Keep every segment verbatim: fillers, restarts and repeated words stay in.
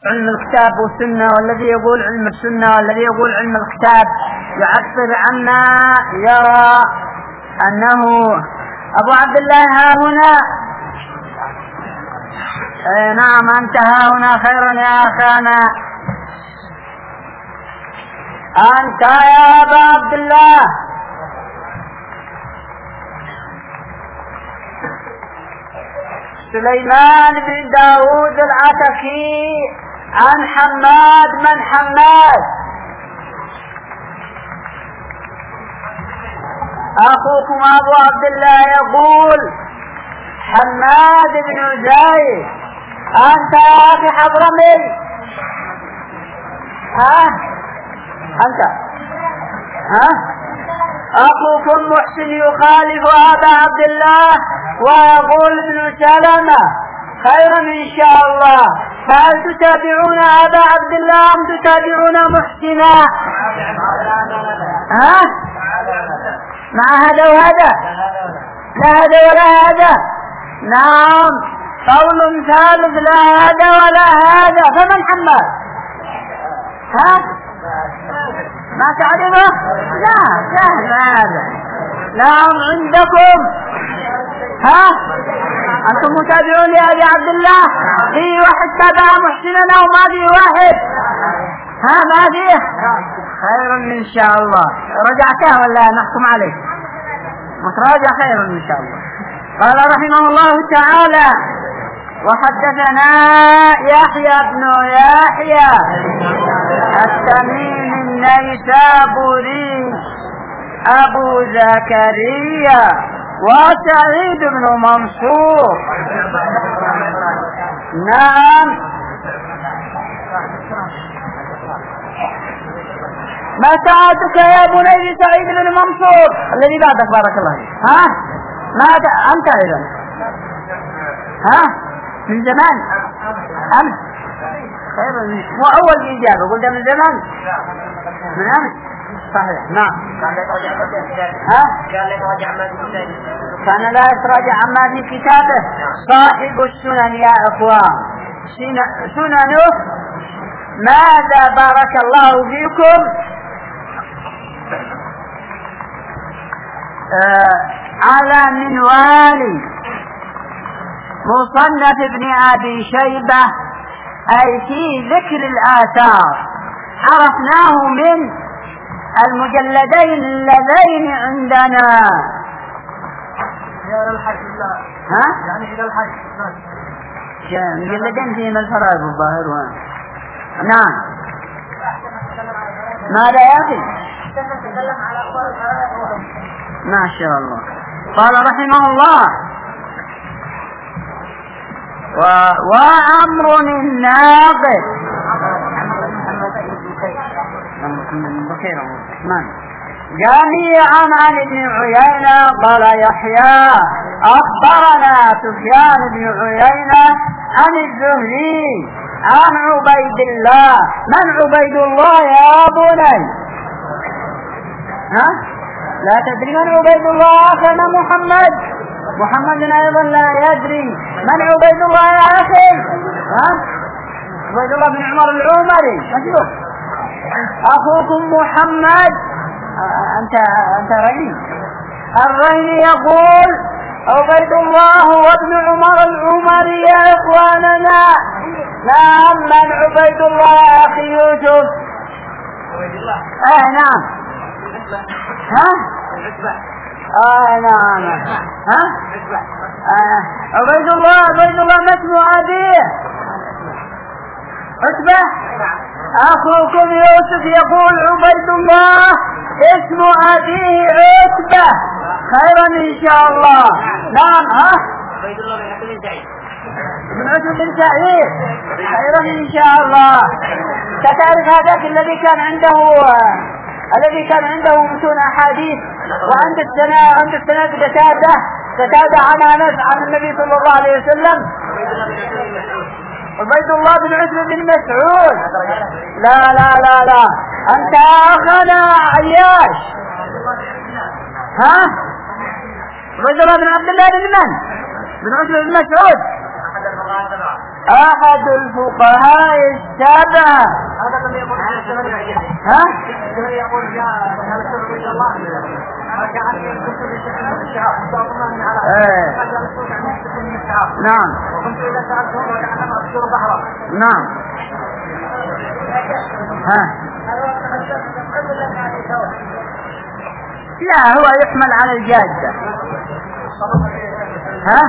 علم الكتاب والسنة، والذي يقول علم السنة والذي يقول علم الكتاب يعبر عنا يرى أنه أبو عبد الله ها هنا. اي نعم أنت ها هنا، خيرا يا أخانا، أنت يا أبا عبد الله. سليمان بن داود العتكي عن حماد من حماد. أخوكم أبو عبد الله يقول حماد بن زيد. أنت يا أخي حضرمي، ها أنت ها أخوكم محسن يخالف أبا عبد الله ويقول ابن سلمة خيرا إن شاء الله. فهل تتابعون أبا عبد الله أم تتابعون محسنا؟ ها مع هذا وهذا؟ لا هذا ولا هذا. نعم قول ثالث لا هذا ولا هذا. فمن حماد؟ ها ما تعرفه؟ لا سهل هذا. نعم عندكم ها أنتم متابعون لأبي عبد الله؟ في واحد تابع محسنا أو ما في واحد؟ ها ما فيه؟ خير إن شاء الله. رجعته ولا نحكم عليه؟ متراجع خير إن شاء الله. قال رحمه الله تعالى وحدثنا يحيى بن يحيى التميمي النيسابوري أبو زكريا وسعيد بن منصور. نعم ما ساعتك يا بني سعيد بن منصور الذي بعدك بارك الله. ها ماذا أنت أيضا؟ ها من زمان أمس؟ خير مو أول إجابة قلت من زمان من أمس صحيح. نعم ها كان لا يتراجع عما في كتابه صاحب السنن يا إخوان. سننه ماذا بارك الله فيكم؟ آه على منوال مصنف ابن أبي شيبة أي في ذكر الآثار. عرفناه من المجلدين اللذين عندنا. ها؟ يعني إلى الحج مجلدين فيهما الفرائض الظاهر و... نعم ماذا يا أخي؟ ما شاء الله. قال رحمه الله و... وأمر الناقص جميعا عن ابن عيينة قال يحيى أخبرنا سفيان بن عيينة عن الزهري عن عبيد الله. من عبيد الله يا بني؟ ها لا تدري من عبيد الله أخنا محمد؟ محمد أيضا لا يدري من عبيد الله يا أخي. ها عبيد الله بن عمر العمري أشوف أخوكم محمد. أنت أنت رهين. الرهين يقول عبيد الله وابن عمر العمري يا إخواننا. نعم من عبيد الله يا أخي يوسف؟ عبيد الله آه نعم ها آه نعم ها آه. عبيد الله عبيد الله ما اسم أبيه؟ عتبة. أخوكم يوسف يقول عبيد الله اسم أبيه عتبة. خيرا إن شاء الله. نعم ها عبيد الله بن عتبة بن سعيد بن عتبة بن سعيد. خيرا إن شاء الله. ستعرف هذاك الذي كان عنده الذي كان عنده متون أحاديث وعند السنة عند السنة قتادة قتادة عن أنس عن النبي صلى الله عليه وسلم. عبيد الله بن عتبة بن مسعود. لا لا لا لا أنت أخنا عياش. ها عبيد الله بن عبد الله بن من؟ بن عتبة بن مسعود. أحد الفقهاء السبعة. ها؟ ايه نعم نعم ها لا هو يحمل على الجادة. ها؟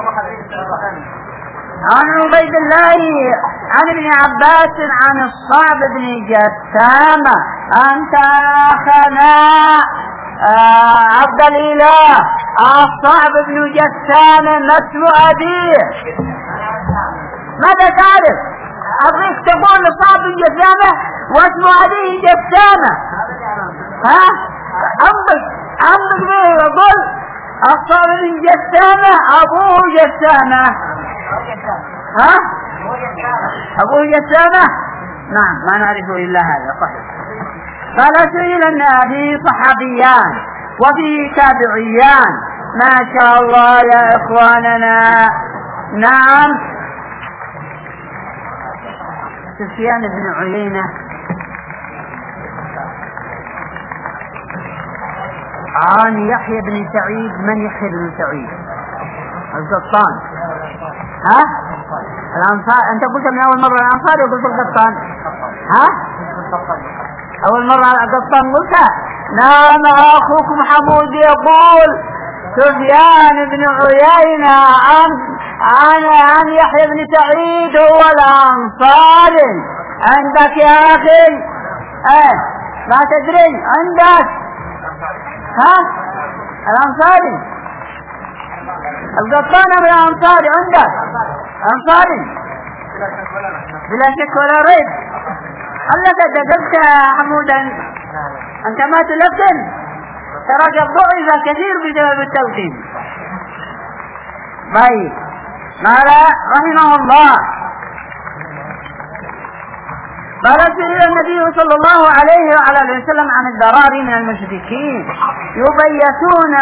عن عبيد الله عن ابن عباس عن الصعب بن جثامة أنت أخنا آه عبد الإله الصعب بن جثامة ما اسم أبيه؟ ماذا تعرف؟ أبغيك تقول لصعب بن جثامة واسم أبيه جثامة. ها؟ أمك أمك به يقول الصعب بن جثامة أبوه جثامة. ها؟ أبوه جثامة؟ نعم ما نعرف إلا هذا صحيح. قال سئل النبي صحابيان وفيه تابعيان. ما شاء الله يا إخواننا. نعم سفيان بن عيينة عن يحيى بن سعيد. من يحيى بن سعيد؟ القطان. ها؟ الأنصار. أنت قلت من أول مرة الأنصار وقلت القطان. ها؟ أول مرة القطان قلت. نعم أخوكم حمود يقول سفيان بن عيينة عن عن عن يحيى بن سعيد هو الأنصاري. عندك يا أخي؟ إيه ما تدري عندك؟ ها؟ الأنصاري القطان من الأنصاري عندك؟ أنصاري بلا شك ولا ريب. هلك دققت حمودا أنت ما تلقن تراك ضعف كثير بسبب التوحيد. طيب قال رحمه الله قال سئل النبي صلى الله عليه وعلى اله وسلم عن الضرار من المشركين يبيتون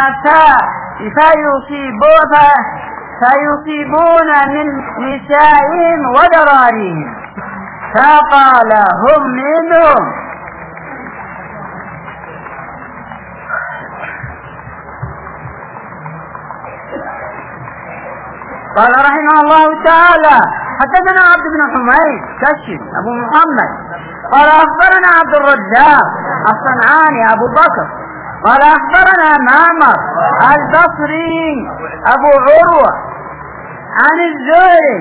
فيصيبون فيصيبون من نسائهم وذراريهم فقال هم منهم. قال رحمه الله تعالى حدثنا عبد بن حميد كشف أبو محمد قال أخبرنا عبد الرزاق الصنعاني أبو بكر قال أخبرنا معمر البصري أبو عروة عن الزهري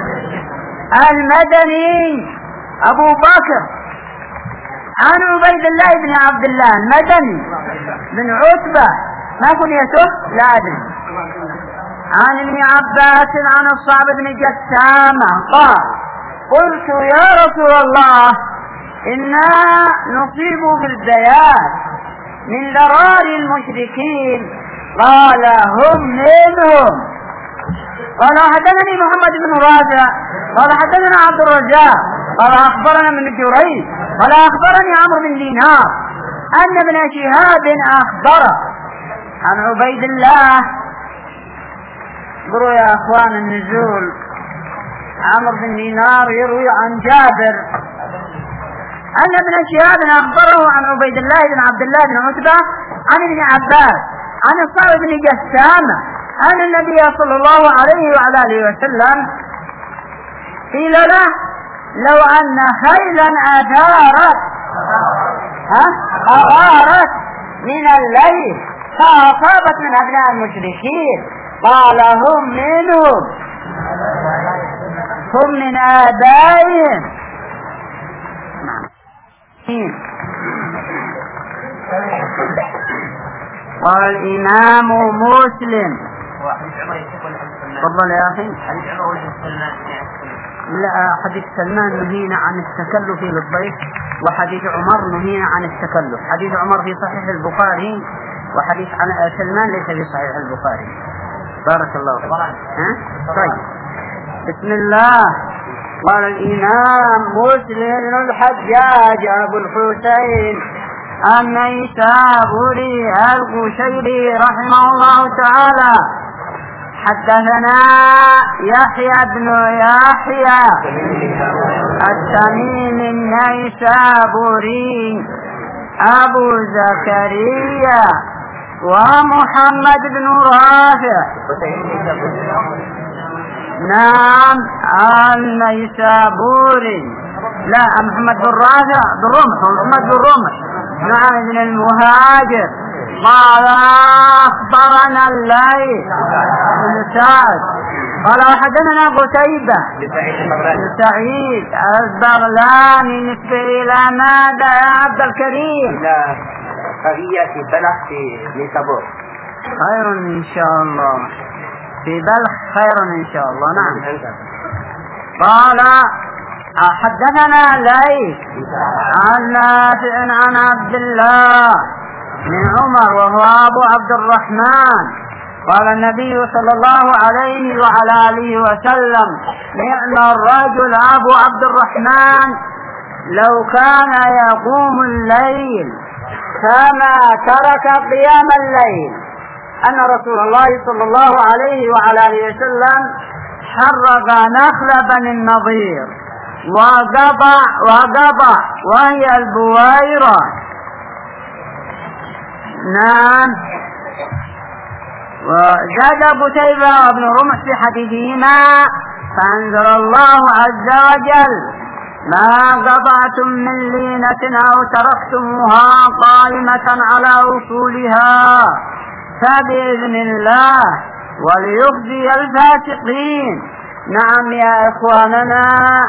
المدني أبو بكر عن عبيد الله بن عبد الله المدني بن عتبة ما كنيته لا أدري عن ابن عباس عن الصعب بن جثامة قال قلت يا رسول الله إنا نصيب بالبيات من ضرار المشركين قال هم منهم. قال حدثني محمد بن رافع قال حدثنا عبد الرزاق قال أخبرنا من جريج قال أخبرني عمرو بن دينار أن ابن شهاب أخبره عن عبيد الله. اقروا يا اخوان النزول. عمرو بن دينار يروي عن جابر ان ابن شهاب اخبره عن عبيد الله بن عبد الله بن عتبة عن ابن عباس عن الصعب بن جثامة ان النبي صلى الله عليه وعلى اله وسلم قيل له لو ان خيلا اثارت ها اغارت من الليل فاصابت من ابناء المشركين قال هم منهم هم من آبائهم. قال الإمام مسلم. تفضل يا أخي. لا حديث سلمان نهينا عن التكلف للضيف وحديث عمر نهينا عن التكلف. حديث عمر في صحيح البخاري وحديث عن سلمان ليس في صحيح البخاري. بارك الله فيك. ها؟ طيب بسم الله. قال الإمام مسلم بن الحجاج أبو الحسين النيسابوري القشيري رحمه الله تعالى حدثنا يحيى بن يحيى التميمي النيسابوري أبو زكريا ومحمد بن رافع نعم النيسابوري لا محمد بن رافع بالرمح محمد بن رمح نعم ابن المهاجر قال أخبرنا الليث بن سعد قال حدثنا قتيبة بن سعيد البغلاني نسبة إلى ماذا يا عبد الكريم؟ إلى قرية في بلخ في نيسابور. خير إن شاء الله في بلخ خير إن شاء الله. نعم. قال حدثنا ليث عن نافع عن عبد الله بن عمر وهو أبو عبد الرحمن قال النبي صلى الله عليه وعلى آله وسلم نعم الرجل أبو عبد الرحمن لو كان يقوم الليل فما ترك قيام الليل. أن رسول الله صلى الله عليه وعلى آله وسلم حرق نخل بني النضير وقطع وقطع وهي البويرة. نعم. وزاد قتيبة وابن رمح في حديثهما فأنزل الله عز وجل ما قطعتم من لينة أو تركتموها قائمة على أصولها فبإذن الله وليخزي الفاسقين. نعم يا إخواننا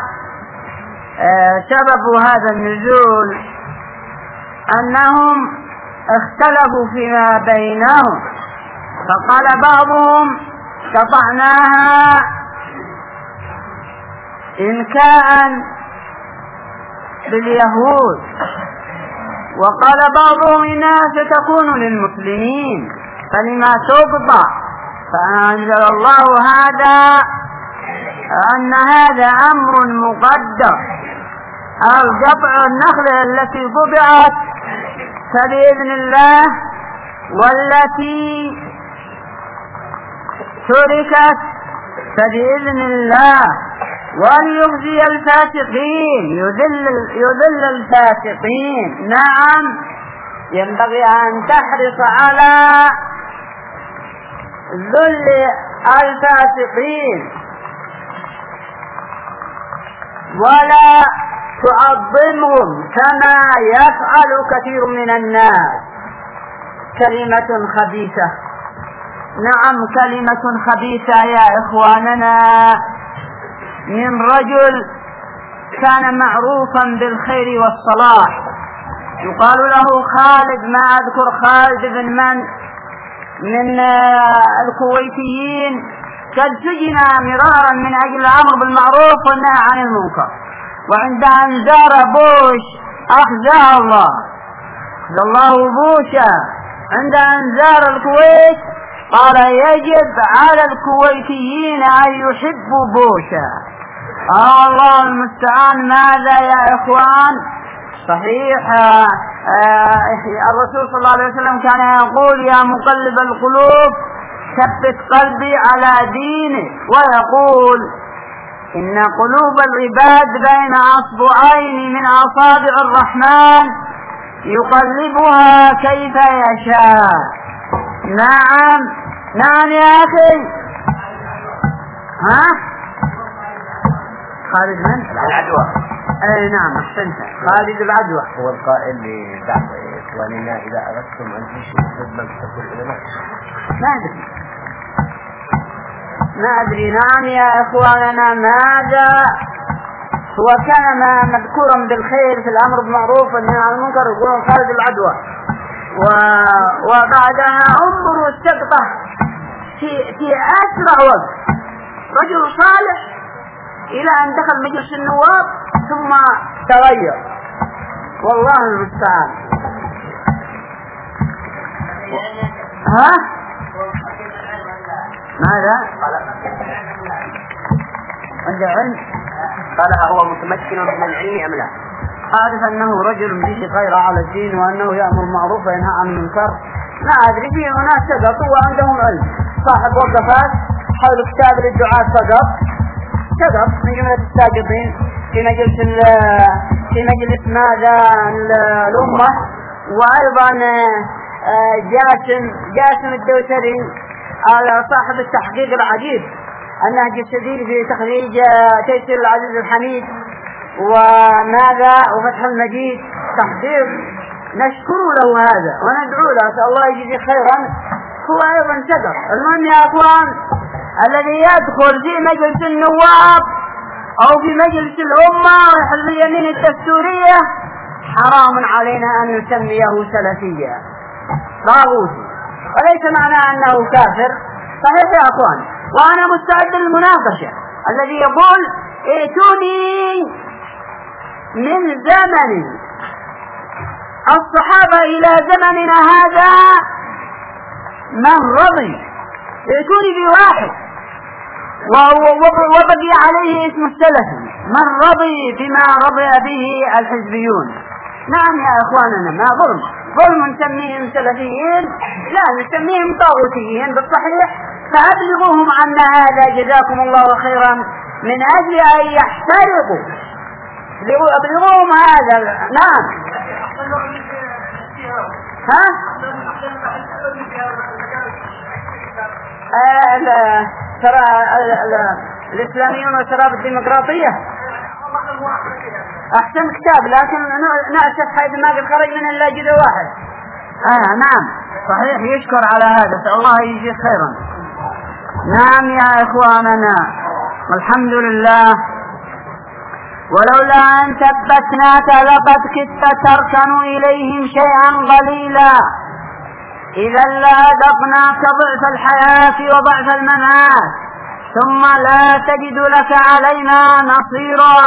سبب هذا النزول أنهم اختلفوا فيما بينهم فقال بعضهم قطعناها إنكاء باليهود وقال بعضهم إنها ستكون للمسلمين فلما تقطع فأنزل الله هذا أن هذا أمر مقدر القطع النخلة التي قطعت فبإذن الله والتي تركت فبإذن الله وليخزي الفاسقين يذل, يذل الفاسقين. نعم ينبغي أن تحرص على ذل الفاسقين ولا تعظمهم كما يفعل كثير من الناس. كلمة خبيثة. نعم كلمة خبيثة يا إخواننا من رجل كان معروفا بالخير والصلاح يقال له خالد ما أذكر خالد بن من من الكويتيين قد سجن مرارا من أجل الأمر بالمعروف والنهي عن المنكر وعند أن زار بوش أخزاه الله أخزى الله بوشا عند أن زار الكويت قال يجب على الكويتيين أن يحبوا بوشا. آه الله المستعان. ماذا يا إخوان؟ صحيح آه آه الرسول صلى الله عليه وسلم كان يقول يا مقلب القلوب ثبت قلبي على دينك ويقول إن قلوب العباد بين أصبعين من أصابع الرحمن يقلبها كيف يشاء. نعم نعم يا أخي. ها خالد من العدوى. اي نعم احسنت خالد العدوى هو القائل لبعض اخواننا اذا اردتم ان تنشئوا خدمه تقول العلماء. ما ادري ما ادري. نعم يا اخواننا ماذا هو كان مذكورا بالخير في الامر بالمعروف والنهي عن المنكر يقولون خالد العدوى و... وبعدها انظروا السقطه في في اسرع وقت رجل صالح إلى أن دخل مجلس النواب ثم تغير والله المستعان. ها ماذا عند علم قال هو متمكن من العلم أم لا؟ أعرف أنه رجل به غير على الدين وأنه يأمر المعروف وينهى عن المنكر. لا أدري. فيه ناس سقطوا وعندهم علم صاحب وقفات حول كتاب للدعاء سقط سقط من جملة الساقطين في مجلس في مجلس ماذا الأمة. وأيضا جاسم جاسم الدوسري صاحب التحقيق العجيب النهج الشديد في تخريج تيسير العزيز الحميد وماذا وفتح المجيد تحقيق، نشكر له هذا وندعو له أسأل الله يجزيه خيرا. هو أيضا سقط. المهم يا أخوان الذي يدخل في مجلس النواب أو في مجلس الأمة ويحل اليمين الدستورية حرام علينا أن نسميه سلفيا طاغوتي، وليس معنى أنه كافر. صحيح يا أخوان، وأنا مستعد للمناقشة. الذي يقول ائتوني من زمن الصحابة إلى زمننا هذا من رضي، ائتوني بواحد وبقي عليه اسم السلفي من رضي بما رضي به الحزبيون. نعم يا أخواننا، ما ظلم ظلم نسميهم سلفيين؟ لا، نسميهم طاغوتيين بالصحيح. فأبلغوهم عنا هذا جزاكم الله خيرا من أجل أن يحترقوا، أبلغوهم هذا. نعم. ها؟ آه ترى الإسلاميون وشراب الديمقراطية أحسن كتاب، لكن نأسف حيث ما قد خرج من إلا جزء واحد. آه نعم صحيح، يشكر على هذا، سأل الله يجزيه خيرا. نعم يا إخواننا، والحمد لله. ولولا أن ثبتناك لقد كدت تركن إليهم شيئا قليلا إذا لأذقناك ضعف الحياة وضعف الممات ثم لا تجد لك علينا نصيرا.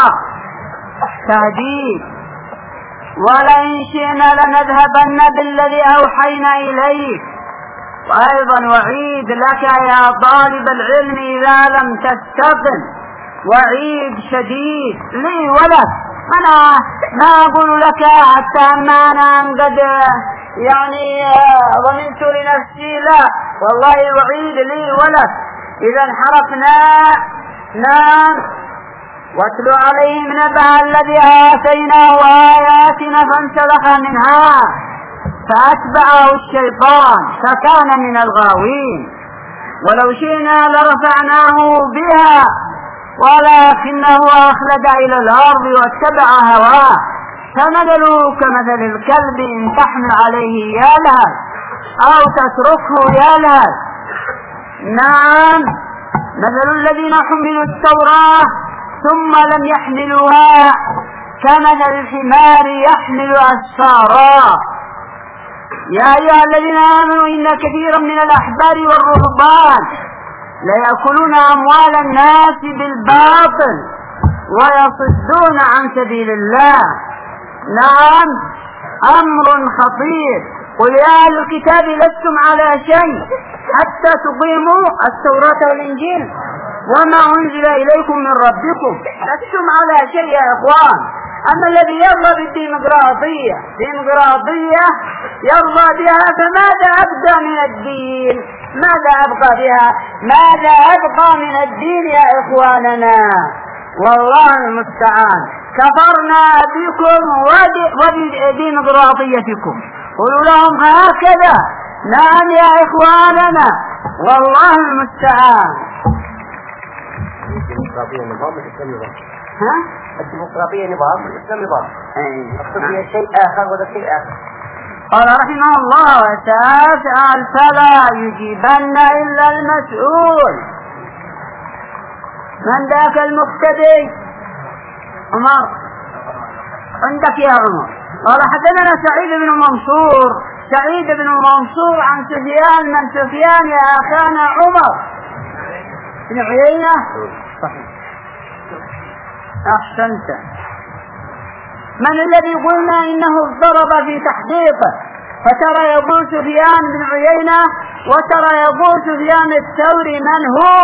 تهديد. ولئن شئنا لنذهبن بالذي أوحينا إليك. وأيضا وعيد لك يا طالب العلم إذا لم تستقل، وعيد شديد لي ولك. أنا ما أقول لك حتى ما أنا قد يعني ضمنت لنفسي، لا والله وعيد لي ولك. إذا انحرفنا نام واتلو عليهم نبأ الذي آتيناه آياتنا فانسلخ منها فأتبعه الشيطان فكان من الغاوين. ولو شئنا لرفعناه بها ولكنه أخلد إلى الأرض واتبع هواه فمثله كمثل الكلب إن تحمل عليه يلهث أو تتركه يلهث. نعم، مثل الذين حملوا التوراة ثم لم يحملوها كمثل الحمار يحمل أسفارا. يا أيها الذين آمنوا إن كثيرا من الأحبار والرهبان ليأكلون أموال الناس بالباطل ويصدون عن سبيل الله. نعم، أمر خطير. قل يا أهل الكتاب لستم على شيء حتى تقيموا التوراة والإنجيل وما أنزل إليكم من ربكم. لستم على شيء يا إخوان. أما الذي يرضى بالديمقراطية ديمقراطية يرضى بها، فماذا أبقى من الدين؟ ماذا أبقى بها؟ ماذا أبقى من الدين يا إخواننا؟ والله المستعان. كفرنا بكم وبديمقراطيتكم. قولوا لهم هكذا. نعم يا إخواننا، والله المستعان. الديمقراطية نظام الإسلام نظام. ها؟ الديمقراطية نظام الإسلام نظام. أقصد هي شيء آخر وده شيء آخر. قال رحمه الله وتعالى: فلا يجيبن إلا المسؤول. من ذاك المقتدي؟ عمر. عندك يا عمر. قال حدثنا سعيد بن منصور سعيد بن منصور عن سفيان من سفيان يا أخانا عمر بن عيينة. صحيح، أحسنت. من الذي قلنا إنه اضطرب في تحقيقه؟ فترى يقول سفيان بن عيينة وترى يقول سفيان الثوري. من هو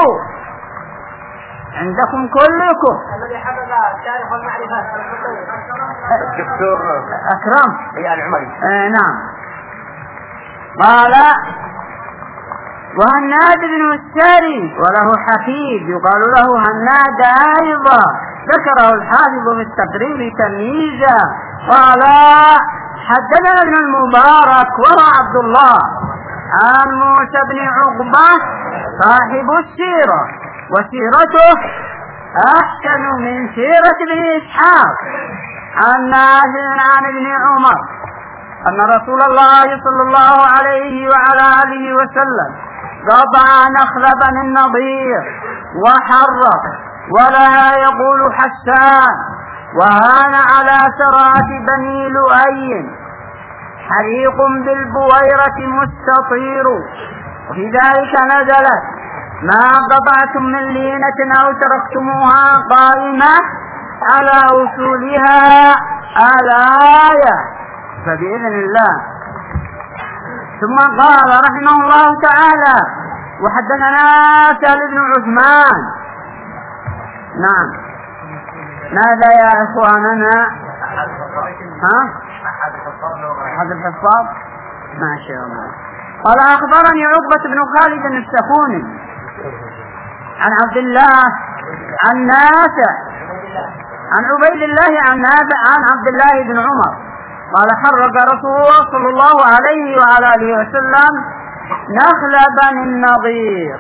عندكم كلكم؟ الذي حفظ تاريخ المعرفة الدكتور أكرم العمري. آه نعم. قال وهناد بن الساري وله حفيد يقال له هناد أيضا، ذكره الحافظ في التقريب تمييزا. قال حدثنا ابن المبارك وهو عبد الله عن موسى بن عقبة صاحب السيرة، وسيرته أحسن من سيرة ابن إسحاق، عن نافع عن ابن عمر أن رسول الله صلى الله عليه وعلى آله وسلم قطع نخل بني النضير وحرق، ولا يقول حسان، وهان على سرات بني لؤي، حريق بالبويرة مستطير. وفي ذلك نزلت ما قطعتم من لينة أو تركتموها قائمة على أصولها الآية، فبإذن الله. ثم قال رحمه الله تعالى وحدثنا سهل بن عثمان. نعم، ماذا يا إخواننا؟ ها؟ أحد الحفاظ؟ ما شاء الله. قال أخبرني عقبة بن خالد السكوني عن عبد الله عن نافع عن عبيد الله عن نافع عن عبد الله بن عمر قال حرق رسول الله صلى الله عليه وعلى آله وسلم نخل بني النضير.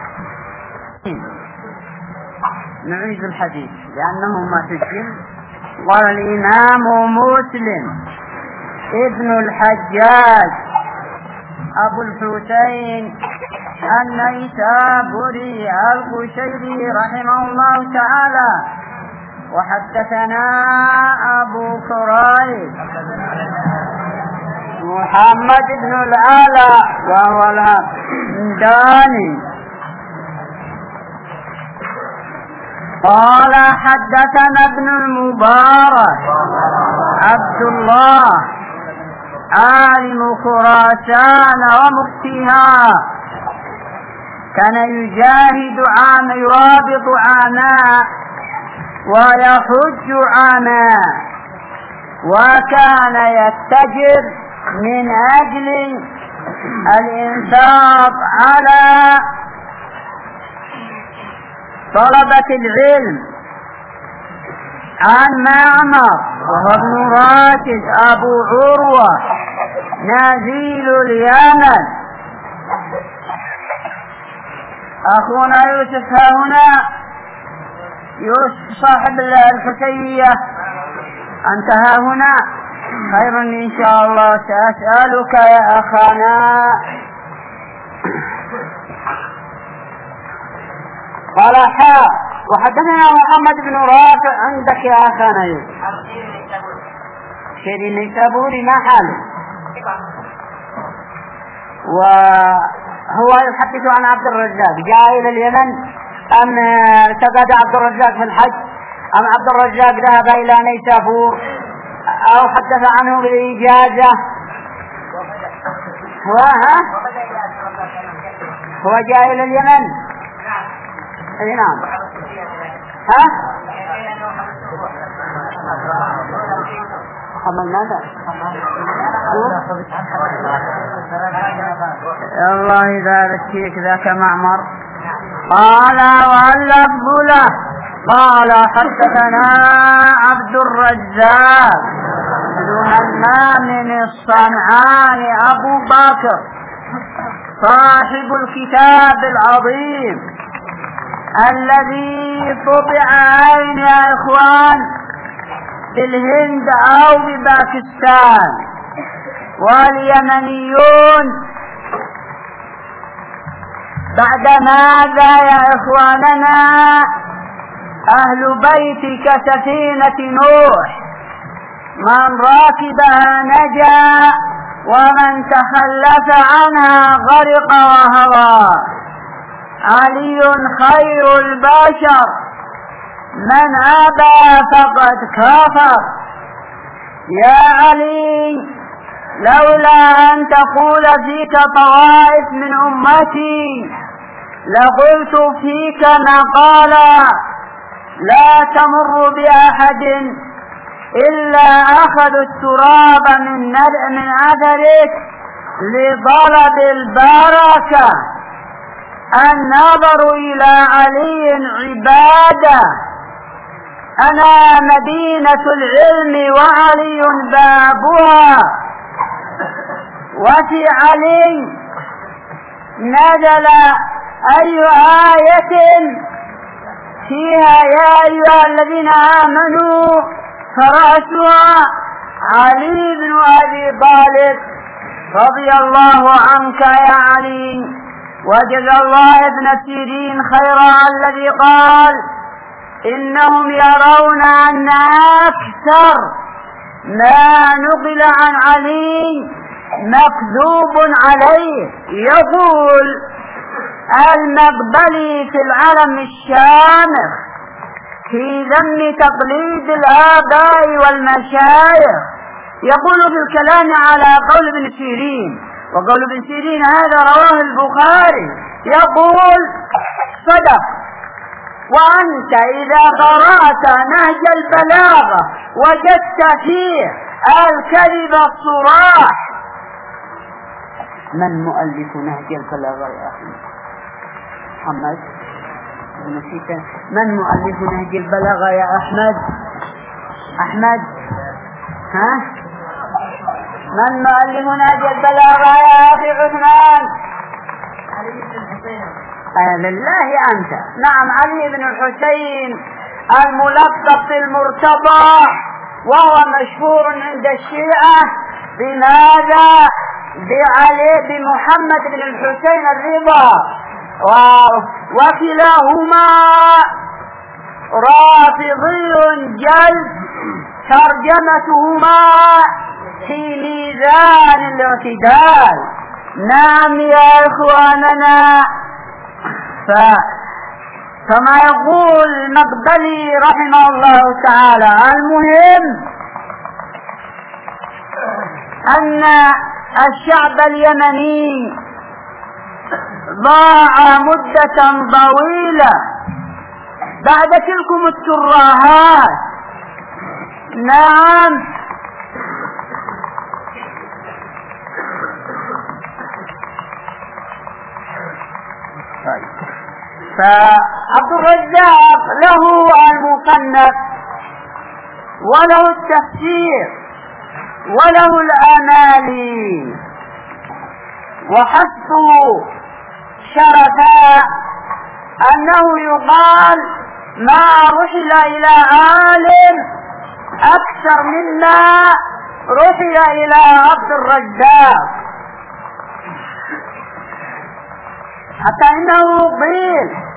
نعيد الحديث لأنه ما سجل. قال الإمام مسلم ابن الحجاج أبو الحسين النيسابوري القشيري رحمه الله تعالى. وحدثنا أبو كريب محمد بن العلا وهو الهمداني قال حدثنا ابن المبارك عبد الله عالم خراسان ومفتيها، كان يجاهد عام يرابط عاما ويحج عاما، وكان يتجر من أجل الإنفاق على طلبة العلم. عن معمر وهو ابن راشد أبو عروة نزيل اليمن. أخونا يوسف ها هنا، يوسف صاحب الحسينية، أنت ها هنا؟ خير إن شاء الله. سأسألك يا أخانا. قال حا وحدثنا محمد بن رافع عندك يا أخانا يوسف شيرين النيسابوري ما حاله، وهو يحدث عن عبد الرزاق جاء إلى اليمن أم التقى عبد الرزاق في الحج أم عبد الرزاق ذهب إلى نيسابور أو حدث عنه بالإجازة. هو ها هو جاء إلى اليمن. اي نعم. ها محمد ماذا؟ الله يبارك فيك ذاك معمر. قال واللفظ له قال حدثنا عبد الرزاق بن همام الصنعاني أبو بكر صاحب الكتاب العظيم الذي طبع عين يا إخوان بالهند أو بباكستان، واليمنيون بعد ماذا يا إخواننا؟ أهل بيت كسفينة نوح، من راكبها نجا ومن تخلف عنها غرق وهوى. علي خير البشر، من أبى فقد كفر. يا علي لولا أن تقول فيك طوائف من أمتي لقلت فيك مقالا لا تمر بأحد إلا أخذوا التراب من من أثرك لطلب البركة. النظر إلى علي عبادة. أنا مدينة العلم وعلي بابها. وفي علي نزل أي آية فيها يا أيها الذين آمنوا فرأسها علي بن أبي طالب رضي الله عنك يا علي. وجزى الله ابن سيرين خيرا الذي قال إنهم يرون أن أكثر ما نقل عن علي مكذوب عليه. يقول المقبلي في العلم الشامخ في ذم تقليد الآباء والمشايخ يقول في الكلام على قول ابن سيرين، وقول ابن سيرين هذا رواه البخاري، يقول صدق. وأنت إذا قرأت نهج البلاغة وجدت فيه الكذب الصراح. من مؤلف نهج البلاغة يا أخي محمد؟ من مؤلف نهج البلاغة يا أحمد؟ أحمد ها؟ من مؤلف نهج البلاغة يا أخي عثمان؟ علي بن الحسين. آه لله أنت. نعم علي بن الحسين الملقب بالمرتضى، وهو مشهور عند الشيعة بماذا؟ بعلي بمحمد بن الحسين الرضا، وكلاهما رافضي جلد، ترجمتهما في ميزان الاعتدال. نعم يا إخواننا. ف... فما يقول المقبلي رحمه الله تعالى المهم أن الشعب اليمني ضاع مدة طويلة بعد تلكم الترهات. نعم فعبد الرزاق له المصنف وله التفسير وله الأمالي، وحسبه شرفا أنه يقال ما رحل إلى عالم أكثر مما رحل إلى عبد الرزاق، حتى إنه قيل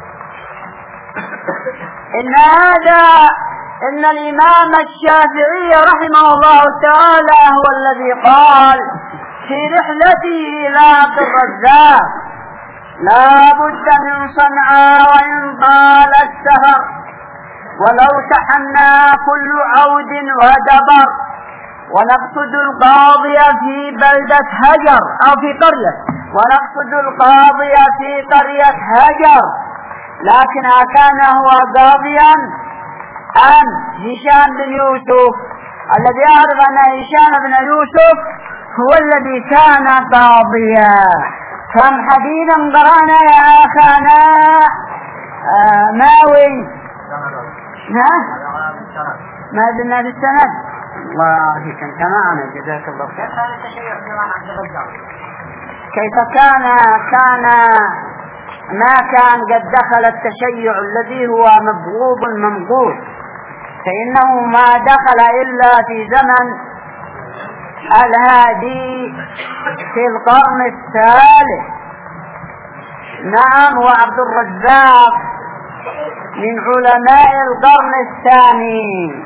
إن هذا إن الإمام الشافعي رحمه الله تعالى هو الذي قال في رحلته إلى عبد الرزاق لا بد من صنعاء وإن طال السهر ولو تحنى كل عود ودبر، ونقصد القاضي في بلدة هجر أو في قرية، ونقصد القاضي في قرية هجر، لكن أكان هو قاضيا أم هشام بن يوسف؟ الذي يعرف أن هشام بن يوسف هو الذي كان قاضيا. كم حديثا قرأنا يا أخانا آه ماوي؟ ها؟ ما زلنا بالسند؟ الله كنت معنا جزاك الله خير. كيف كان كان ما كان قد دخل التشيع الذي هو مبغوض ممقوت، فإنه ما دخل إلا في زمن الهادي في القرن الثالث. نعم، وعبد الرزاق من علماء القرن الثاني،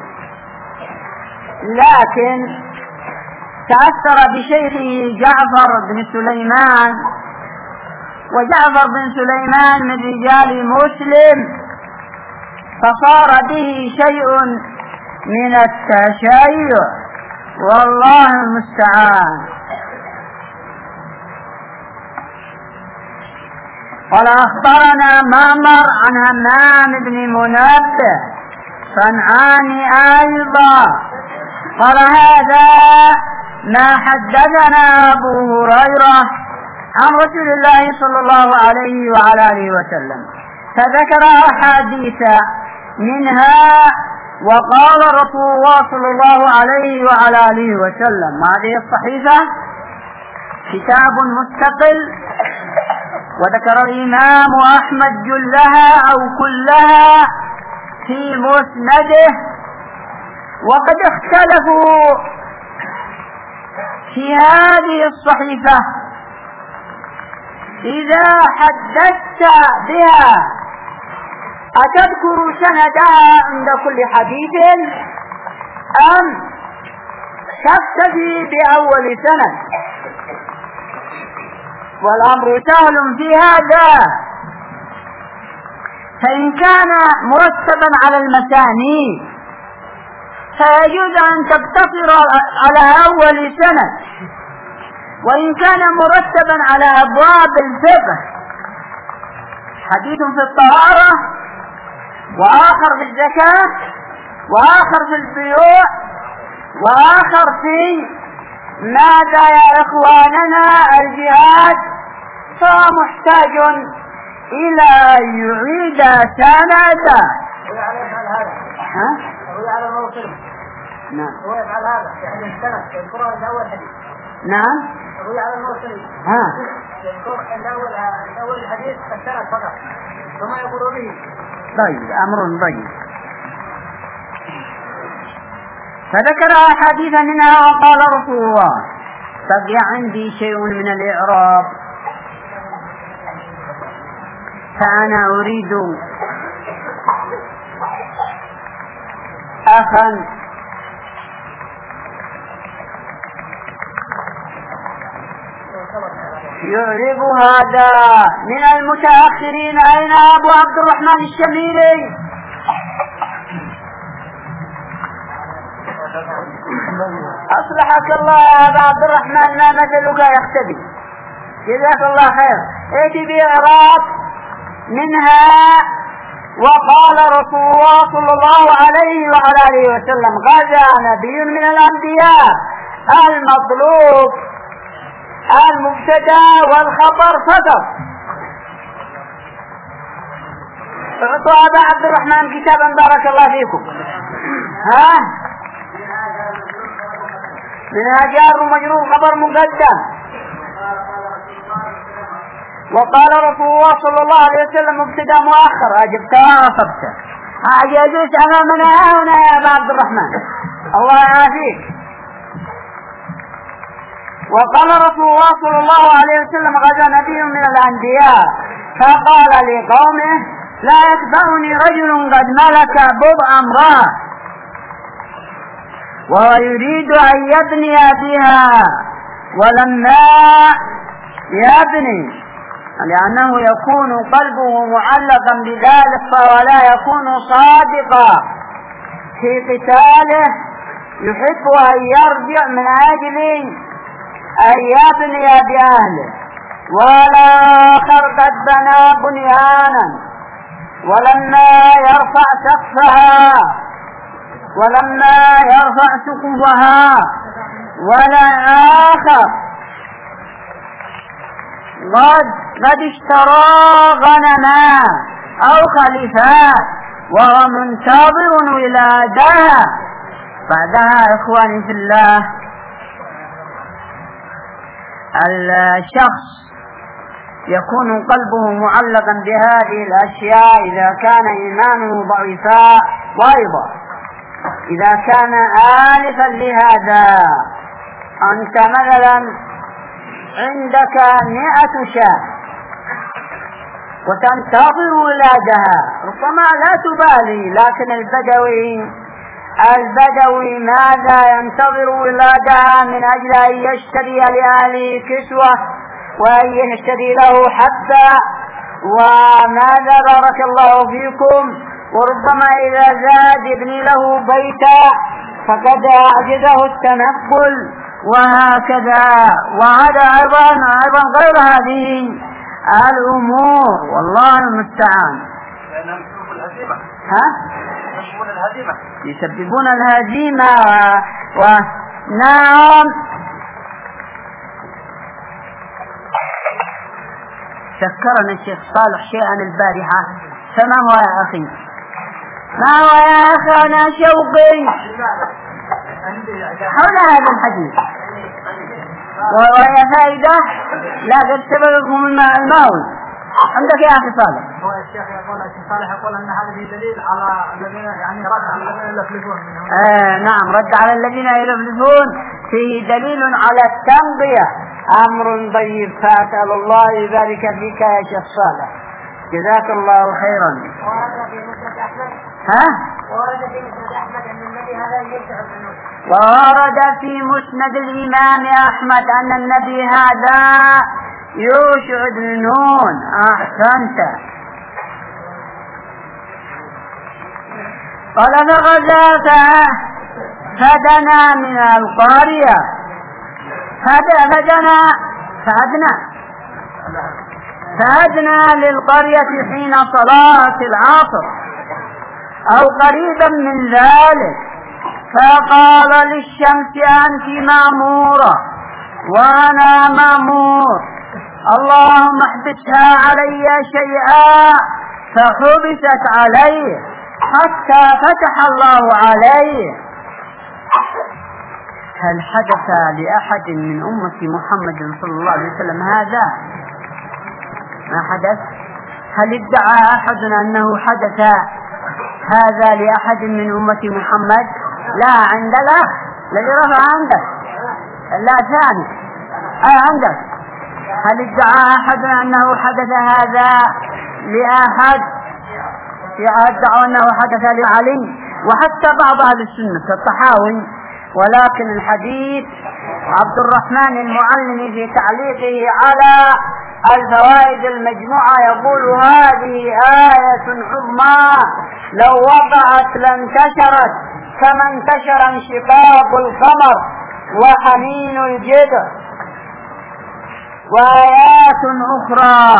لكن تأثر بشيخه جعفر بن سليمان، وجعفر بن سليمان من رجال مسلم، فصار به شيء من التشيع، والله المستعان. قال أخبرنا معمر عن همام بن منبه صنعاني أيضا قال هذا ما حدثنا أبو هريرة عن رسول الله صلى الله عليه وعلى آله وسلم، فذكر أحاديث منها وقال رسول الله صلى الله عليه وعلى آله وسلم. هذه الصحيفة كتاب مستقل، وذكر الإمام أحمد جلها أو كلها في مسنده، وقد اختلفوا في هذه الصحيفة إذا حدثت بها أتذكر سندها عند كل حديث أم تكتفي بأول سند؟ والأمر سهل في هذا، فإن كان مرتبا على المسانيد فيجوز أن تقتصر على أول سند، وإن كان مرتبا على أبواب الفقه، حديث في الطهارة وآخر في الزكاة وآخر في البيوع وآخر في ماذا يا إخواننا الجهاد، فهو محتاج إلى أن يعيد سنده. ها؟ على موصله. نعم. هو يفعل هذا يعني السنة يذكرها عند أول حديث. نعم. هو على الموصله. ها. يذكر عند أول عند أول الحديث السنة فقط. وما يقول به. طيب أمر طيب. فذكر أحاديث منها وقال رسول الله. بقي عندي شيء من الإعراب، فأنا أريد أخا يعرب هذا من المتأخرين. أين أبو عبد الرحمن الشميري؟ أصلحك الله يا أبا عبد الرحمن، ما مثلك يختبي، جزاك الله خير. ائتي بإعراب منها وقال رسول الله صلى الله عليه وعلى آله وسلم غزا نبي من الأنبياء. المطلوب المبتدا والخبر فقط. اعطوا أبا عبد الرحمن كتابا بارك الله فيكم. ها منها جار ومجرور خبر مقدم. وقال رسول الله صلى الله عليه وسلم مبتدا مؤخر. أجبتها وأصبته. أجلس أمامنا هنا يا أبا عبد الرحمن، الله يعافيك. وقال رسول الله صلى الله عليه وسلم غزا نبي من الأنبياء فقال لقومه لا يتبعني رجل قد ملك بضع امرأة وهو يريد أن يبني بها، ولما يبني لأنه يكون قلبه معلقا بذلك فهو لا يكون صادقا في قتاله، يحب أن يرجع من أجل أن يبني بأهله. والآخر قد بنى بنيانا ولما يرفع سقفها ولما يرفع سقفها والآخر قد قد اشترى غنما أو خليفات وهو منتظر ولادها. بعدها إخواني في الله، الشخص يكون قلبه معلقا بهذه الأشياء إذا كان إيمانه ضعيفا، وأيضا إذا كان آلفا لهذا. أنت مثلا عندك مئة شاة وتنتظر ولادها، ربما لا تبالي، لكن البدوي البدوي ماذا ينتظر ولادها من أجل أن يشتري لأهله كسوة وأن يشتري له حبة وماذا بارك الله فيكم، وربما إذا زاد يبني له بيتا فقد أعجزه التنقل وهكذا. وهذا أيضا أيضا غير هذه الأمور، والله المستعان. ها؟ يسببون الهزيمة يسببون الهزيمة ونعم. ذكرنا الشيخ صالح شيئا البارحة، فما هو يا أخي؟ ما هو يا أخي أنا شوقي حول هذا الحديث وهي فائدة لا قد سبقكم الماوي. عندك يا أخي صالح؟ هو الشيخ يقول الشيخ صالح يقول أن هذا فيه دليل على الذين يعني رد على الذين يلفلفون منهم. آه نعم، رد على الذين يلفلفون فيه دليل على التنبيه. أمر طيب، فأسأل الله ذلك فيك يا شيخ صالح، جزاك الله خيرا. ورد في مسند أحمد ها؟ ورد في مسند أحمد أن النبي هذا يشعر بالنور. وورد في مسند الإمام أحمد أن النبي هذا يشعر بالنون. أحسنت. قال فغزا فدنا من القرية فدنا فأدنى فأدنى للقرية حين صلاة العصر أو قريبا من ذلك، فقال للشمس أنت مأمورة وأنا مأمور، اللهم احبسها علي شيئا، فحبست عليه حتى فتح الله عليه. هل حدث لأحد من أمة محمد صلى الله عليه وسلم هذا؟ ما حدث. هل ادعى أحد أنه حدث هذا لأحد من أمة محمد؟ لا. عند الأخ الذي رفع عندك، لا ثاني أي عندك. هل ادعى أحد أنه حدث هذا لأحد؟ يدعى أنه حدث لعلي وحتى بعض أهل السنة كالطحاوي. ولكن الحديث عبد الرحمن المعلمي في تعليقه على الفوائد المجموعة يقول هذه آية عظمى لو وقعت لانتشرت كما انتشر انشقاق القمر وحنين الجدر. وآيات أخرى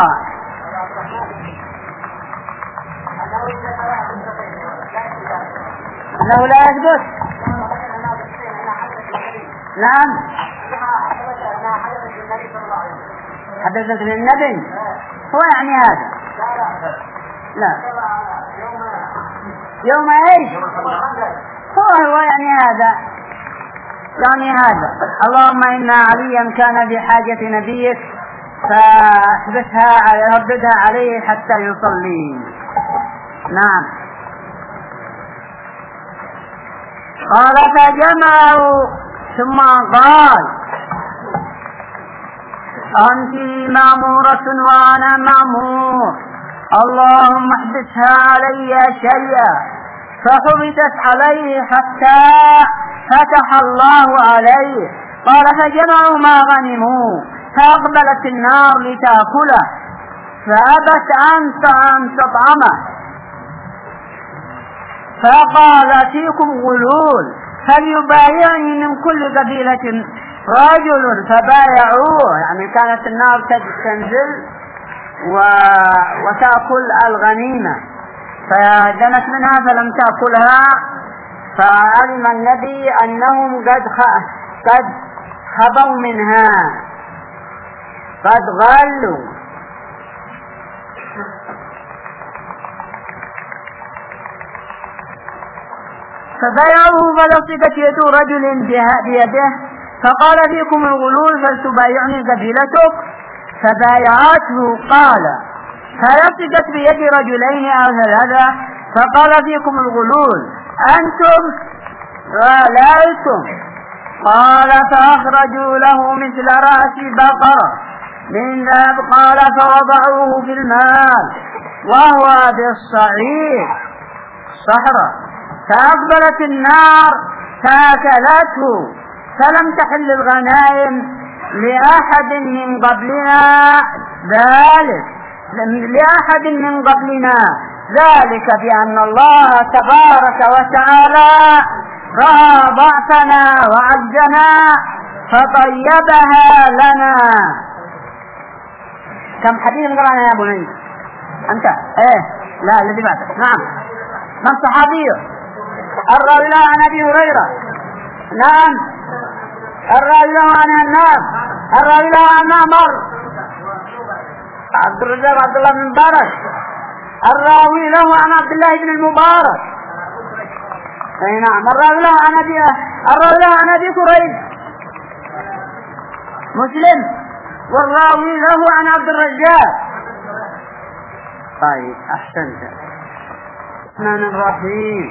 أنه لا يثبت. نعم حدثت للنبي، هو يعني هذا لا يوم ايش هو هو يعني هذا يعني هذا اللهم إن عليا كان بحاجة نبيك فاحبسها رددها عليه حتى يصلي. نعم. قال فجمعوا ثم قال أنت مأمورة وأنا مأمور، اللهم احبسها علي شيئا، فحبست عليه حتى فتح الله عليه. قال فجمعوا ما غنموا فأقبلت النار لتأكله فأبت أن تطعمه، فقال فيكم غلول فليبايعني من كل قبيلة رجل، فبايعوه. يعني كانت النار تنزل و... وتأكل الغنيمة، فدنت منها فلم تأكلها، فعلم النبي أنهم قد خ... قد خبوا منها، قد غلوا. فبايعوه فلصقت يد رجل بيده، فقال فيكم الغلول فلتبايعني قبيلتك، فبايعته. قال فلصقت بيد رجلين أو ثلاثة، فقال فيكم الغلول أنتم غاليتم. قال فأخرجوا له مثل رأس بقرة من ذهب، قال فوضعوه في الماء وهو بالصعيد صحراء، فأقبلت النار فأكلته، فلم تحل الغنائم لأحد من قبلنا ذلك لأحد من قبلنا ذلك بأن الله تبارك وتعالى رأى ضعفنا وعجزنا فطيبها لنا. كم حديث قرأنا يا بني أنت؟ إيه لا الذي بعدك. نعم. من صحابيه؟ الراوي له عن أبي هريرة. نعم. الراوي له عن النار. الراوي له عن عمر. عبد الرزاق عبد الله بن مبارك الراوي له عن عبد الله بن المبارك. اي نعم الراوي له عن ابي الراوي له عن ابي كريب مسلم، والراوي له عن عبد الرزاق. طيب احسنت. الرحمن الرحيم.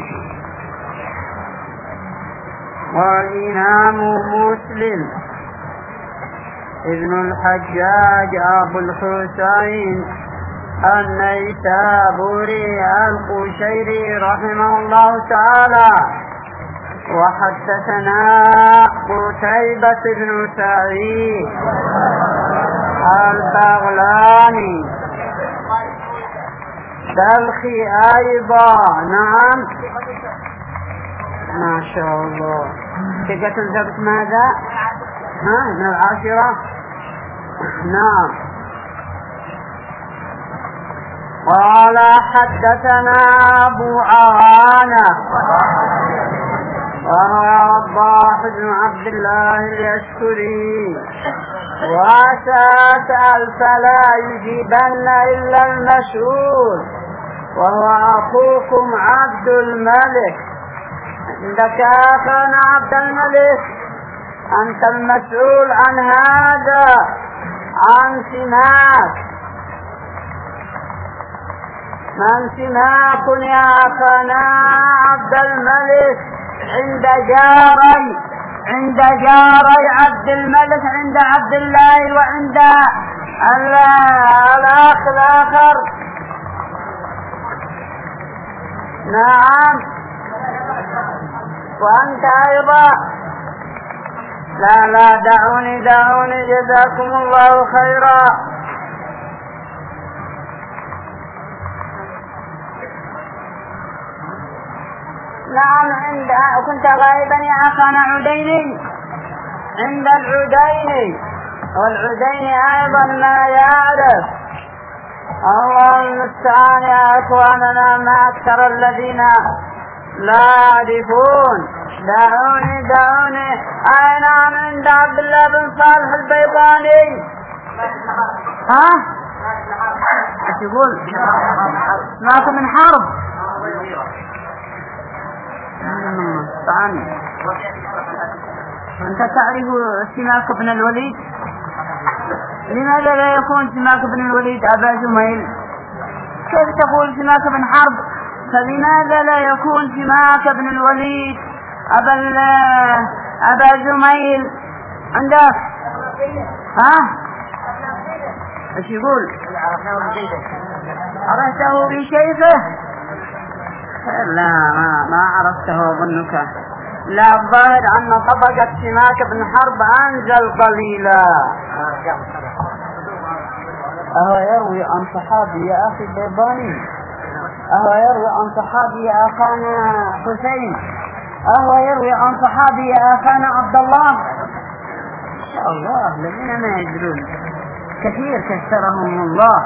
والإمام مسلم ابن الحجاج أبو الحسين النيسابوري القشيري رحمه الله تعالى. وحدثنا قتيبة بن سعيد البغلاني بلخي أيضا. نعم ما شاء الله. ثقة ثبت ماذا؟ ها من العاشرة. نعم. قال حدثنا أبو عوانة وهو وضاح بن عبد الله اليشكري. وسأسأل فلا يجيبن إلا المشهور وهو أخوكم عبد الملك. عندك أخانا عبد الملك، أنت المسؤول عن هذا، عن سماك. من سماك يا أخانا عبد الملك؟ عند جاري عند جاري عبد الملك، عند عبد الله وعند الأخ الآخر. نعم. وأنت أيضا. لا لا دعوني دعوني جزاكم الله خيرا. نعم. عند كنت غائبا يا أخانا عديني، عند العديني، والعديني أيضا ما يعرف. الله المستعان يا أخواننا، ما أكثر الذين لا يعرفون. دعوني دعوني. أي نعم عند عبد الله بن صالح البيضاني. ها ايش يقول؟ سماك من حرب. طبعا أنت تعرف سماك بن الوليد؟ لماذا لا يكون سماك بن الوليد أبا جميل؟ كيف تقول سماك بن حرب؟ فلماذا لا يكون سماك بن الوليد أبا أبا جميل؟ عندك ها ايش يقول؟ عرفته بشيفه؟ لا ما, ما عرفته ظنك. لا الظاهر أن طبقة سماك بن حرب أنزل قليلا. أهو يروي عن صحابي يا أخي البيضاني، أهو يروي عن صحابي يا أخانا حسين، أهو يروي عن صحابي يا أخانا عبد الله. إن شاء الله الذين ما يدرون كثير كثرهم الله.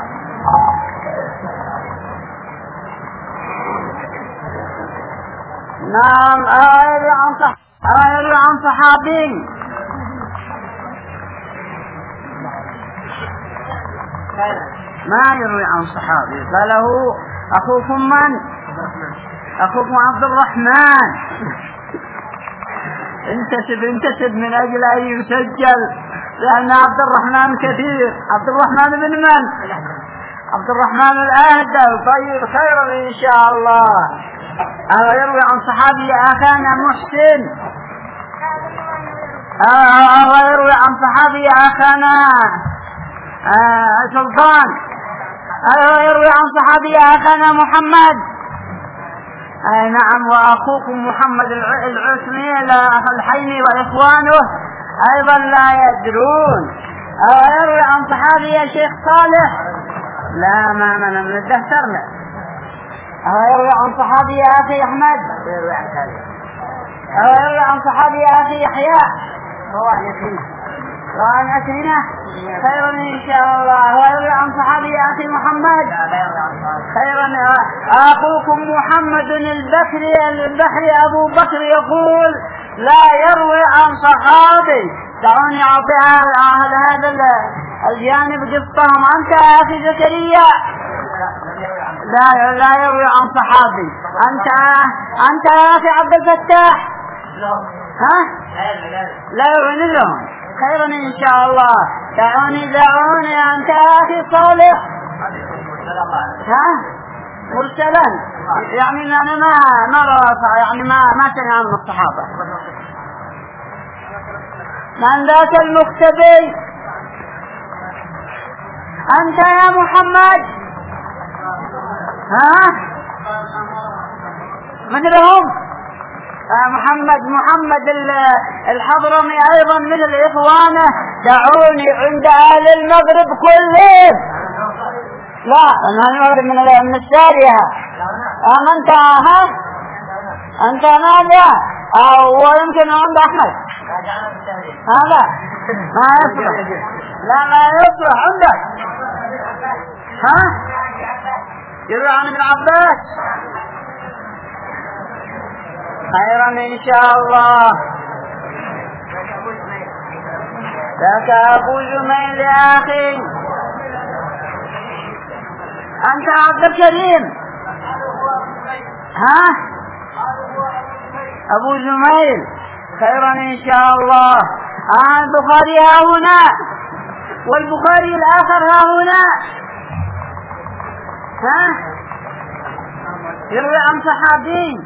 نعم. أهو يروي عن صحابي، أهو يروي عن صحابي. ما يروي عن صحابي. قاله أخوكم من؟ أخوكم عبد الرحمن. انتسب انتسب من أجل أن يسجل، لأن عبد الرحمن كثير. عبد الرحمن بن من؟ عبد الرحمن الأهدل. طيب خيرا إن شاء الله. أهو يروي عن صحابي أخانا محسن، أهو يروي عن صحابي أخانا آه سلطان، أهو يروي عن صحابي أخانا محمد. آه نعم. وأخوكم محمد العثمي الحيني وإخوانه أيضا لا يدرون. أهو يروي عن صحابي يا شيخ صالح. لا ما من من الدهترنا. أهو يروي عن صحابي يا أخي أحمد. أهو يروي عن صحابي يا أخي يحيى. وعن أسهنا خيرا إن شاء الله. ويروي عن صحابي يا أخي محمد خيرا. أخوكم محمد البكري البحري أبو بكر يقول لا يروي عن صحابي. دعوني أعطي هذا الجانب قصتهم. أنت يا أخي زكريا لا لا يروي عن صحابي. أنت أنت يا أخي عبد الفتاح ها لا يروي لهم. خيرا إن شاء الله. دعوني دعوني. أنت يا أخي صالح ها مرسلا يعني أنا ما ما يعني ما ما سمع عن الصحابة. من ذاك المختبي؟ أنت يا محمد ها من لهم؟ آه محمد محمد الحضرمي أيضا من الإخوانة. دعوني عند أهل المغرب كلهم. لا أنا المغرب من من السارية. أم أنت ها أنت ماذا؟ أو يمكن عند أحمد هذا ما يصلح. لا ما يصلح عندك ها يروي عن ابن عباس. خيرا إن شاء الله. ذاك أبو جميل يا أخي. أنت عبد الكريم ها أبو جميل. خيرا إن شاء الله. آه البخاري ها هنا والبخاري الآخر ها هنا ها يروي عن صحابين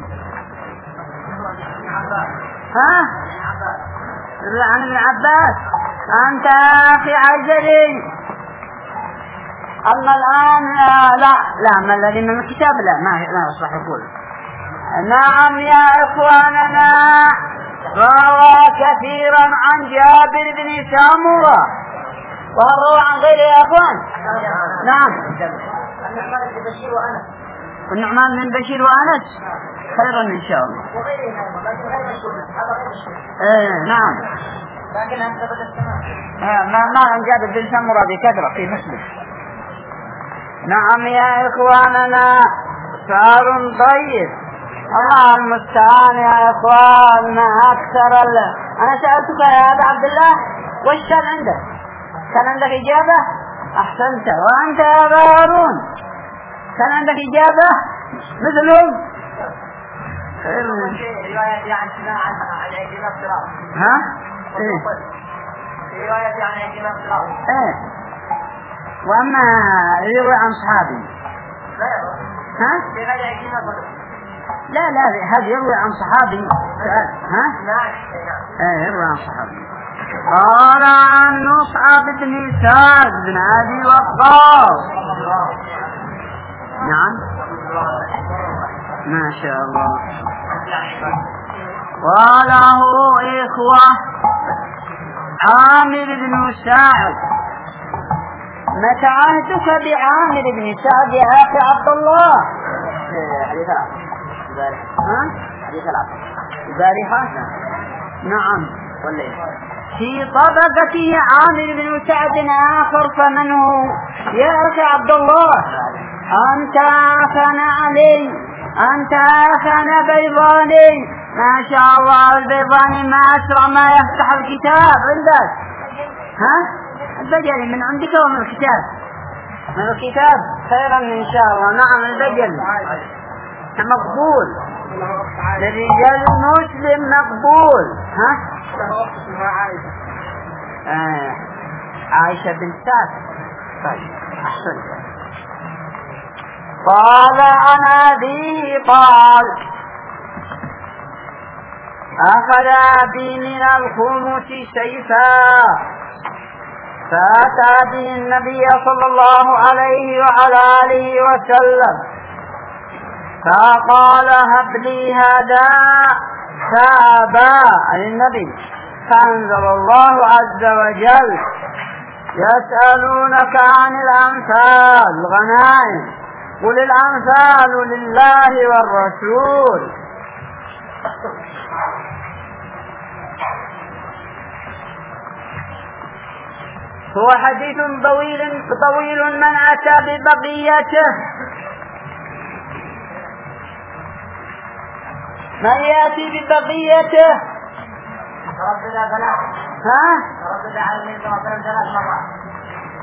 ها يروي عن ابن عباس. أنت أخي عجلي. أما الآن لا لا ما الذي من الكتاب لا ما لا يصلح يقول. نعم يا إخواننا. روى كثيرا عن جابر بن سمرة وروى عن غيره يا إخوان. نعم النعمان بن بشير وأنس. خيرا إن شاء الله. إيه نعم لكن أنت ما ما عن جابر بن سمرة بكثرة في مسلم. نعم يا إخواننا. سؤال طيب. الله المستعان يا إخوان. أكثر ال... أنا سألتك يا أبا عبد الله وش كان عندك؟ كان عندك إجابة؟ أحسنت. وأنت يا أبا هارون كان عندك إجابة مثلهم؟ رواية يعني سماع عن عجيب الصراط. ها؟ إيه رواية يعني عجيب الصراط. إيه وأما يروي عن صحابي لا يروي ها؟ لا لا هذا يروي عن صحابي. ها؟ ايه يروي عن صحابي. قال عن مصعب بن سعد بن أبي وقاص. نعم ما شاء الله. وله إخوة. عامر بن سعد. متى عهدك بعامر بن سعد يا أخي عبد الله؟ حديث البارحة. ها؟ حديث العصر. البارحة؟ نعم. والليل. في طبقته عامر بن سعد آخر فمن هو؟ يا أخي عبد الله أنت أخنا علي أنت أخنا بيضاني. ما شاء الله البيضاني ما أسرع ما يفتح الكتاب عندك. ها؟ البجل من عندك ومن الكتاب؟ من الكتاب. خيرا إن شاء الله. نعم البجل مقبول للرجال المسلم مقبول. ها؟ آه. عائشة بنت سعد. طيب أحسن. قال عن أبيه قال أخذ أبي من الخمس سيفا فأتى به النبي صلى الله عليه وعلى آله وسلم فقال هب لي هذا فأبى النبي. فأنزل الله عز وجل يسألونك عن الأنفال الغنائم قل الأنفال لله والرسول. هو حديث طويل طويل من أتى ببقيته. من يأتي ببقيته؟ ردد ثلاث. ها؟ ردد على النبي صلى الله عليه وسلم ثلاث مرات.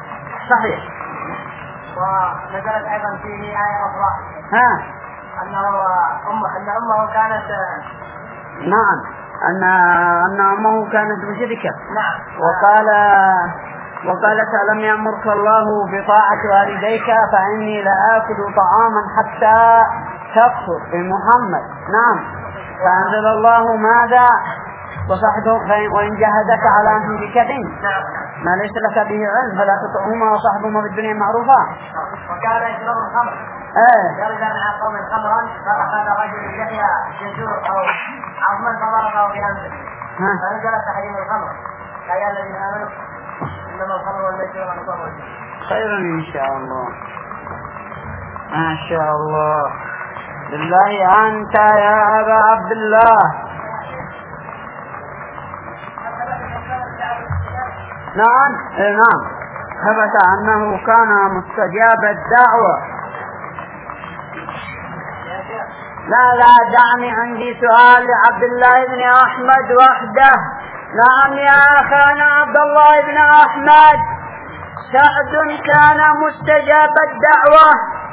صحيح. ونزلت أيضا فيه آية أخرى ها أنه أم أن أمه كانت نعم أن أن أمه كانت مشركة. نعم. وقال وقالت ألم يأمرك الله بطاعة والديك فإني لآكل طعاما حتى تكفر بمحمد. نعم. فأنزل الله ماذا وصحبه وإن جاهدك على أن تشرك به ما ليس لك به علم فلا تطعهما وصحبهما في الدنيا معروفا. وكان يشرب الخمر. ايه. جلس مع قوم خمرا فأخذ رجل لحية جزور أو عظما فضربه بأنفه فنزل تحريم الخمر. يا الذين آمنوا إنما الخمر والميسر والأنصاب والجن. خيرا إن شاء الله. ما شاء الله. بالله أنت يا أبا عبد الله. نعم نعم ثبت أنه كان مستجاب الدعوة. لا لا دعني عندي سؤال لعبد الله بن أحمد وحده. نعم يا أخانا عبد الله بن أحمد، سعد كان مستجاب الدعوة،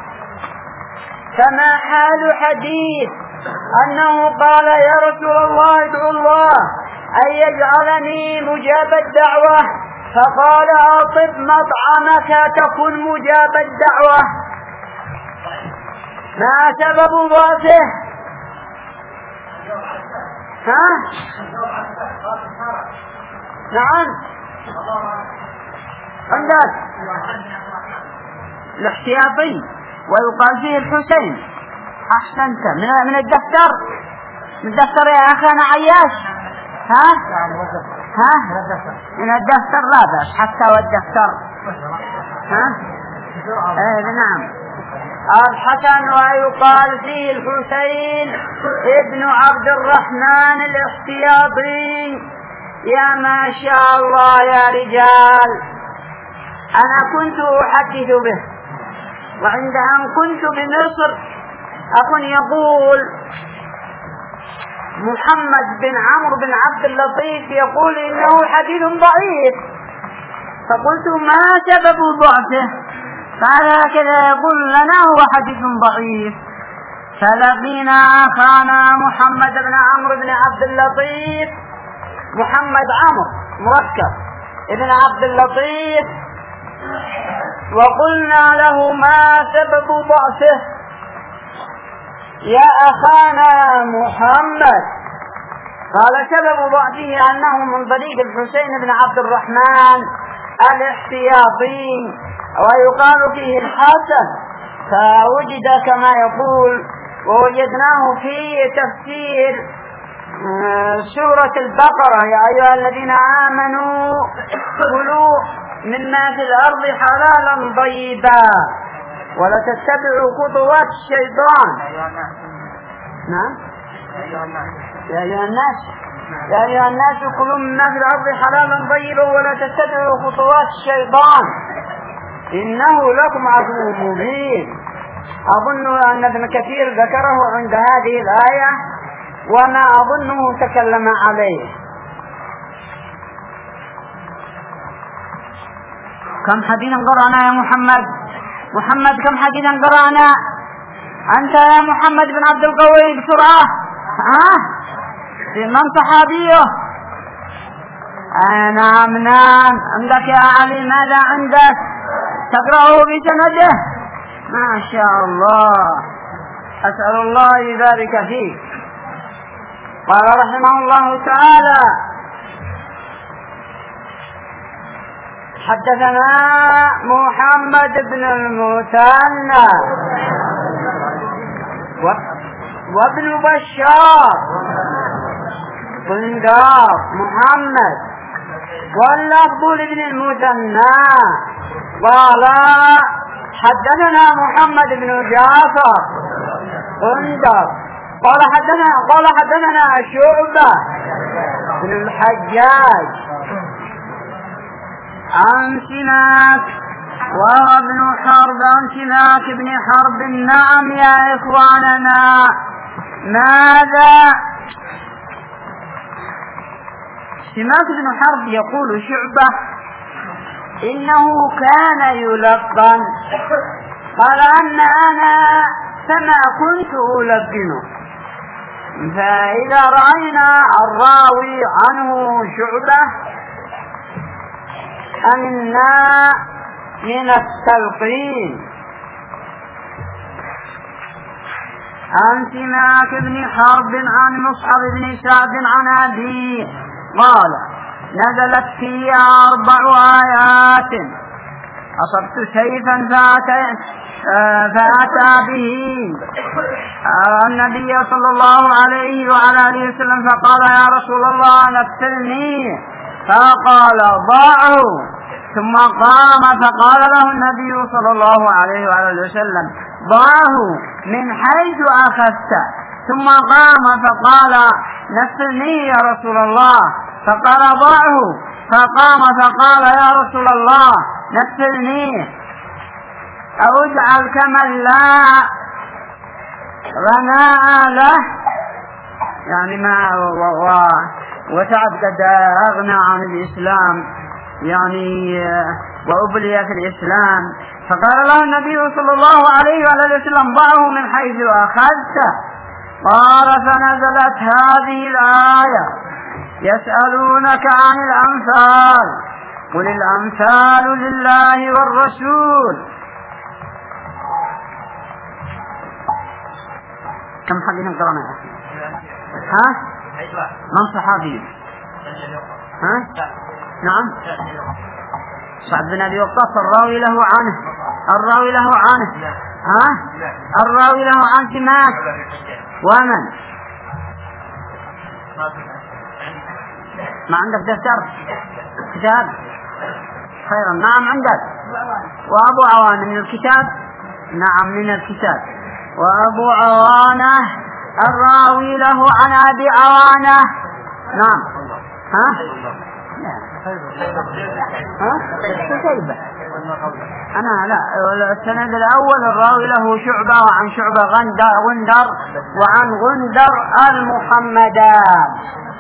فما حال حديث أنه قال يا رسول الله ادعو الله أن يجعلني مجاب الدعوة، فقال أطب مطعمك تكن مجاب الدعوة. ما سبب ضعفه؟ ها؟ نعم عندك الاحتياطي ويقال فيه الحسين. أحسنت. من من الدفتر من الدفتر يا أخانا عياش. ها؟ ها؟ من الدفتر لا بأس حتى والدفتر. ها؟ ايه نعم. الحسن ويقال فيه الحسين ابن عبد الرحمن الاحتياطي. يا ما شاء الله يا رجال. أنا كنت أحدث به، وعند أن كنت بمصر أكون يقول محمد بن عمرو بن عبد اللطيف يقول إنه حديث ضعيف، فقلت ما سبب ضعفه؟ قال كذا يقول لنا هو حديث ضعيف. فلقينا أخانا محمد بن عمرو بن عبد اللطيف، محمد عمرو مركب ابن عبد اللطيف، وقلنا له ما سبب ضعفه؟ يا أخانا محمد قال سبب ضعفه أنه من طريق الحسين بن عبد الرحمن الاحتياطي، ويقال فيه الحسن، فوجد كما يقول، ووجدناه في تفسير سورة البقرة يا أيها الذين آمنوا كلوا مما في الأرض حلالا طيبا ولا تتبعوا خطوات الشيطان. نعم يا أيها الناس يا أيها الناس كلوا مما في الأرض حلالا طيبا ولا تتبعوا خطوات الشيطان إنه لكم عدو مبين. أظن أن ابن كثير ذكره عند هذه الآية وما أظنه تكلم عليه. كم حديثا قرأنا يا محمد؟ محمد كم حديثا قرأنا؟ أنت يا محمد بن عبد القوي بسرعة. ها؟ من صحابيه؟ آه نعم نعم. عندك يا علي ماذا عندك؟ تقرأه بسنده؟ ما شاء الله. أسأل الله يبارك فيك. قال رحمه الله تعالى حدثنا محمد بن المثنى وابن بشار بندار محمد واللفظ لابن المثنى قال حدثنا محمد بن جعفر بندار قال حدثنا قال حدثنا شعبة بن الحجاج عن سماك وابن حرب عن سماك بن حرب. نعم يا إخواننا. ماذا؟ سماك بن حرب يقول شعبة إنه كان يلقن. قال أما أنا فما كنت ألقنه. فإذا رأينا الراوي عنه شعبة أمنا من التلقين. عن سماك بن حرب عن مصعب بن سعد عن أبيه قال نزلت في أربع آيات أصبت سيفا فأتى به النبي صلى الله عليه وعلى آله وسلم فقال يا رسول الله نفسني، فقال ضعه، ثم قام فقال له النبي صلى الله عليه وعلى آله وسلم ضعه من حيث أخذت، ثم قام فقال نفسني يا رسول الله، فقال ضعه، فقام فقال يا رسول الله نفسني، أو اجعل كمن لا غناء له، يعني ما وسعد قد أغنى عن الإسلام يعني وأبلي في الإسلام. فقال له النبي صلى الله عليه وآله وسلم ضعه من حيث أخذته. قال فنزلت هذه الآية يسألونك عن الأمثال قل الأمثال لله والرسول. كم حديث قرأنا يا أخي؟ ها؟ من صحابي؟ ها؟ نعم سعد بن أبي وقاص الراوي له عنه الراوي له عنه ها؟ الراوي له عن سماك ومن؟ ما عندك دفتر كتاب؟ خيرا نعم عندك. وأبو عوانة من الكتاب؟ نعم من الكتاب. وأبو عوانة الراوي له عن أبي عوانة. نعم ها؟ ها؟ كتيبة أنا لا السند الأول الراوي له شعبة وعن شعبة غندر غندر وعن غندر المحمدان.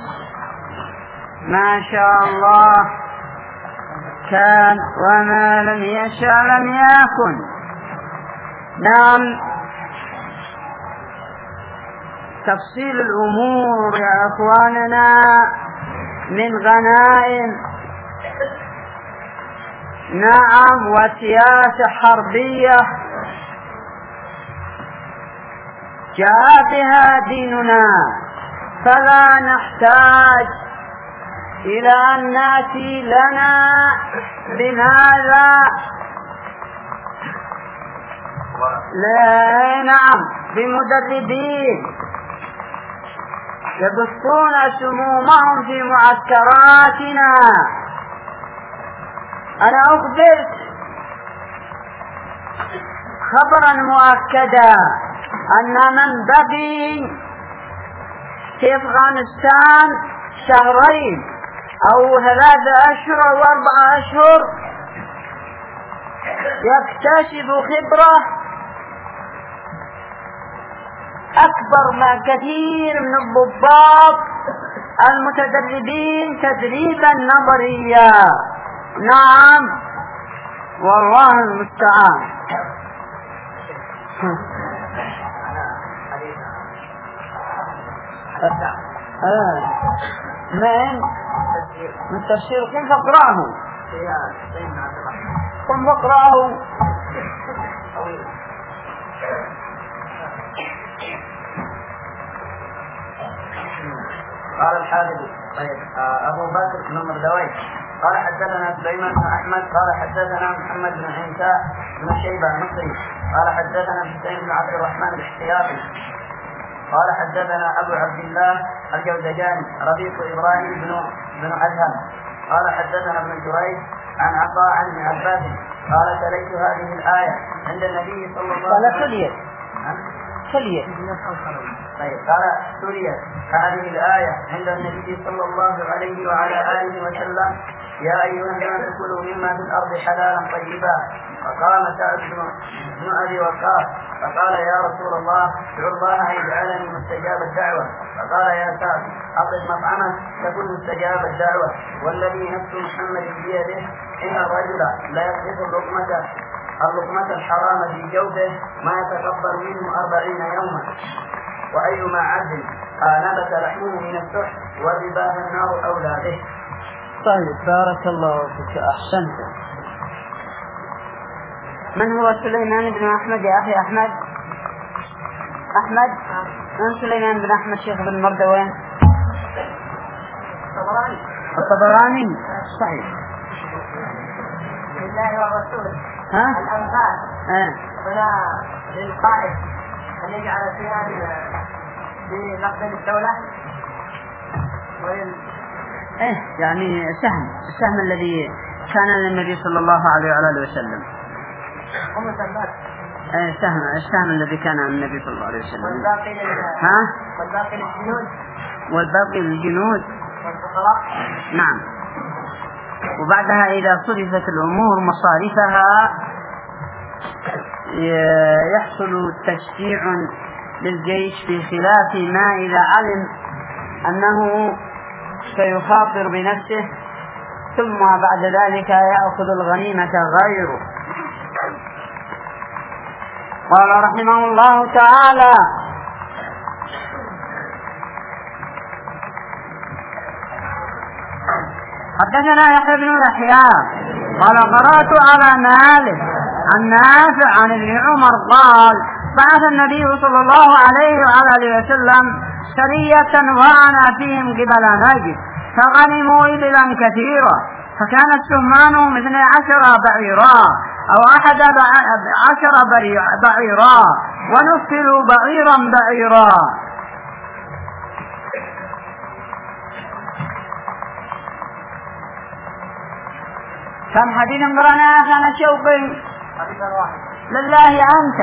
ما شاء الله كان وما لم يشاء لم يكن. نعم تفصيل الأمور يا أخواننا من غنائم نعم وسياسة حربية جاء بها ديننا، فلا نحتاج إلى أن نأتي لنا بماذا لا نعم بمدربين يبثون سمومهم في معسكراتنا. أنا أخبر خبرا مؤكدا أن من بقي في أفغانستان شهرين أو ثلاثة أشهر أو أربعة أشهر يكتسب خبرة أكبر ما كثير من الضباط المتدربين تدريبا نظريا. نعم والله المستعان. من من تفسير قم فاقرأه قم فاقرأه. قال الحافظ طيب أبو بكر بن مردويه قال حدثنا سليمان بن أحمد قال حدثنا محمد بن عيسى بن شيبة المصري قال حدثنا حسين بن عبد الرحمن الاحتياطي قال حدثنا أبو عبد الله الجوزجاني ربيع إبراهيم بن بن أدهم قال حدثنا ابن جريج عن عطاء عن ابن عباس قال تليت هذه الآية عند النبي صلى الله عليه وسلم. سليت طيب قال سوريا هذه الآية عند النبي صلى الله عليه وعلى آله وسلم يا أيها الناس كلوا مما في الأرض حلالا طيبا فقام سعد بن أبي وقاص فقال يا رسول الله ادعو الله أن يجعلني مستجاب الدعوة. فقال يا سعد أطلب مطعمك تكون مستجاب الدعوة والذي نفس محمد بيده إن الرجل لا يقذف اللقمة اللقمة الحرام في جوفه ما يتكبر منه أربعين يوما وأيما عبد نبت لحمه من السحت والربا النار أولى به. طيب بارك الله فيك أحسنت. من هو سليمان بن أحمد يا أخي أحمد؟ أحمد من سليمان بن أحمد شيخ بن مردوين؟ الطبراني. الطبراني صحيح. لله والرسول ها؟ الأنفال ها؟ هنا للقائد أن يجعل فيها في نقد الدولة ويل... إيه يعني سهم السهم الذي كان للنبي صلى الله عليه وعلى وسلم. هم سلمات. إيه سهم السهم الذي كان عن النبي صلى الله عليه وسلم. والباقي لل... ها؟ والباقي للجنود. والباقي للجنود. والفقراء. نعم. وبعدها إذا صرفت الأمور مصارفها يحصل تشجيع للجيش في خلاف ما إذا علم أنه سيخاطر بنفسه ثم بعد ذلك يأخذ الغنيمة غيره. قال رحمه الله تعالى حدثنا يحيى بن يحيى قال قرأت على مالك عن نافع عن ابن عمر قال بعث النبي صلى الله عليه وعلى اله وسلم سرية وأنا فيهم قبل نجد فغنموا إبلا كثيرة فكان السهمان مثل عشر بعيرا أو أحد عشر بعيرا ونفلوا بعيرا بعيرا. كم حديث قرأنا كان شوقي لله أنت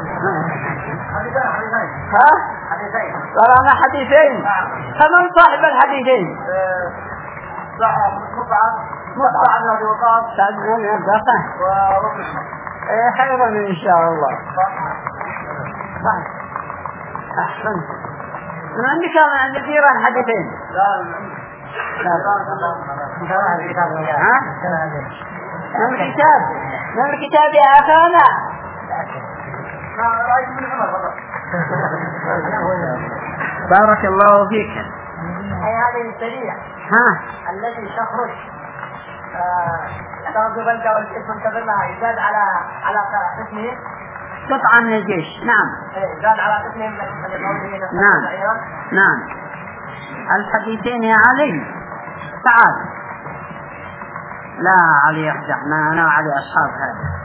ها؟ قرأنا حديثين. فمن صاحب الحديثين؟ مصعب بن أبي وقاص سعد بن أبي وقاص ايه خيرا إن شاء الله. أحسنت. من عندك عن كثير الحديثين؟ ها؟ من الكتاب من الكتاب يا أخانا. بارك الله فيك. أي هذه السرية ها التي تخرج تغضب بلده والاسم كبرها يزاد على على قسمه قطعة من الجيش. نعم يزاد على قسمه من نعم نعم. الحديثين يا علي تعال. لا علي يخدع ما أنا علي أصحاب هذا.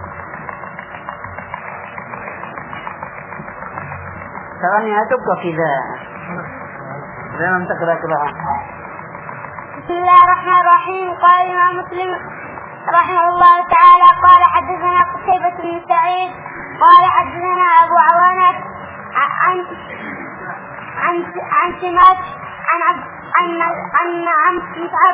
ثواني أتبقى كذا إذا لم تقرأ قراءة. بسم الله الرحمن الرحيم. قال الإمام مسلم رحمه الله تعالى قال حدثنا قتيبة بن سعيد قال حدثنا أبو عوانة عن عن عن سمات عن عن عن عن مصعب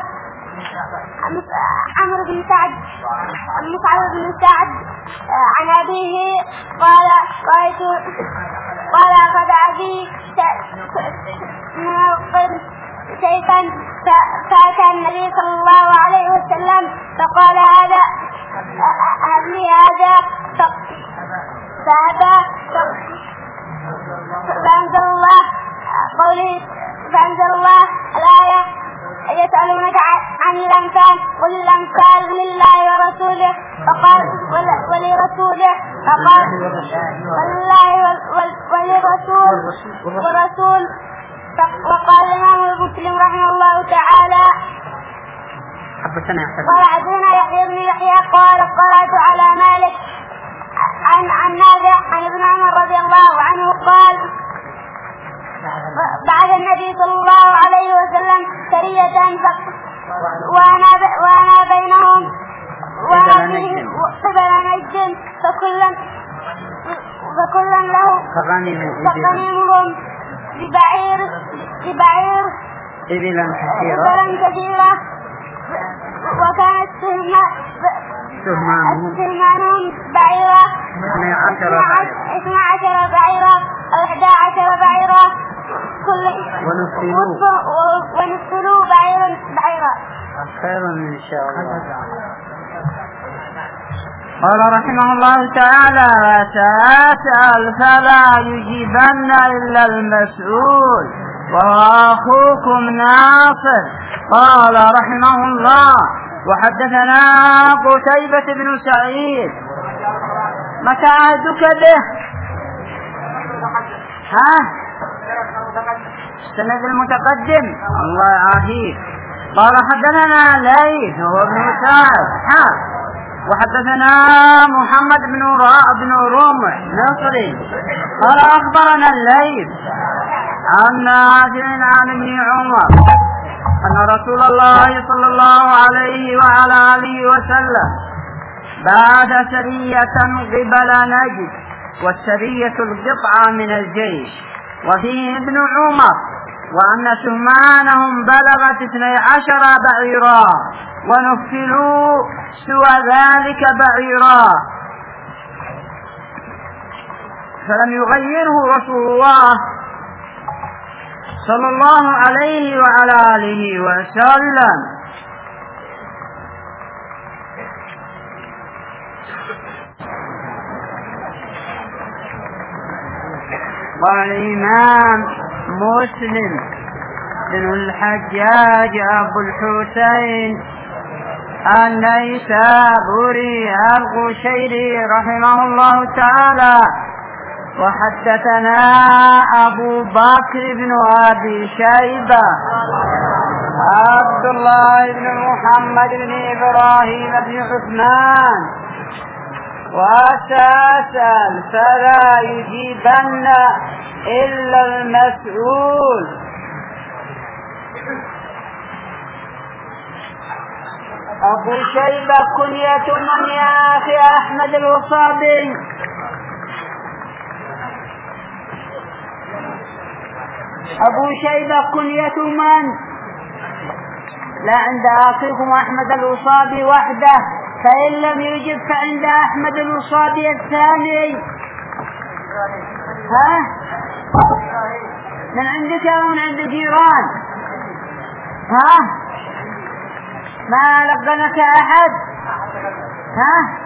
عمرو بن سعد مصعب بن سعد عن أبيه قال رأيت قال أخذ أبي سيفا فأتى النبي صلى الله عليه وسلم فقال هذا هب لي هذا فأبى فأنزل الله قوله فأنزل الله الآية يسألونك عن الأنفال قل الأنفال لله ورسوله فقال ولرسوله فقال ولله وللرسول والرسول. وقال الإمام مسلم رحمه الله تعالى قال حدثنا يحيى بن يحيى قال قرأت على مالك عن عن نافع عن ابن عمر رضي الله عنه قال بعد النبي صلى الله عليه وسلم سرية وأنا وأنا بينهم وأنا بهم قبل نجد فكلا فكلا له فغنيمهم ببعير ببعير إبلا كثيرة وكانت سهمانهم بعيرا اثني عشر بعيرا اثنى عشر بعيرا أو إحدى عشر بعيرا كل ونفصلوا بعيرا بعيرا. خير إن شاء الله. قال رحمه الله تعالى: وتسأل فلا يجيبن إلا المسؤول وأخوكم ناصر. قال رحمه الله: وحدثنا قتيبة بن سعيد. متى عهدك به؟ ها؟ السند المتقدم. الله يعافيك. قال حدثنا ليث هو ابن سعد. ها؟ وحدثنا محمد بن بن رمح نصري قال أخبرنا الليث عن نافع عن ابن عمر أن رسول الله صلى الله عليه وعلى آله وسلم بعث سرية قبل نجد، والسرية القطعة من الجيش، وفيه ابن عمر، وأن سهمانهم بلغت اثني عشر بعيرا ونفلوا سوى ذلك بعيرا، فلم يغيره رسول الله صلى الله عليه وعلى آله وسلم. قال الإمام مسلم بن الحجاج أبو الحسين النيسابوري القشيري رحمه الله تعالى: وحدثنا أبو بكر بن أبي شيبة عبد الله بن محمد بن إبراهيم بن عثمان. وتسأل فلا يجيبن إلا المسؤول. أبو شيبة كنية من يا أخي أحمد الوصابي؟ أبو شيبة كنية من؟ لا، عند أخيكم أحمد الوصابي وحده، فإن لم يجب فعند أحمد الوصابي الثاني. ها؟ من عندك أو من عند الجيران؟ ها؟ ما لقنك أحد؟ ها؟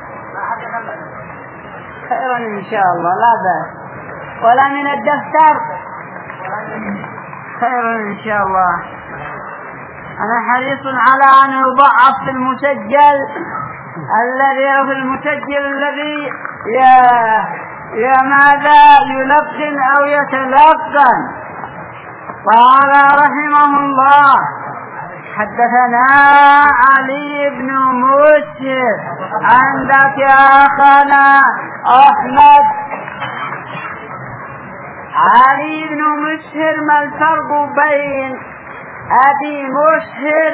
خيرا إن شاء الله، لا بأس. ولا من الدفتر؟ خيرا إن شاء الله. أنا حريص على أن يضعف في المسجل الذي في المسجل الذي يا يا ماذا يلقن أو يتلقن. قال رحمه الله: حدثنا علي بن مسهر. عندك يا أخانا أحمد علي بن مسهر؟ ما الفرق بين أبي مسهر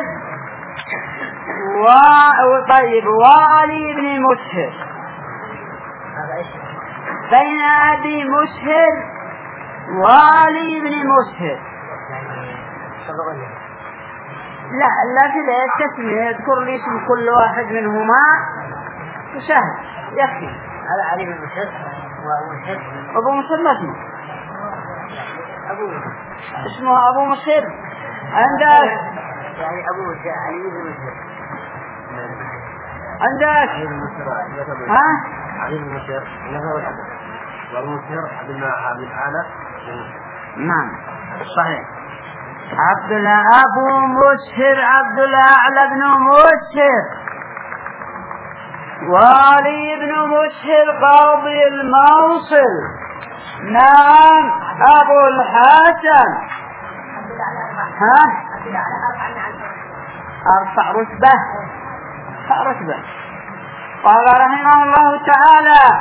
وطيب وعلي بن مسهر؟ بين أبي مسهر وعلي بن مسهر. لا لا في التسمية، يذكر لي اسم كل واحد منهما وسهل يكفي. هذا علي بن مسهر وأبو مسهر. أبو مسهر ما اسمه أبو اسمه أبو مسهر. عندك يعني أبو علي بن مسهر. عندك ها؟ علي بن مسهر له الحدث، وأبو مسهر عبد الله عبد الأعلى. نعم صحيح. عبد الله أبو مسهر عبد الأعلى بن مسهر، وعلي بن مسهر قاضي الموصل. نعم أبو الحسن. ها؟ أرفع رتبة رتبة. قال رحمه الله تعالى: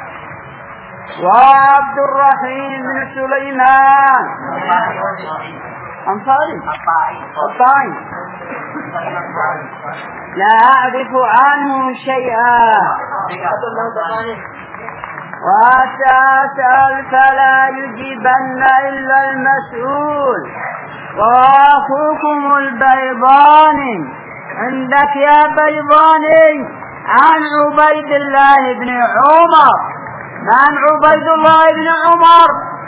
وعبد الرحيم بن سليمان أنصاري الطائي، لا أعرف عنه شيئا. وتسأل فلا يجيبن إلا المسؤول. وأخوكم البيضاني. عندك يا بيضاني عن عبيد الله بن عمر. من عبيد الله بن عمر؟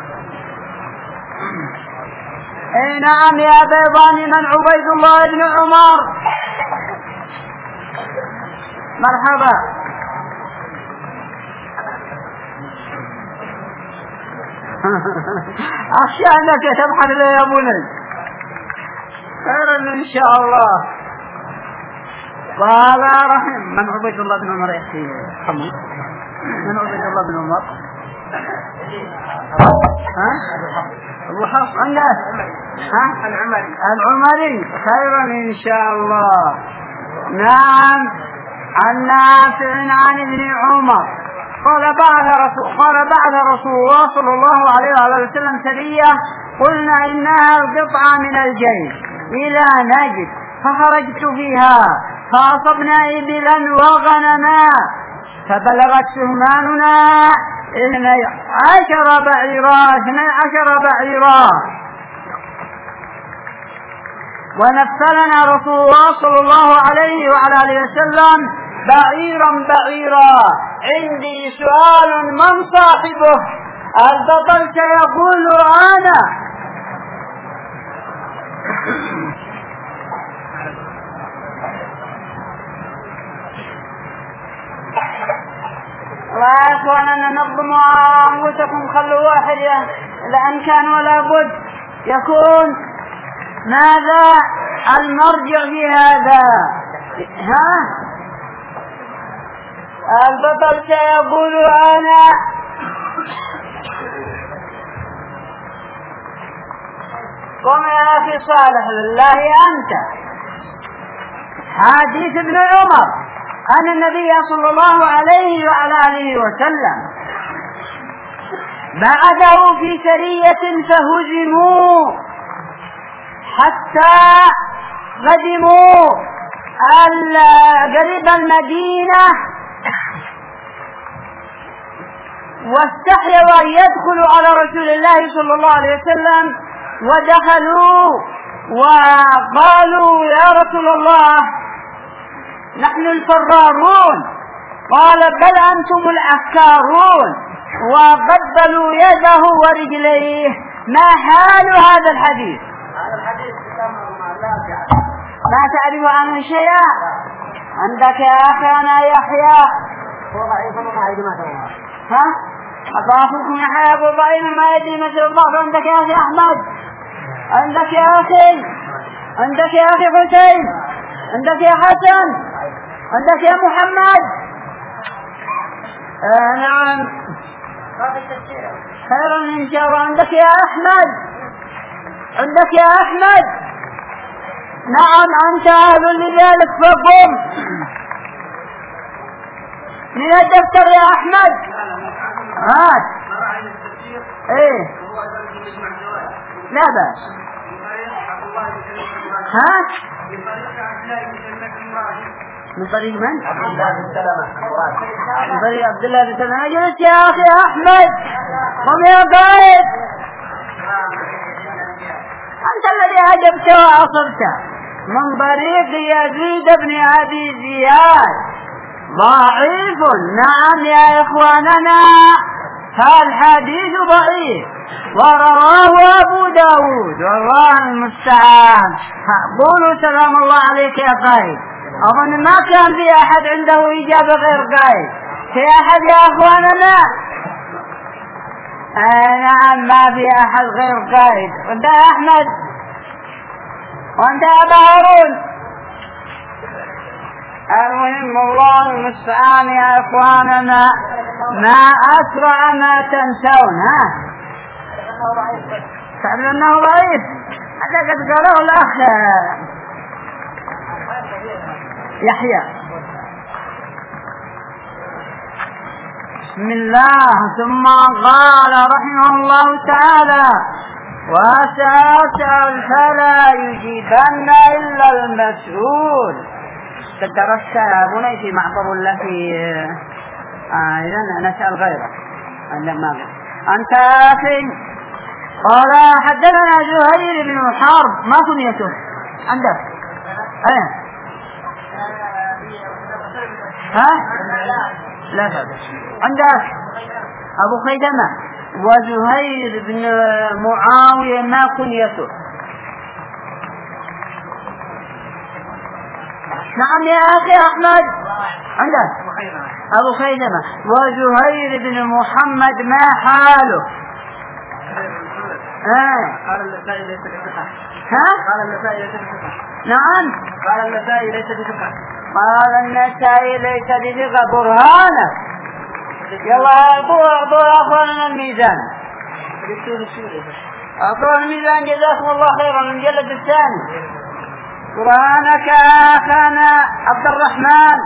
اي نعم يا بيضاني، من عبيد الله بن عمر؟ مرحبا. أخشى أنك تبحث لي يا بني. خيرا إن شاء الله. قال رحم من عبيد الله بن عمر؟ يا أخي حمد، من عبيد الله بن عمر؟ ها؟ أبو حفص عنده؟ ها؟ العمري. العمري. خيرا إن شاء الله. نعم. عن نافع عن ابن عمر قال بعث رسول قال بعث رسول الله صلى الله عليه وآله وسلم سرية، قلنا إنها قطعة من الجيش إلى نجد، فخرجت فيها فأصبنا إبلا وغنما، فبلغت سهماننا اثني عشر بعيرا اثني عشر بعيرا، ونفلنا رسول الله صلى الله عليه وعلى آله وسلم بعيرا بعيرا. عندي سؤال، من صاحبه؟ البطل سيقول أنا. الله يا أخواننا نظموا أنفسكم، خلوا واحد لأن كان ولا بد يكون. ماذا المرجع في هذا؟ ها؟ البطل سيقول أنا. قم يا أخي صالح لله أنت. حديث ابن عمر أن النبي صلى الله عليه وعلى آله وسلم بعثه في سرية فهزموا حتى قدموا قريب المدينة، واستحيوا أن يدخلوا على رسول الله صلى الله عليه وسلم، ودخلوا وقالوا يا رسول الله نحن الفرارون. قال بل أنتم العسكارون، وقبلوا يده ورجليه. ما حال هذا الحديث؟ هذا الحديث ما تعرف عنه شيئا؟ عندك يا أخي أنا يحيى هو ضعيف وما يدري ما تقول. ها؟ أضافكم يحيى أبو ضعيف ما يدري مثل الضعف. عندك يا أخي أحمد، عندك يا أخي، عندك يا أخي حسين، عندك يا حسن، عندك يا محمد. آه نعم خيرا إن شاء الله. عندك يا أحمد، عندك يا أحمد. نعم أنت أهل لذلك فقم من الدفتر يا أحمد. هات. ايه لا بأس. ها من طريق من؟ من طريق عبد الله بن سلمة. اجلس يا أخي أحمد، قم يا قائد، أنت الذي أجبت وأصبت. من طريق يزيد بن أبي زياد ضعيف. نعم يا إخواننا فالحديث ضعيف، ورواه أبو داود والله المستعان. قولوا سلام الله عليك يا قائد. أظن ما كان في أحد عنده إجابة غير قائد. في أحد يا إخواننا؟ آه نعم ما في أحد غير قائد. وانت يا أحمد، وانت يا أبا هارون. المهم الله المستعان يا إخواننا. ما أسرع ما تنسون. ها تعلم أنه ضعيف. هذا قد قاله الأخ يحيى. بسم الله. ثم قال رحمه الله تعالى وسأسأل فلا يجيبن إلا المسؤول. درست يا بني في معبر الله في آه إذن نسأل غيره عندما أنت أخي. قال حدثنا زهير بن حرب. ما كنيته عندك؟ أيه ها؟ لا هذا عندك أبو خيثمة وزهير بن معاوية ما كنيته. نعم يا أخي أحمد عندك أبو خيثمة وزهير بن محمد ما حاله؟ آه. قال النسائي ليس بثقة. ها؟ قال النسائي ليس بثقة. نعم. قال النسائي ليس بثقة. قال النسائي ليس بثقة. برهانك. يلا أعطوا أخوانا الميزان. أعطوا الميزان جزاكم الله خيرا من المجلد الثاني. برهانك أخانا عبد الرحمن.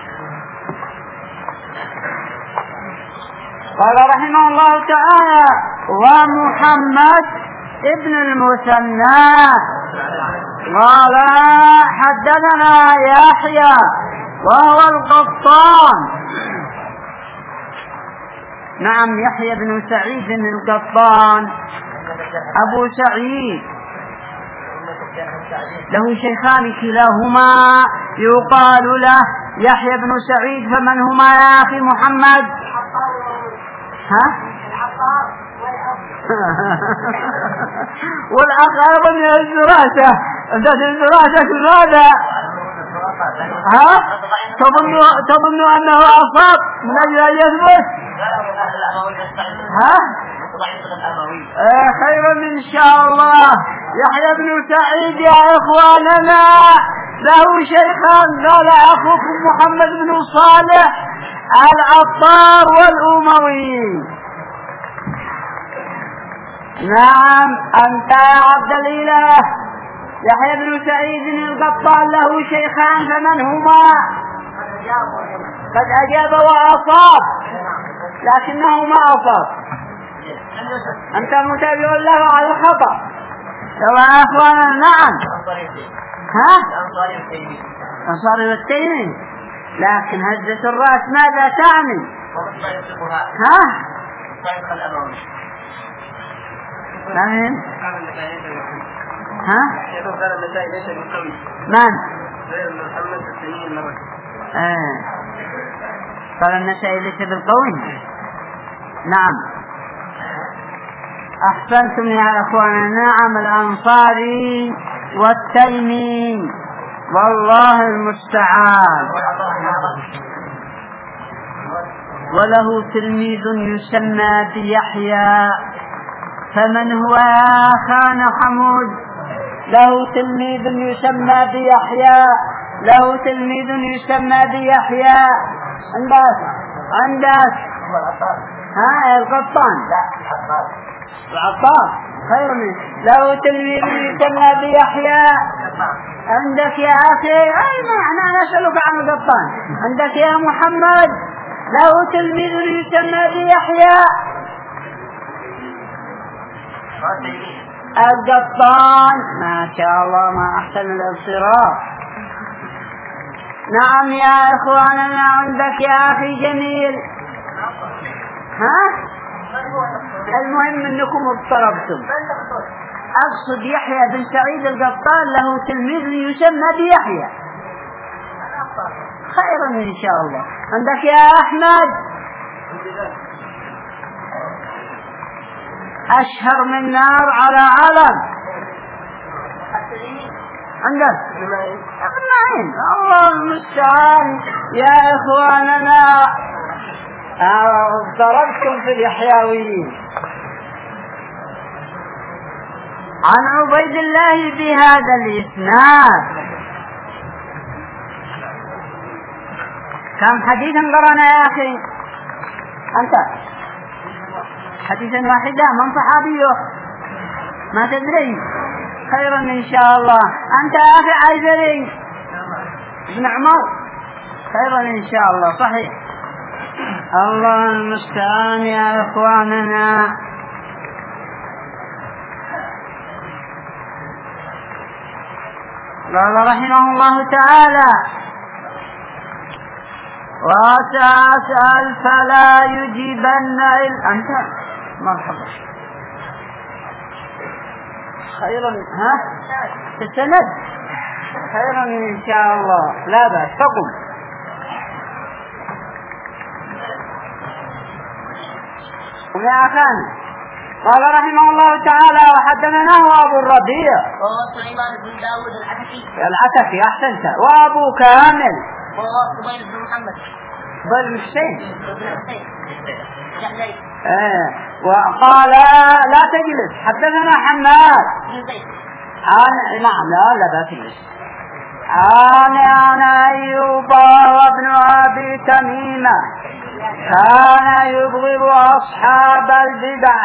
قال رحمه الله تعالى ومحمد ابن المثنى قال حدثنا يحيى وهو القطان. نعم يحيى بن سعيد القطان أبو سعيد له شيخان كلاهما يقال له يحيى بن سعيد. فمن هما يا أخي محمد؟ ها؟ والأخ أيضا من الزراشة. أنت الزراشة ماذا؟ ها؟ تظن تظن أنه أصاب من أجل أن يثبت؟ ها؟ آه خيرا إن شاء الله. يحيى بن سعيد يا إخواننا له شيخان قال أخوكم محمد بن صالح العطار والأموي. نعم أنت يا عبد الإله. يحيى بن سعيد القطان له شيخان فمن هما؟ قد أجاب وأصاب لكنه ما أصاب. أنت متابع له على الخطأ. سواء أخوانا. نعم. ها؟ أنصاري والتيمي. لكن هزة الرأس ماذا تعني؟ ها؟ فهم؟ ها؟ من؟ آه. قال النسائي ليس بالقوي. نعم أحسنتم يا أخوانا. نعم الأنصاري والتيمي والله المستعان. وله تلميذ يسمى بيحيى. فمن هو يا أخانا حمود؟ له تلميذ يسمى بيحيى. له تلميذ يسمى بيحيى. عندك عندك ها القطان العطار خير منه. له تلميذ يسمى بيحيى. عندك يا أخي أي أنا أسألك عن القطان. عندك يا محمد له تلميذ يسمى بيحيى. القطان ما شاء الله ما أحسن الانصراف. نعم يا إخواننا. عندك يا أخي جميل. ها؟ المهم أنكم اضطربتم. أقصد يحيى بن سعيد القطان له تلميذ يسمى بيحيى. خيرا إن شاء الله. عندك يا أحمد أشهر من نار على علم. عندك أقنعين. الله المستعان يا إخواننا. ضربتم في اليحيويين. عن عبيد الله بهذا الإسناد. كم حديثا قرأنا يا أخي أنت؟ حديثا واحدا. من صحابيه؟ ما تدري. خيرا إن شاء الله. أنت يا أخي عايزري ابن عمر. خيرا إن شاء الله. صحيح. الله المستعان يا إخواننا. قال رحمه الله تعالى وتسأل فلا يجيبن إلا أنت. مرحبا. خيرا. ها السند خير إن شاء الله، لا بأس، فقم. يا أخان قال رحمه الله تعالى وحدثناه أبو الربيع وهو سليمان بن داود العتكي العتكي أحسنت، وأبو كامل وهو قبيل بن محمد بن حسين بن حسين جحلي آه. وقال لا تجلس، حدثنا حماد بن زيد عن نعم لا لا تجلس عن عن أيوب وابن أبي تميمة كان يبغض أصحاب البدع.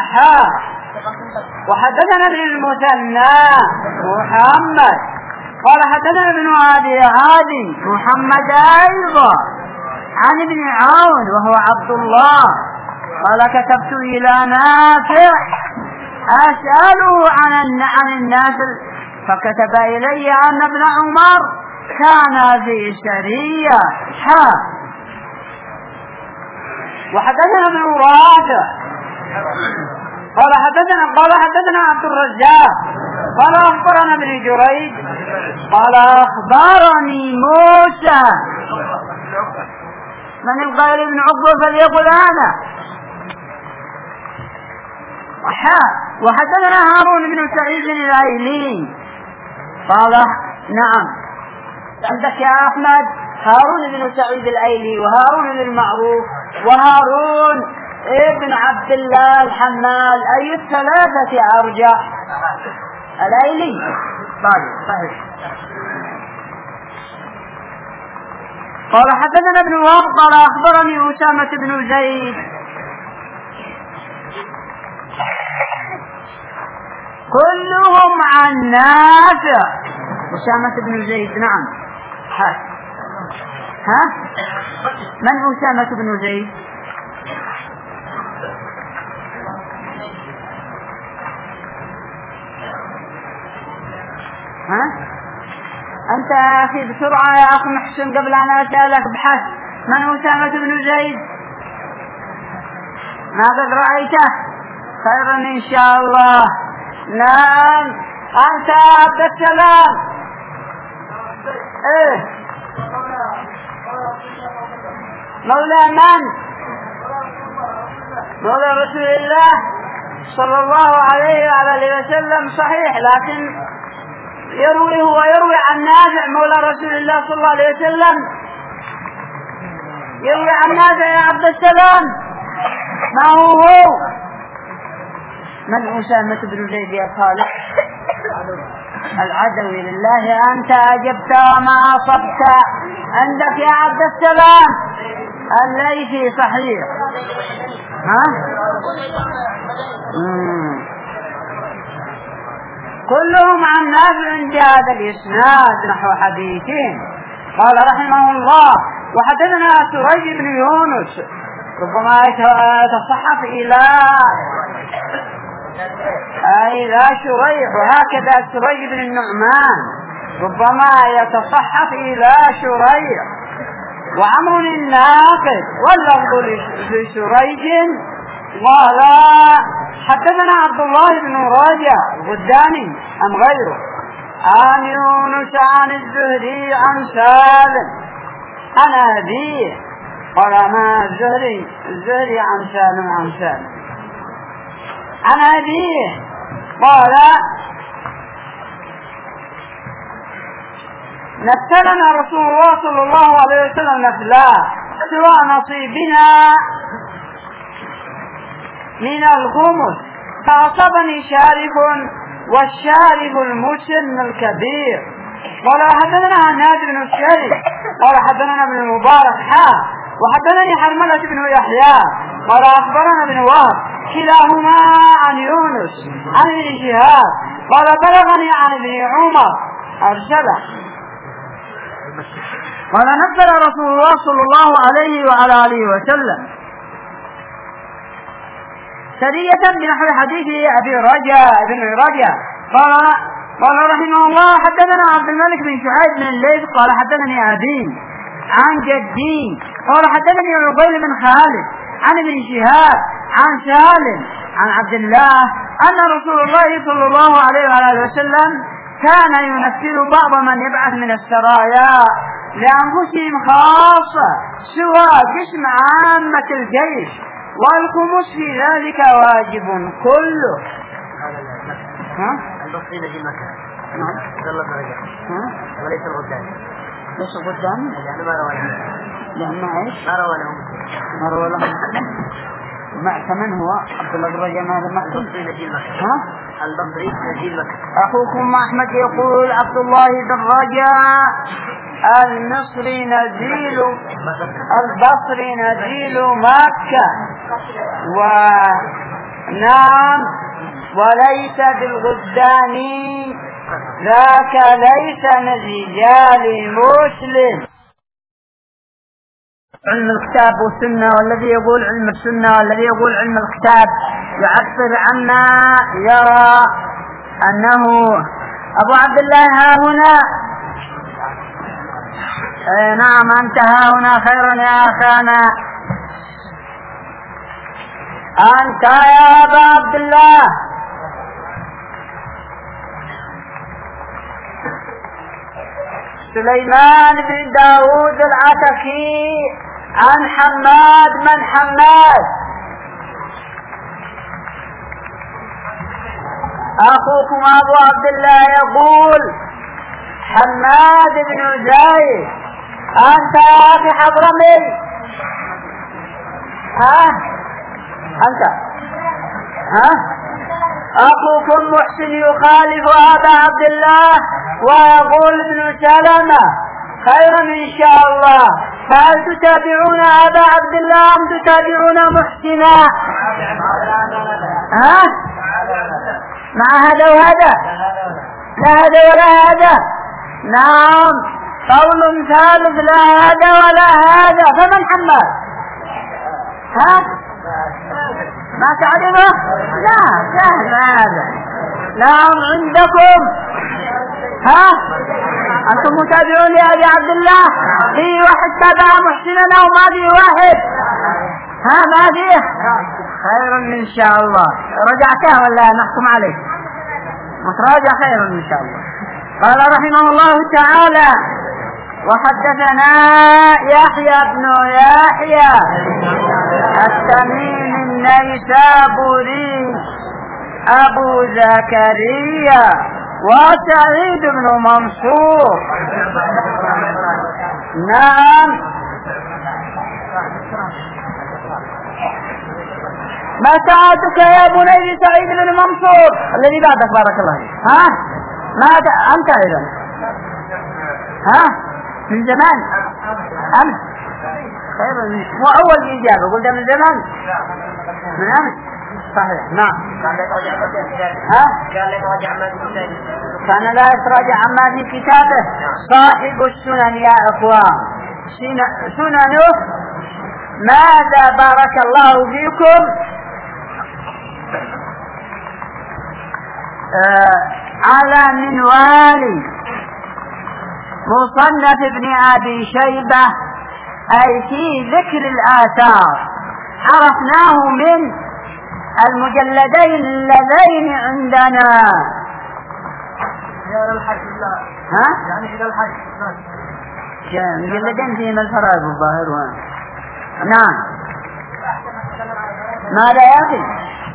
وحدثنا ابن المثنى محمد قال حدثنا ابن أبي هادي محمد أيضا عن ابن عون وهو عبد الله قال كتبت إلى نافع أسأله عن عن الناس فكتب إلي أن ابن عمر كان في سرية. ها وحدثنا ابن رافع قال حدثنا قال حدثنا عبد الرزاق قال أخبرنا ابن جريج قال أخبرني موسى من القائل ابن عقبة فليقل أنا. وحدثنا هارون بن سعيد الأيلي قال نعم عندك يا أحمد هارون بن سعيد الأيلي وهارون المعروف وهارون ابن عبد الله الحمال، أي الثلاثة أرجح؟ الأيلي صحيح. قال حدثنا ابن وهب قال أخبرني أسامة بن زيد كلهم عن نافع. أسامة بن زيد نعم. ها ها من أسامة بن زيد؟ ها أنت يا أخي بسرعة يا أخي محسن قبل أن أسألك بحث من أسامة بن زيد؟ ما قد رأيته؟ خيرا إن شاء الله. نعم أنت عبد السلام إيه مولى من؟ مولى رسول الله صلى الله عليه وعلى وسلم. صحيح، لكن يروي هو يروي عن نافع مولى رسول الله صلى الله عليه وسلم، يروي عن نافع يا عبد السلام. ما هو هو؟ من أسامة بن زيد يا صالح؟ العدوي. لله أنت أجبت وما أصبت. عندك يا عبد السلام الليثي صحيح. ها مم. كلهم عن نافع بهذا الإسناد نحو حديثين. قال رحمه الله وحدثنا سريج بن يونس ربما يتصحف إلى إلى شريح، وهكذا سريج بن النعمان ربما يتصحف إلى شريح. وعمر الناقد واللفظ لشريج قال حدثنا عبد الله بن راجع الغداني أم غيره عن يونس عن الزهري عن سالم عن أبيه قال ما الزهري الزهري عن سالم عن سالم عن أبيه قال نفلنا رسول الله صلى الله عليه وسلم نفلا سوى نصيبنا من الخمس فأصابني شارف والشارف المسن الكبير. قال حدثنا عناد بن الشريف قال حدثنا ابن المبارك حا وحدثني حرملة بن يحيى قال أخبرنا ابن وهب كلاهما عن يونس عن ابن شهاب قال بلغني عن ابن عمر أرسله قال نزل رسول الله صلى الله عليه وعلى آله وسلم سرية بنحو حديث أبي رجاء بن رجاء قال قال رحمه الله حدثنا عبد الملك بن شعيب بن الليث قال حدثني أبي عن جدي قال حدثني عقيل بن خالد عن ابن شهاب عن سالم عن عبد الله أن رسول الله صلى الله عليه وآله وسلم كان ينفذ بعض من يبعث من السرايا لأنفسهم خاصة سوى قسم عامة الجيش، والخمس في ذلك واجب كله. ها؟ البصري نجي مكة. نعم. يلا درجة. ها؟ وليس الغدام. ليس الغدام؟ يعني ما روى له. لأنه إيش؟ ما روى له. ما روى له. مع كمن هو عبد الله بن رجاء هذا مكة؟ البصري نجي مكة. ها؟ البصري نجي مكة. أخوكم أحمد يقول عبد الله بن رجاء المصري نزيل البصري نزيل مكة، ونعم وليس بالغداني ذاك ليس من رجال مسلم. علم الكتاب والسنة، والذي يقول علم السنة والذي يقول علم الكتاب يعبر عما يرى أنه أبو عبد الله ها هنا. اي نعم أنت ها هنا، خيرا يا أخانا، أنت يا أبا عبد الله. سليمان بن داود العتكي عن حماد من حماد. أخوكم أبو عبد الله يقول حماد بن زيد. أنت يا أخي حضرمي، ها أنت ها أخوكم محسن يخالف أبا عبد الله ويقول ابن سلمة خيرا إن شاء الله. فهل تتابعون أبا عبد الله أم تتابعون محسنا؟ ها مع هذا وهذا؟ لا هذا ولا هذا. نعم قول ثالث لا هذا ولا هذا. فمن حماد؟ ها ما تعرفه؟ لا سهل هذا. نعم عندكم ها أنتم متابعون لأبي عبد الله؟ في واحد تابع محسنا أو ما في واحد؟ ها ما فيه؟ خير إن شاء الله. رجعته ولا نحكم عليه؟ متراجع خير إن شاء الله. قال رحمه الله تعالى وحدثنا يحيى بن يحيى التميمي النيسابوري أبو زكريا وسعيد بن منصور. نعم ما ساعتك يا بني سعيد بن منصور الذي بعدك بارك الله. ها ماذا أنت أيضا؟ ها من زمان أمس؟ خير وأول إجابة قلت من زمان من أمس صحيح. نعم ها كان لا يتراجع عما في كتابه صاحب السنن يا إخوان. سننه ماذا بارك الله فيكم آه على منوال مصنف ابن أبي شيبة أي في ذكر الآثار. عرفناه من المجلدين اللذين عندنا. ها؟ يعني إلى الحج مجلدين فيهما الفرائض الظاهر. نعم ماذا يا أخي؟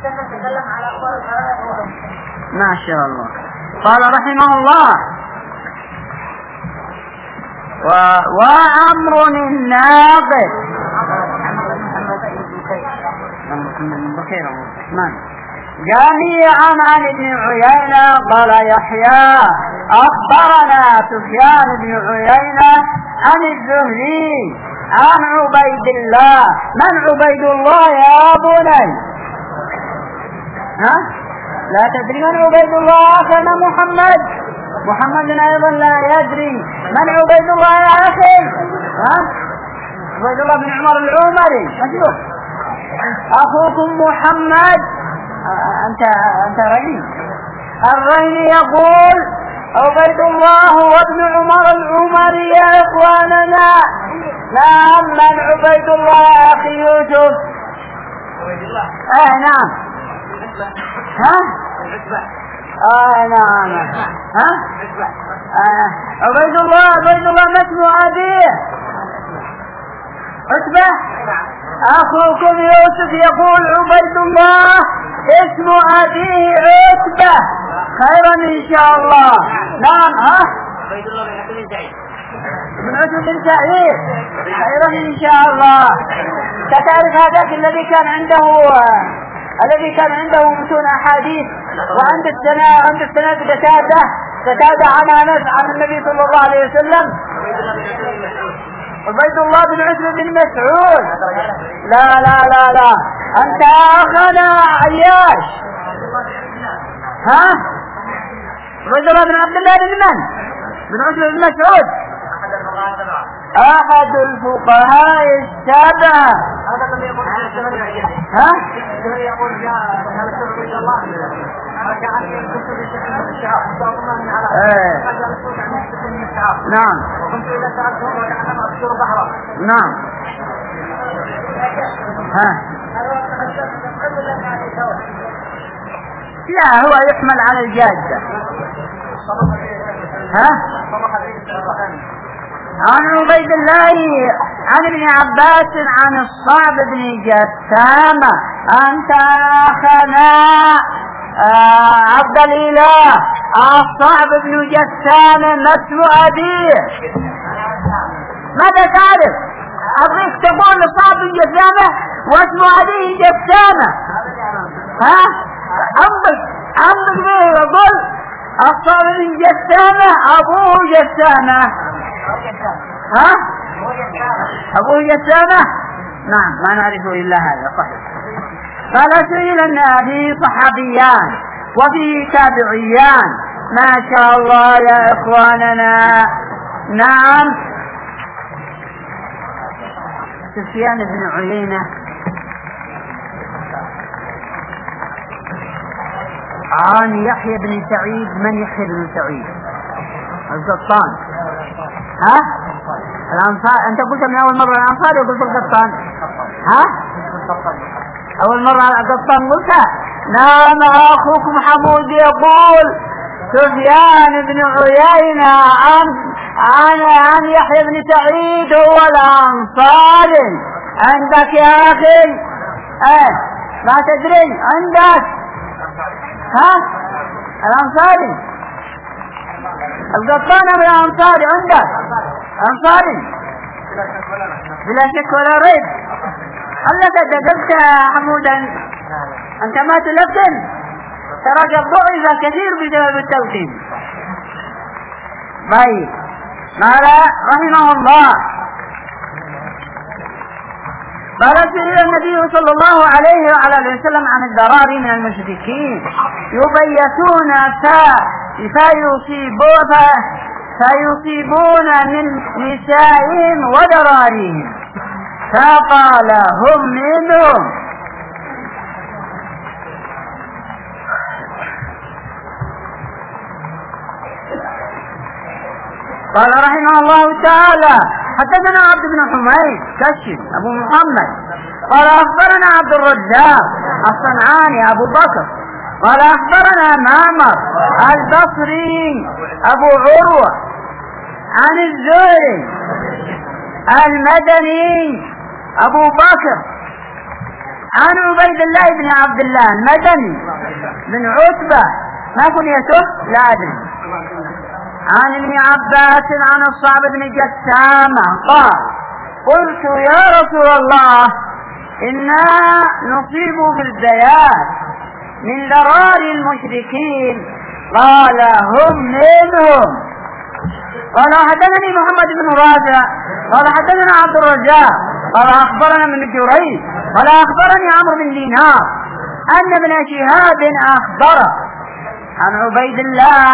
ما شاء الله. قال رحمه الله و... وأمر الناقد جميعا عن ابن عيينة قال يحيى أخبرنا سفيان بن عيينة عن الزهري عن عبيد الله. من عبيد الله يا بني؟ ها لا تدري من عبيد الله؟ أخنا محمد محمد أيضا لا يدري من عبيد الله يا أخي. ها عبيد الله بن عمر العمري أشوف أخوكم محمد. أنت أنت رهين. الرهين يقول عبيد الله وابن عمر العمري يا إخواننا. نعم من عبيد الله يا أخي يوسف؟ عبيد الله آه نعم. ها آه نعم. ها؟ آه. عبيد الله عبيد الله ما اسم أبيه؟ عتبة. أخوكم يوسف يقول عبيد الله اسم أبيه عتبة. خيرا إن شاء الله. نعم. ها؟ عبيد الله بن عتبة بن سعيد. بن عتبة بن سعيد. خيرا إن شاء الله. ستعرف هذاك الذي كان عنده الذي كان عنده متون أحاديث وعند السنة عند السنة قتادة قتادة عن أنس عن النبي صلى الله عليه وسلم. عبيد الله بن عتبة بن مسعود. لا لا لا لا أنت أخنا عياش. ها؟ عبيد الله بن عبد الله بن من؟ بن عتبة بن مسعود أحد الفقهاء السبعة. هذا الذي يقول ها؟ الذي يقول جاء عبيد الله رجع عن الكتب الشعب نعم. وكنت إذا سألتهم وكأنما أبصر بحرا. نعم. ها؟ لا هو يحمل على الجادة. ها؟ عن عبيد الله عن ابن عباس عن الصعب بن جثامة أنت أخنا آه عبد الإله الصعب بن جثامة ما اسم أبيه؟ ماذا تعرف؟ أبيك تقول لصعب بن جثامة واسم أبيه جثامة. ها؟ أمك أمك به يقول الصعب بن جثامة أبوه جثامة. ها؟ أبوه جثامة؟ نعم ما نعرف إلا هذا صحيح. قال سئل النبي صحابيان وفيه تابعيان. ما شاء الله يا إخواننا. نعم. سفيان بن عيينة عن يحيى بن سعيد. من يحيى بن سعيد؟ القطان. ها؟ الأنصار. أنت قلت من أول مرة الأنصار وقلت القطان. ها؟ أول مرة القطان قلتها. نعم أخوكم حمود يقول سفيان بن عيينة عن عن عن يحيى بن سعيد هو الأنصاري. عندك يا أخي؟ إيه ما تدري عندك؟ ها؟ الأنصاري. القطان من الأنصاري عندك؟ أنصاري بلا شك ولا ريب. هلك دققت حمودا أنت ما تلقن تراك ضعف كثير بسبب التلقين. طيب قال رحمه الله قال سئل النبي صلى الله عليه وعلى اله وسلم عن الضرار من المشركين يبيتون فيصيبون فيصيبون من نسائهم وذراريهم فقال هم منهم. قال رحمه الله تعالى حدثنا عبد بن حميد كشف أبو محمد قال أخبرنا عبد الرزاق الصنعاني أبو بكر قال أخبرنا معمر البصري أبو عروة عن الزهري المدني أبو بكر عن عبيد الله بن عبد الله المدني بن عتبة ما كنيته لا أدري عن ابن عباس عن الصعب بن جثامة قال قلت يا رسول الله إنا نصيب بالزيات من ذرار المشركين قال هم منهم. قال حدثني محمد بن رافع قال حدثنا عبد الرزاق قال أخبرنا من جريج قال أخبرني عمرو بن دينار أن ابن شهاب أخبره عن عبيد الله.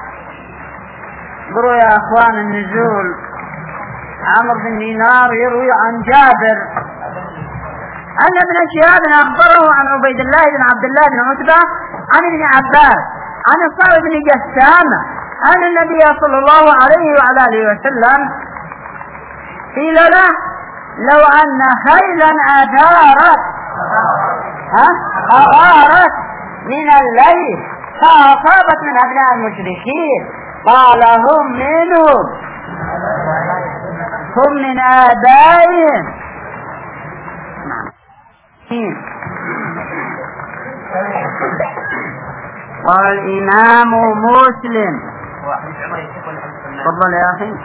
قروا يا أخوان النزول. عمرو بن دينار يروي عن جابر أن ابن شهاب أخبره عن عبيد الله بن عبد الله بن عتبة عن ابن عباس عن الصعب بن جثامة أن النبي صلى الله عليه وعلى آله وسلم قيل له لو أن خيلا أثارت ها أغارت من الليل فأصابت من أبناء المشركين. قال هم منهم، هم من آبائهم. قال الإمام مسلم. تفضل يا أخي.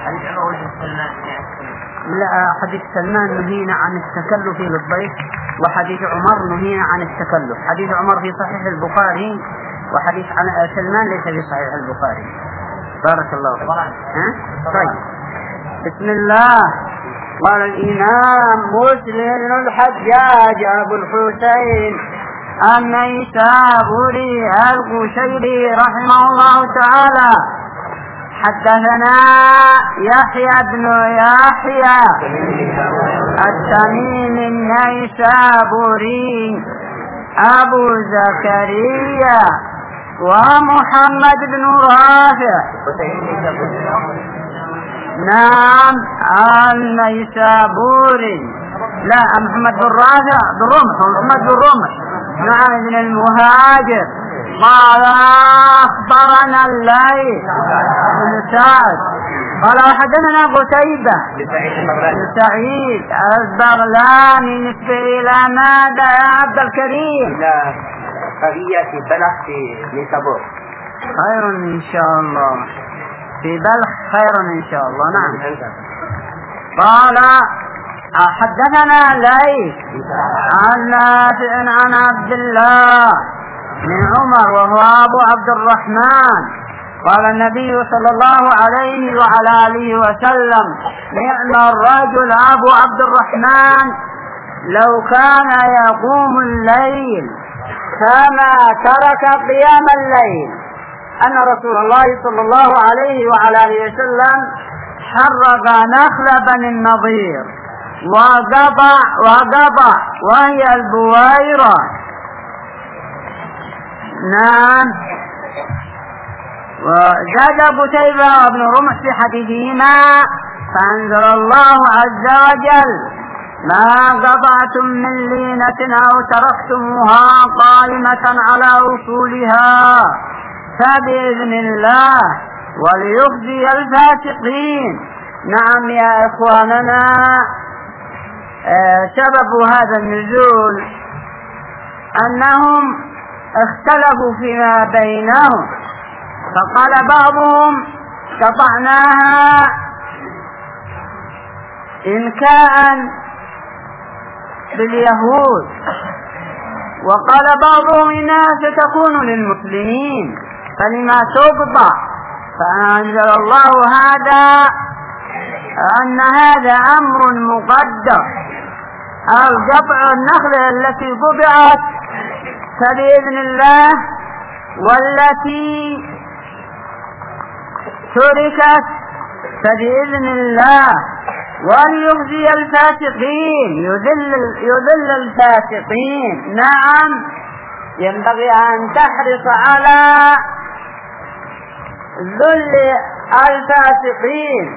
لا، حديث سلمان نهينا عن التكلف للضيف، وحديث عمر نهينا عن التكلف. حديث عمر في صحيح البخاري، وحديث عن سلمان ليس في صحيح البخاري. بارك الله فيك. طيب، بسم الله. قال الإمام مسلم بن الحجاج أبو الحسين النيسابوري القشيري رحمه الله تعالى حدثنا يحيى بن يحيى التميمي النيسابوري أبو زكريا ومحمد بن رافع نعم النيسابوري، لا محمد بن رافع بالرمح، محمد بن رمح نعم ابن المهاجر. قال أخبرنا الليث بن سعد قال حدثنا قتيبة بن سعيد البغلاني نسبة إلى ماذا يا عبد الكريم؟ إلى قرية في بلخ في نيسابور. خير إن شاء الله، في بلخ خير إن شاء الله. نعم. قال حدثنا ليث عن نافع عن عبد الله بن عمر وهو أبو عبد الرحمن قال النبي صلى الله عليه وعلى آله وسلم نعم الرجل أبو عبد الرحمن لو كان يقوم الليل فما ترك قيام الليل. أن رسول الله صلى الله عليه وعلى آله وسلم حرق نخل بني النضير وقطع وقطع وهي البويرة. نعم. وزاد قتيبة وابن رمح في حديثهما فأنزل الله عز وجل ما قطعتم من لينة أو تركتموها قائمة على أصولها فبإذن الله وليخزي الفاسقين. نعم يا إخواننا، سبب هذا النزول أنهم اختلفوا فيما بينهم، فقال بعضهم قطعناها إنكاء باليهود، وقال بعضهم إنها ستكون للمسلمين فلما تقطع. فأنزل الله هذا أن هذا أمر مقدر، القطع النخلة التي قطعت فبإذن الله، والتي تركت فبإذن الله، وليخزي الفاسقين يذل, يذل الفاسقين. نعم، ينبغي أن تحرص على ذل الفاسقين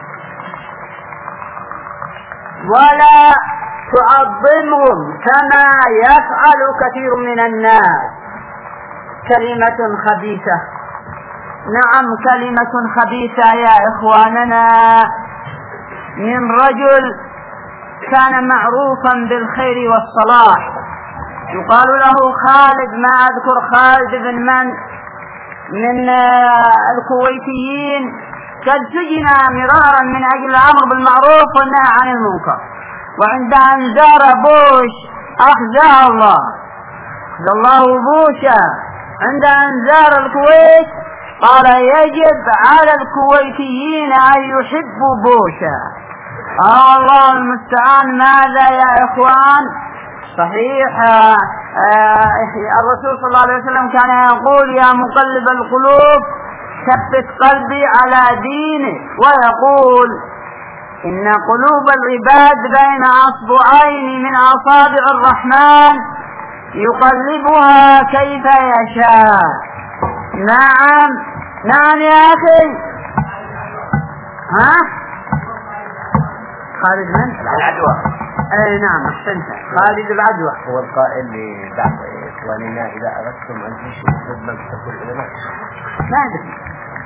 ولا تعظمهم كما يفعل كثير من الناس. كلمة خبيثة، نعم كلمة خبيثة يا إخواننا، من رجل كان معروفا بالخير والصلاح يقال له خالد، ما أذكر خالد بن من من الكويتيين، قد سجن مرارا من أجل الأمر بالمعروف والنهي عن المنكر، وعند أن زار بوش أخزاه الله أخزى الله بوشا عند أن زار الكويت قال يجب على الكويتيين أن يحبوا بوشا. آه الله المستعان. ماذا يا إخوان؟ صحيح آه آه الرسول صلى الله عليه وسلم كان يقول يا مقلب القلوب ثبت قلبي على دينك، ويقول إن قلوب العباد بين أصبعين من أصابع الرحمن يقلبها كيف يشاء. نعم نعم يا أخي. ها خالد من العدوى اي نعم احسنت. خالد العدوى هو القائل لبعض اخواننا اذا اردتم ان تنشئوا خدمه تكون العلماء. ما ادري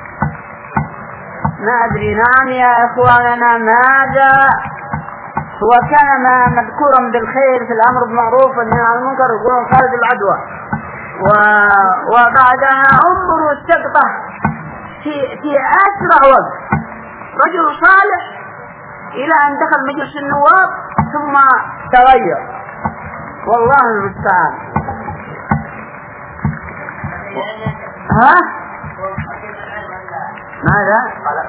ما ادري نعم يا اخواننا. ماذا هو كان مذكورا بالخير في الامر بالمعروف والنهي عن المنكر يقولون خالد العدوى، و... وبعدها انظروا السقطه في في اسرع وقت، رجل صالح الى ان دخل مجلس النواب ثم تغير، والله المستعان. ها ماذا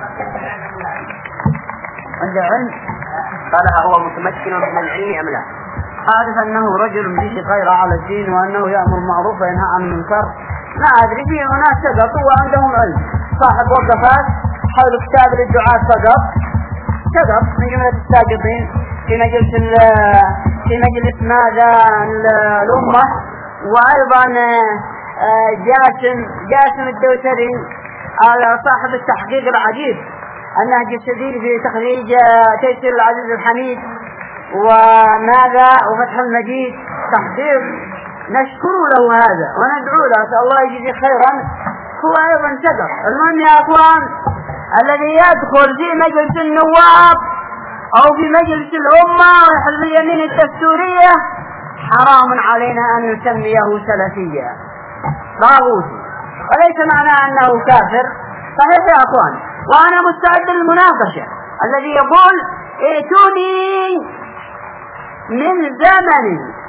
عنده علم؟ قال هو متمكن من العلم ام لا؟ عارف انه رجل به خير على الدين وانه يامر بالمعروف وينهى عن المنكر. ما ادري فيه ناس سقطوا وعندهم علم. صاحب وقفات حول كتاب للدعاة سقط سقط من جملة الساقطين في مجلس في مجلس ماذا الأمة. وأيضا جاسم جاسم الدوسري على صاحب التحقيق العجيب النهج الشديد في تخريج تيسير العزيز الحميد وماذا وفتح المجيد تحقيق، نشكر له هذا وندعو له أسأل الله يجزيه خيرا. هو أيضا سقط. المهم يا أخوان الذي يدخل في مجلس النواب أو في مجلس الأمة ويحل اليمين الدستورية حرام علينا أن نسميه سلفيا طاغوتي، وليس معنى أنه كافر. صحيح يا أخوان، وأنا مستعد للمناقشة. الذي يقول ائتوني من زمن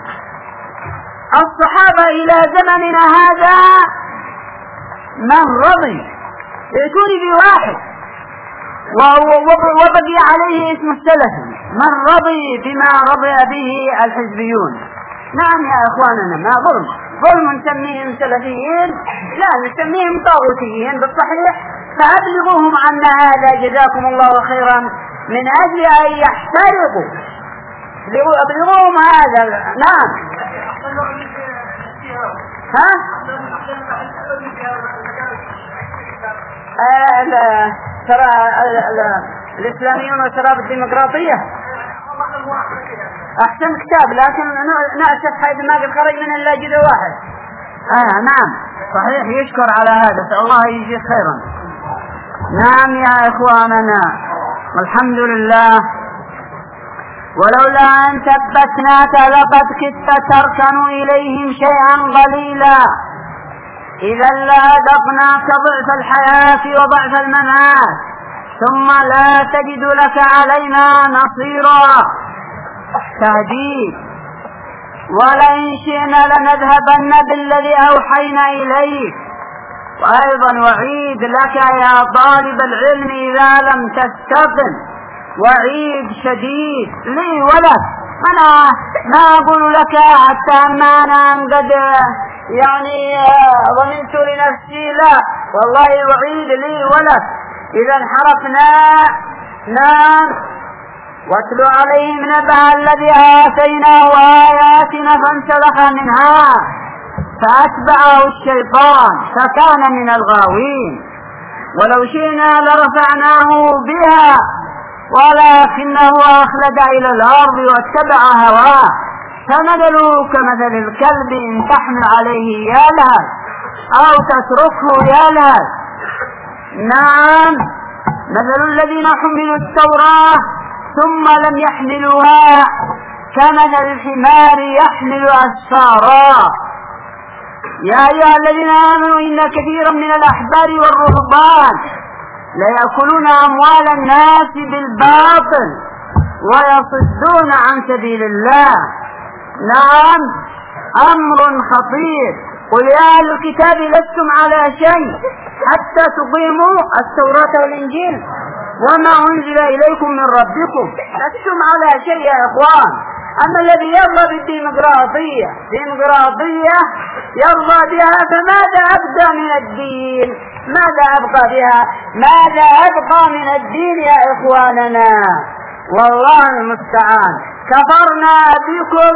الصحابة إلى زمننا هذا من رضي، ائتوني بواحد وبقي عليه اسم السلفي من رضي بما رضي به الحزبيون. نعم يا اخواننا، ما ظلم ظلم نسميهم سلفيين؟ لا، نسميهم طاغوتيين بالصحيح. فابلغوهم عنا هذا جزاكم الله خيرا من اجل ان يحترقوا. ابلغوهم هذا. نعم ها آه لا ترى الإسلاميون وشراب الديمقراطية أحسن كتاب، لكن نأسف حيث ما قد خرج من إلا جزء واحد. آه نعم صحيح، يشكر على هذا، فالله الله يجزيه خيرا. نعم يا إخواننا والحمد لله. ولولا أن ثبتناك لقد كدت تركن إليهم شيئا قليلا إذا لأذقناك ضعف الحياة وضعف الممات ثم لا تجد لك علينا نصيرا. تهديد. ولئن شئنا لنذهبن بالذي أوحينا إليك. وأيضا وعيد لك يا طالب العلم إذا لم تستقم، وعيد شديد لي ولك. أنا ما أقول لك حتى ما أنا قد يعني ضمنت لنفسي، لا والله وعيد لي ولك. إذا انحرفنا نام واتلو عليهم نبأ الذي آتيناه آياتنا فانسلخ منها فأتبعه الشيطان فكان من الغاوين. ولو شئنا لرفعناه بها ولكنه أخلد إلى الأرض واتبع هواه فمثله كمثل الكلب إن تحمل عليه يلهث أو تتركه يلهث. نعم مثل الذين حملوا التوراة ثم لم يحملوها كمثل الحمار يحمل أسفارا. يا أيها الذين آمنوا إن كثيرا من الأحبار والرهبان ليأكلون أموال الناس بالباطل ويصدون عن سبيل الله. نعم أمر خطير. قل يا أهل الكتاب لستم على شيء حتى تقيموا التوراة والإنجيل وما أنزل إليكم من ربكم. لستم على شيء يا إخوان. أما الذي يرضى بالديمقراطية ديمقراطية يرضى بها فماذا أبقى من الدين؟ ماذا أبقى بها؟ ماذا أبقى من الدين يا إخواننا؟ والله المستعان. كفرنا بكم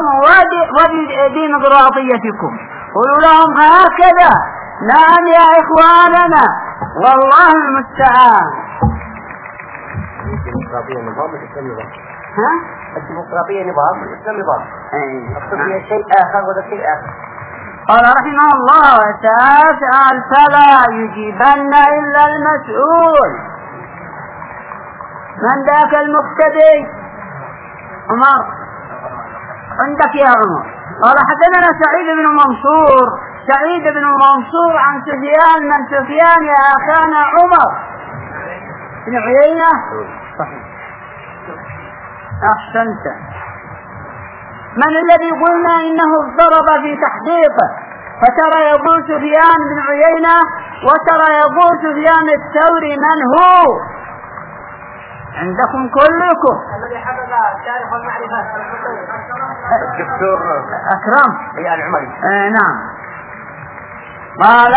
وبديمقراطيتكم. قولوا لهم هكذا. نعم يا إخواننا والله المستعان. ها؟ الديمقراطية نظام والإسلام نظام. أي. الصوفية شيء آخر وده شيء آخر. قال رحمه الله وتسأل فلا يجيبن إلا المسؤول. من ذاك المقتدي؟ عمر. عندك يا عمر. قال حدثنا سعيد بن منصور سعيد بن منصور عن سفيان من سفيان يا أخانا عمر بن عيينة. صحيح. أحسنت. من الذي قلنا إنه اضطرب في تحقيقه؟ فترى يقول سفيان بن عيينة وترى يقول سفيان الثوري. من هو عندكم كلكم؟ الذي حقق تعرف المعرفة الدكتور أكرم يعني عمري. آه نعم. قال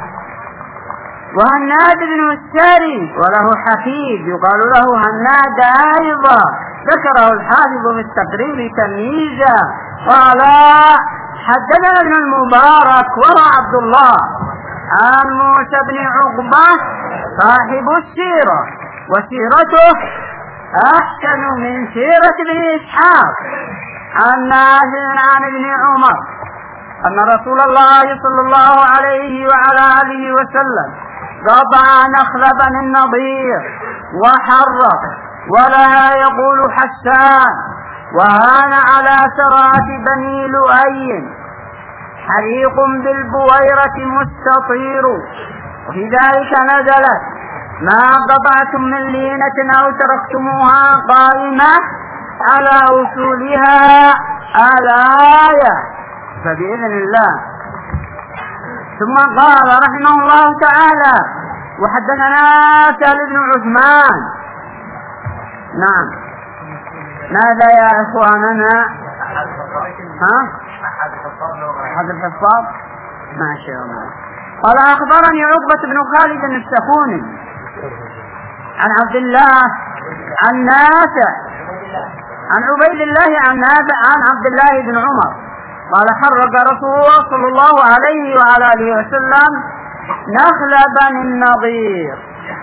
وهناد بن الساري وله حفيد يقال له هناد أيضا ذكره الحافظ في التقريب تمييزا. قال حدثنا ابن المبارك وهو عبد الله عن موسى بن عقبة صاحب السيرة وسيرته أحسن من سيرة ابن إسحاق عن نافع عن ابن عمر أن رسول الله صلى الله عليه وعلى آله وسلم قطع نخل بني النضير وحرق ولا يقول حسان وهان على سرات بني لؤي حريق بالبويرة مستطير. وفي ذلك نزلت ما قطعتم من لينة أو تركتموها قائمة على أصولها الآية. فبإذن الله. ثم قال رحمه الله تعالى وحدثنا سهل بن عثمان. نعم. ماذا يا إخواننا؟ ها؟ أحد الحفاظ؟ ما شاء الله. قال أخبرني عقبة بن خالد السكوني عن عبد الله عن نافع عن عبيد الله عن نافع عن عبد الله بن عمر قال حرق رسول الله صلى الله عليه وعلى آله وسلم نخل بني النضير.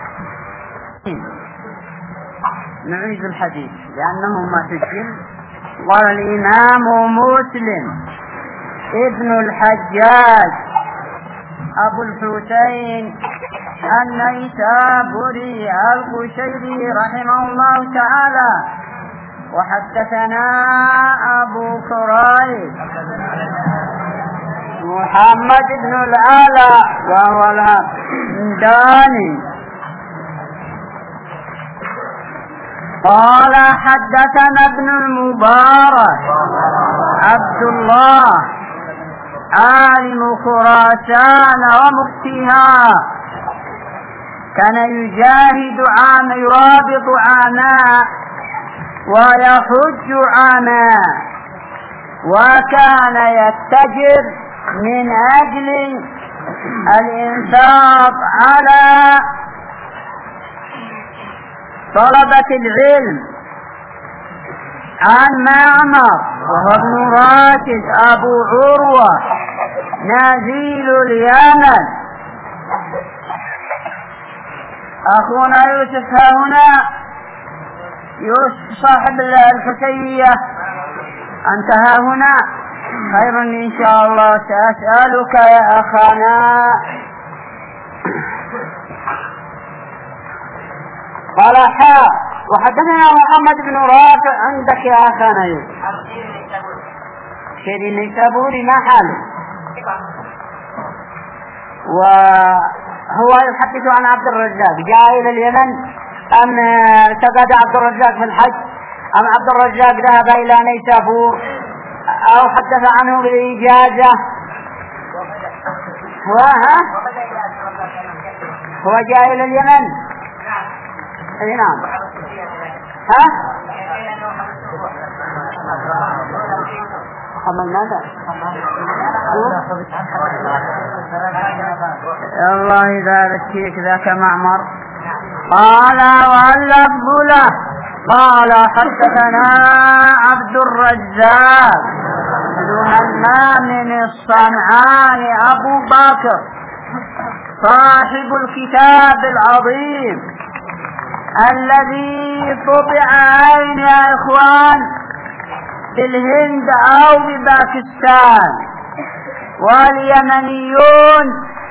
نعيد الحديث لأنه ما سجل. قال الإمام مسلم ابن الحجاج أبو الحسين النيسابوري القشيري رحمه الله تعالى. وحدثنا أبو كريب محمد بن العلا وهو الهمداني قال حدثنا ابن المبارك عبد الله عالم خراسان ومفتيها كان يجاهد عام يرابط عاما ويحج عاما وكان يتجر من أجل الإنفاق على طلبة العلم. عن معمر وهو ابن راشد أبو عروة نزيل اليمن. أخونا يوسف ها هنا يوسف صاحب الحسينية أنت ها هنا خير إن شاء الله. سأسألك يا أخانا. قال حا وحدثنا محمد بن رافع عندك يا أخانا يوسف شيرين النيسابوري ما حاله وهو يحدث عن عبد الرزاق جاء إلى اليمن أم سقط عبد الرزاق في الحج أم عبد الرزاق ذهب إلى نيسابور أو حدث عنه بالإجازة. هو ها هو جاء إلى اليمن. أي نعم. ها محمد ماذا الله يبارك فيك ذاك معمر. قال واللفظ له قال حدثنا عبد الرزاق بن همام الصنعاني أبو بكر صاحب الكتاب العظيم الذي قطع عين يا إخوان بالهند أو بباكستان، واليمنيون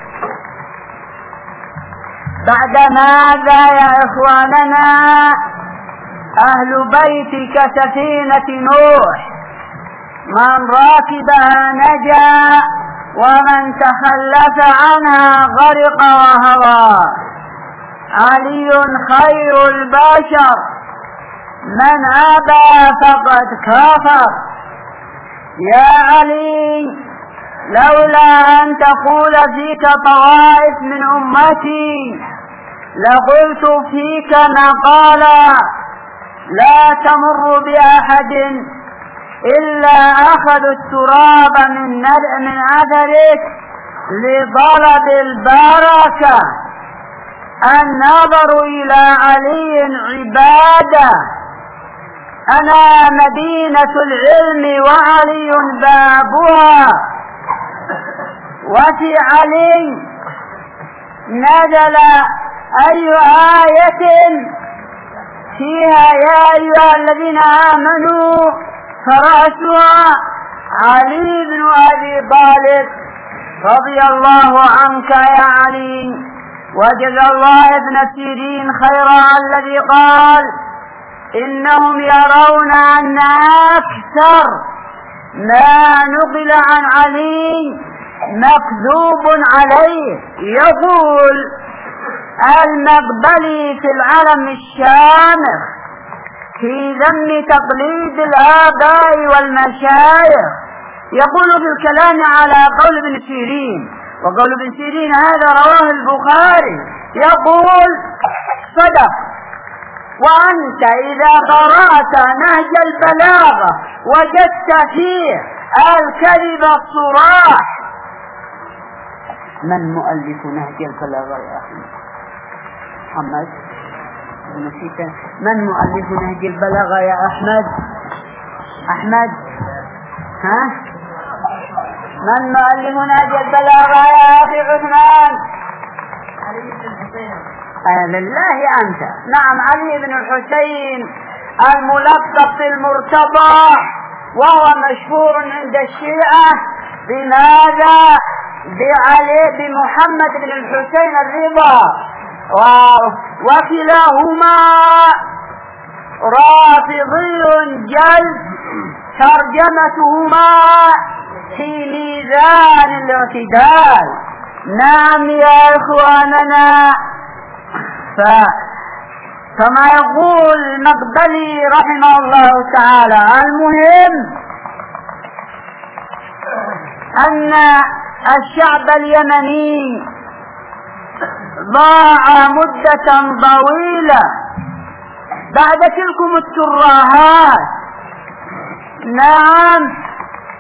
بعد ماذا يا إخواننا؟ أهل بيت كسفينة نوح، من راكبها نجا ومن تخلف عنها غرق وهوى. علي خير البشر، من أبى فقد كفر. يا علي لولا أن تقول فيك طوائف من أمتي لقلت فيك مقالا لا تمر بأحد إلا أخذوا التراب من من أثرك لطلب البركة. النظر إلى علي عبادة. أنا مدينة العلم وعلي بابها، وفي علي نزل أي آية فيها يا أيها الذين آمنوا فرأسها علي بن أبي طالب رضي الله عنك يا علي. وجزى الله ابن سيرين خيرا الذي قال إنهم يرون أن أكثر ما نقل عن علي مكذوب عليه. يقول المقبلي في العلم الشامخ في ذم تقليد الآباء والمشايخ، يقول في الكلام على قول ابن سيرين، وقول ابن سيرين هذا رواه البخاري، يقول صدق. وأنت إذا قرأت نهج البلاغة وجدت فيه الكذب الصراح. من مؤلف نهج البلاغة يا أخي محمد؟ من مؤلف نهج البلاغة يا أحمد؟ أحمد ها؟ من مؤلف نهج البلاغة يا أخي عثمان؟ علي بن الحسين. آه بالله أنت. نعم علي بن الحسين الملقب بالمرتضى، وهو مشهور عند الشيعة بماذا؟ بعلي بمحمد بن الحسين الرضا، وكلاهما رافضي جلد، ترجمتهما في ميزان الاعتدال. نعم يا إخواننا، ف... فما يقول المقبلي رحمه الله تعالى. المهم أن الشعب اليمني ضاع مدة طويلة بعد تلكم الترهات. نعم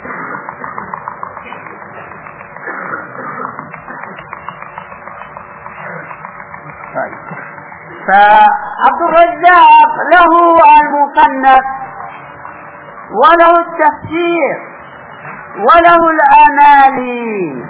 فعبد الرزاق له المصنف وله التفسير وله الأمالي،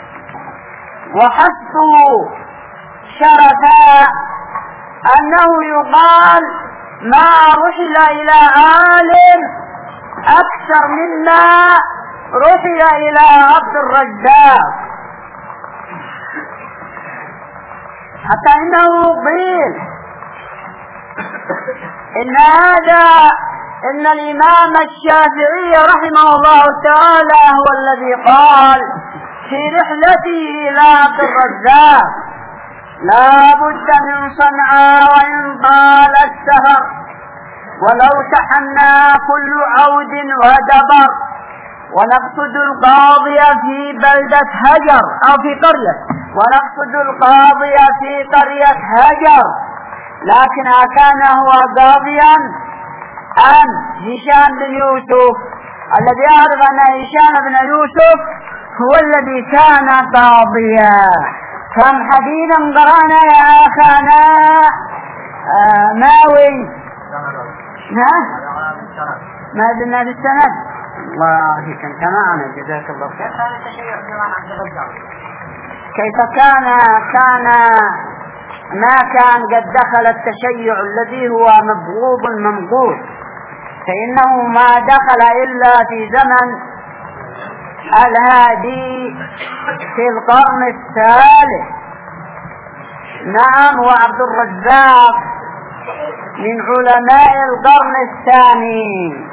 وحسبه شرفا أنه يقال ما رحل إلى عالم أكثر مما رحل إلى عبد الرزاق، حتى إنه قيل إن هذا إن الإمام الشافعي رحمه الله تعالى هو الذي قال في رحلته إلى عبد الرزاق لا بد من صنعاء وإن طال السهر ولو تحنى كل عود ودبر ونقصد القاضي في بلدة هجر أو في قرية ونقصد القاضي في قرية هجر، لكن أكان هو قاضيا أم هشام بن يوسف؟ الذي يعرف أن هشام بن يوسف هو الذي كان قاضيا. كم حديثا قرأنا يا أخانا آه ماوي ها؟ ما قلنا بالسند؟ الله كنت معنا جزاك الله خير. كيف كان التشيع في زمان عبد الرزاق؟ كيف كان كان ما كان قد دخل التشيع الذي هو مبغوض المنقوض، فإنه ما دخل إلا في زمن الهادي في القرن الثالث. نعم، وعبد الرزاق من علماء القرن الثاني،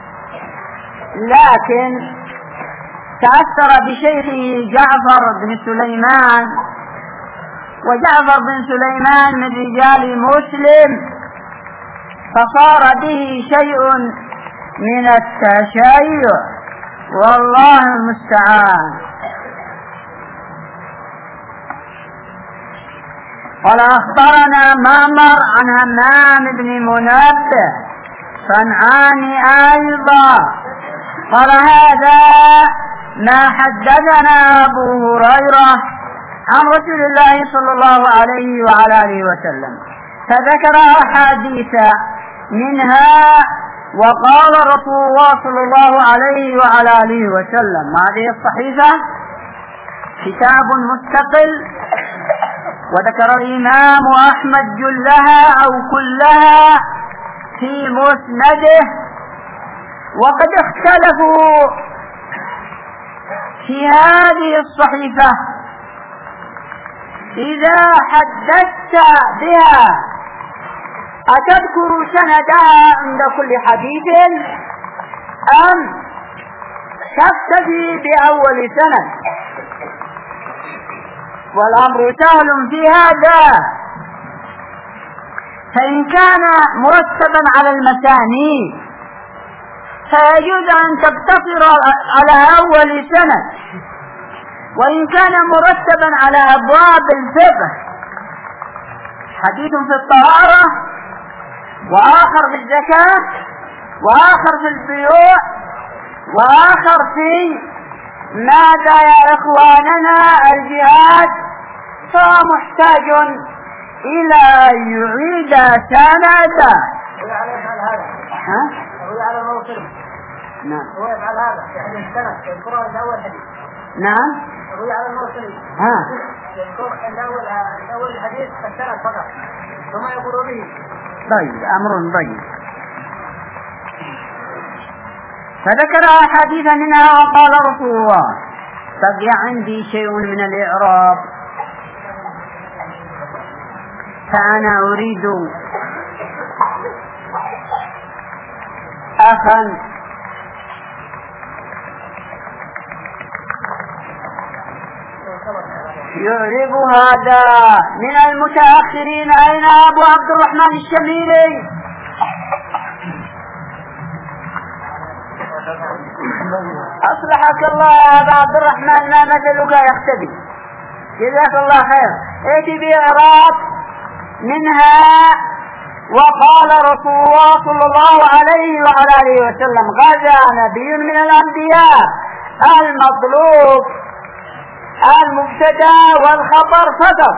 لكن تأثر بشيخه جعفر بن سليمان، وجعفر بن سليمان من رجال مسلم، فصار به شيء من التشيع، والله المستعان. قال أخبرنا معمر عن همام بن منبه صنعاني أيضا قال هذا ما حدثنا أبو هريرة عن رسول الله صلى الله عليه وعلى آله وسلم، فذكر أحاديث منها وقال رسول الله صلى الله عليه وعلى آله وسلم. هذه الصحيفة كتاب مستقل، وذكر الإمام أحمد جلها أو كلها في مسنده، وقد اختلفوا في هذه الصحيفة إذا حدثت بها أتذكر سندها عند كل حديث أم تكتفي بأول سند؟ والأمر سهل في هذا، فإن كان مرتبا على المسانيد فيجوز أن تقتصر على أول سند، وإن كان مرتبا على أبواب الفقه حديث في الطهارة وآخر في الزكاة وآخر في البيوع وآخر في ماذا يا إخواننا الجهاد، فهو محتاج إلى أن يعيد سنده. ها؟ هو على الموصل. نعم. هو يفعل هذا في حديث السنة يذكرها في أول حديث. نعم. هو على الموصل. ها. يذكر الأول الأول الحديث السنة فقط ثم يقول به. طيب، أمر طيب. فذكر أحاديث منها وقال رسول الله. بقي عندي شيء من الإعراب، فأنا أريد أخا يعرب هذا من المتأخرين. أين أبو عبد الرحمن الشميري؟ أصلحك الله يا أبا عبد الرحمن، ما مثلك يختبي، جزاك الله خير. ائتي بإعراب منها وقال رسول الله صلى الله عليه وعلى آله وسلم غزا نبي من الأنبياء. المطلوب المبتدا والخبر فقط.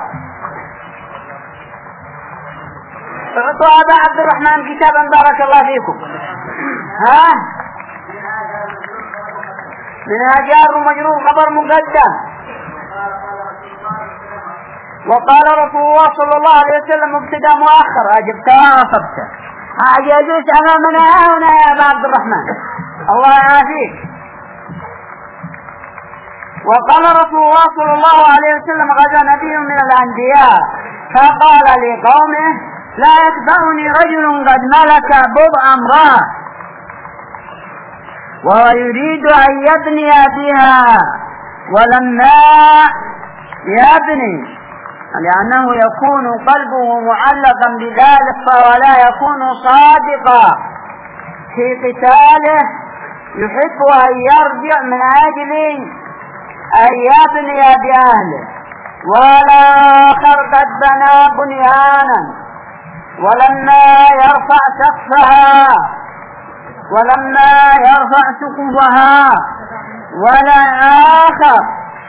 اعطوا أبا عبد الرحمن كتابا بارك الله فيكم. ها منها جار ومجرور خبر مقدم. وقال رسول الله صلى الله عليه وسلم مبتدا مؤخر. أجبتها وأصبتها. أجلس أمامنا هنا يا أبا عبد الرحمن، الله يعافيك. وقال رسول الله صلى الله عليه وسلم غزا نبي من الأنبياء فقال لقومه لا يتبعني رجل قد ملك بضع امرأة وهو يريد أن يبني بها، ولما يبني لأنه يكون قلبه معلقا بذلك فهو لا يكون صادقا في قتاله، يحب أن يرجع من أجل أن يبني بأهله. والآخر قد بنى بنيانا ولما يرفع سقفها ولما يرفع سقفها والآخر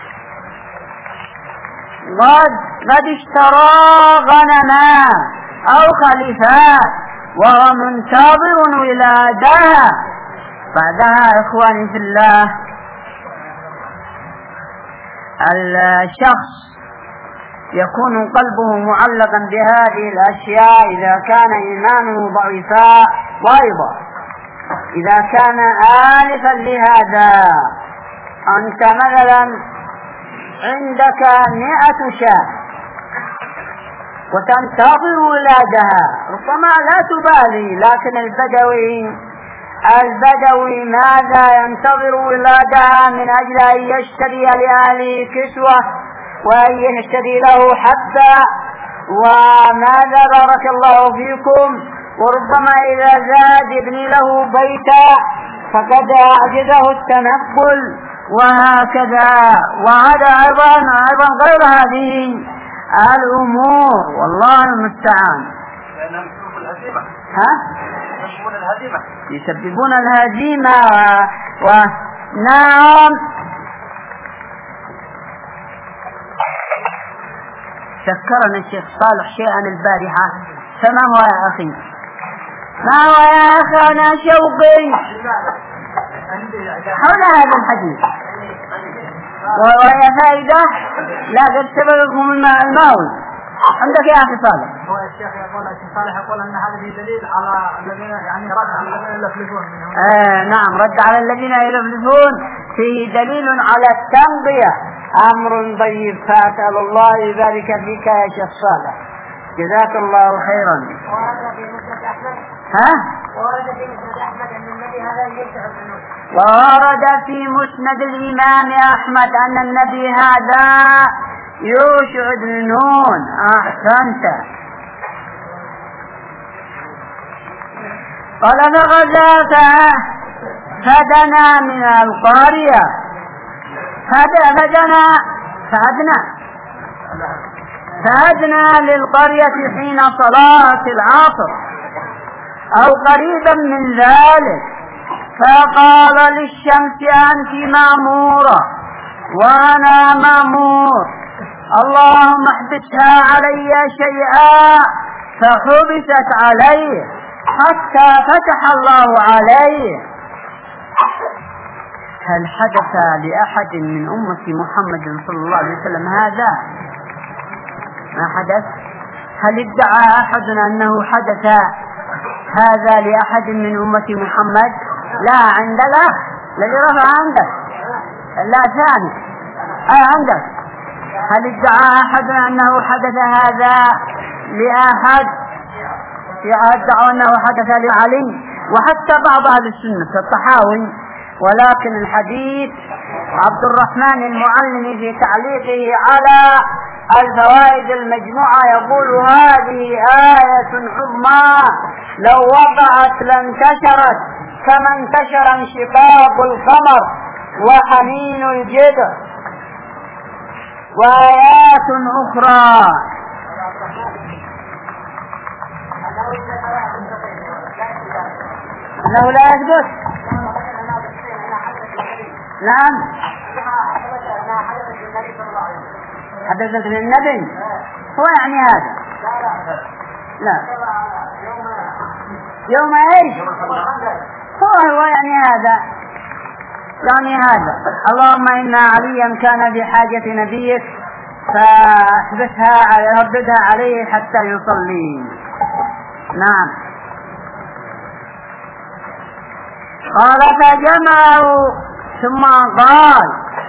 قد قد اشترى غنما أو خليفات وهو منتظر ولادها. بعدها إخواني في الله الشخص يكون قلبه معلقا بهذه الأشياء إذا كان إيمانه ضعيفا. وأيضا إذا كان آلفا لهذا، أنت مثلا عندك مئة شاة وتنتظر ولادها، ربما لا تبالي، لكن البدوي البدوي ماذا ينتظر ولادها من أجل أن يشتري لأهله كسوة وأن يشتري له حبة وماذا بارك الله فيكم، وربما إذا زاد يبني له بيتا فقد أعجزه التنقل وهكذا. وهذا أيضا أيضا غير هذه الأمور، والله المستعان. ها؟ يسببون الهزيمة و... ونعم. ذكرنا الشيخ صالح شيئا البارحة، فما هو يا أخي؟ ما هو يا أخي؟ أنا شوقي حول هذا الحديث وهي فائدة لا قد سببكم الماوي. عندك يا أخي صالح؟ هو الشيخ يقول الشيخ صالح يقول أن هذا فيه دليل على الذين يعني رد على الذين يلفلفون. آه نعم، رد على الذين يلفلفون فيه دليل على التنبيه. أمر طيب، فأسأل الله يبارك فيك يا شيخ صالح، جزاك الله خيرا. ها؟ ورد في مسند أحمد أن النبي هذا يشع الجنون. ورد في مسند الإمام أحمد أن النبي هذا يوشع بن نون. أحسنت. قال فغزا فدنا من القرية فدنا فأدنى فأدنى للقرية حين صلاة العصر أو قريبا من ذلك، فقال للشمس أنت مأمورة وأنا مأمور، اللهم احبسها علي شيئا، فحبست عليه حتى فتح الله عليه. هل حدث لأحد من أمة محمد صلى الله عليه وسلم هذا؟ ما حدث. هل ادعى أحد أنه حدث هذا لأحد من أمة محمد؟ لا. عند الأخ الذي رفع عندك لا ثاني أي عندك. هل ادعى أحد أنه حدث هذا لأحد؟ يدعى أنه حدث لعلي وحتى بعض أهل السنة كالطحاوي. ولكن الحديث عبد الرحمن المعلم في تعليقه على الفوائد المجموعة يقول هذه آية عظمى لو وقعت لانتشرت كما انتشر انشقاق القمر وحنين الجدر. وآيات أخرى أنه لا يثبت. نعم حدثت للنبي هو يعني هذا. لا يوم ايش هو هو يعني هذا يعني هذا اللهم إن عليا كان بحاجة نبيك فاحبسها رددها عليه حتى يصلي. نعم. قال فجمعوا ثم قال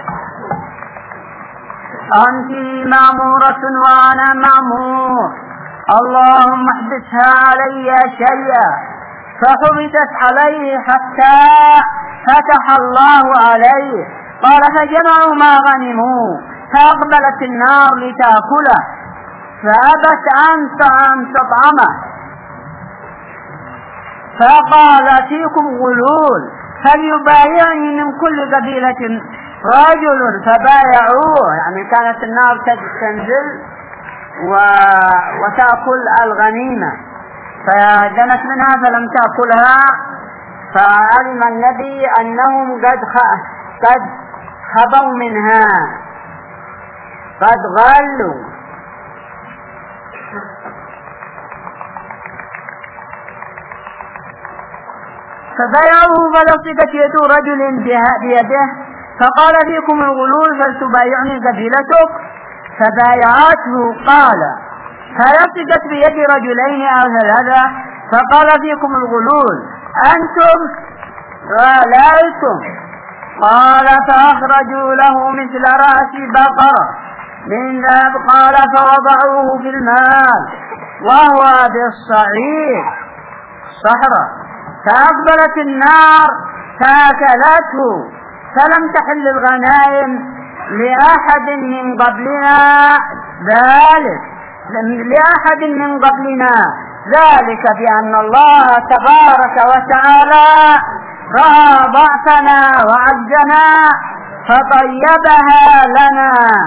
أنت مأمورة وأنا مأمور، اللهم احبسها علي شيئا، فحبست عليه حتى فتح الله عليه. قال فجمعوا ما غنموا فأقبلت النار لتأكله فأبت أن تطعمه، فقال فيكم غلول فليبايعني من كل قبيلة رجل، فبايعوه. يعني كانت النار تنزل و... وتأكل الغنيمة، فدنت منها فلم تأكلها، فعلم النبي أنهم قد خ... قد خبوا منها قد غلوا. فبايعوه فلصقت يد رجل بيده فقال فيكم الغلول فلتبايعني قبيلتك، فبايعته قال فلصقت بيد رجلين أو ثلاثة فقال فيكم الغلول أنتم غاليتم. قال فأخرجوا له مثل رأس بقرة من ذهب قال فوضعوه في الماء وهو بالصعيد صحراء فأقبلت النار فأكلته فلم تحل الغنائم لأحد من قبلنا ذلك لأحد من قبلنا ذلك بأن الله تبارك وتعالى رأى ضعفنا وعجزنا فطيبها لنا.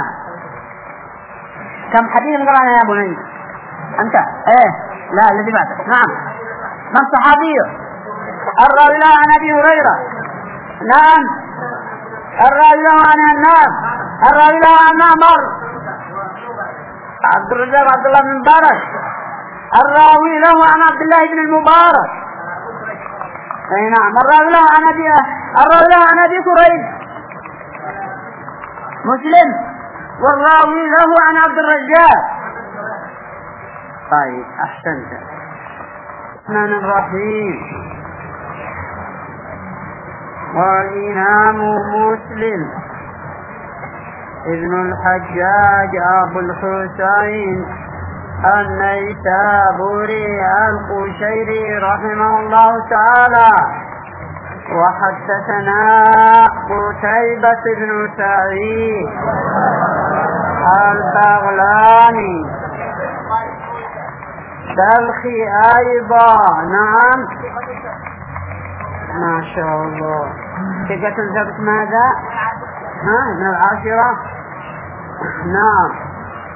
كم حديث قرأنا يا بني أنت؟ إيه لا الذي بعدك. نعم من صحابيه؟ الراوي له عن أبي هريرة. نعم الراوي له عن النار. الراوي له عن عمر عبد الرزاق عبد الله بن مبارك. الراوي له عن عبد الله بن المبارك. اي نعم الراوي له عن ابي الراوي له عن ابي كريب مسلم والراوي له عن عبد الرزاق. طيب احسنت. الرحمن الرحيم. والإمام مسلم ابن الحجاج أبو الحسين النيسابوري القشيري رحمه الله تعالى. وحدثنا قتيبة بن سعيد البغلاني بلخي أيضا. نعم ما شاء الله. ثقة ثبت ماذا؟ ها من العاشرة. نعم.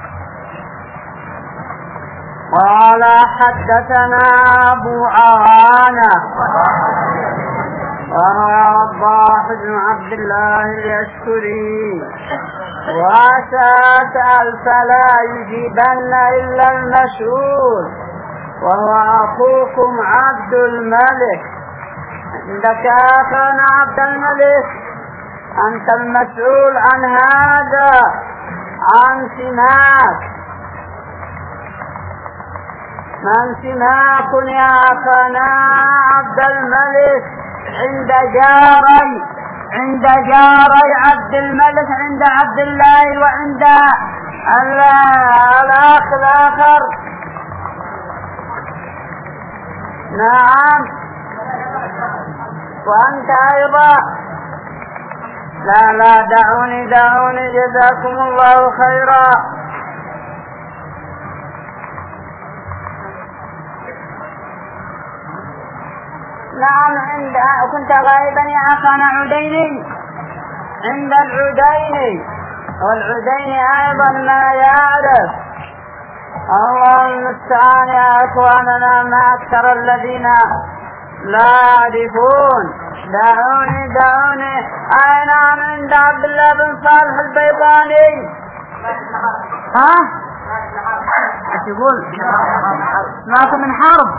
قال حدثنا أبو عوانة وهو وضاح بن عبد الله اليشكري وسأسأل فلا يجيبن إلا المسؤول وهو أخوكم عبد الملك. عندك أخانا عبد الملك أنت المسؤول عن هذا عن سماك. من سماك يا أخانا عبد الملك عند جاري عند جاري عبد الملك عند عبد الله وعند الأخ الآخر. نعم وأنت أيضا. لا لا دعوني دعوني جزاكم الله خيرا. نعم عند كنت غائبا يا أخانا عديني عند العديني والعديني أيضا ما يعرف. الله المستعان يا أخواننا ما أكثر الذين لا يعرفون. دعوني دعوني. أي نعم عند عبد الله بن صالح البيضاني. ها ايش يقول؟ سمعت من حرب.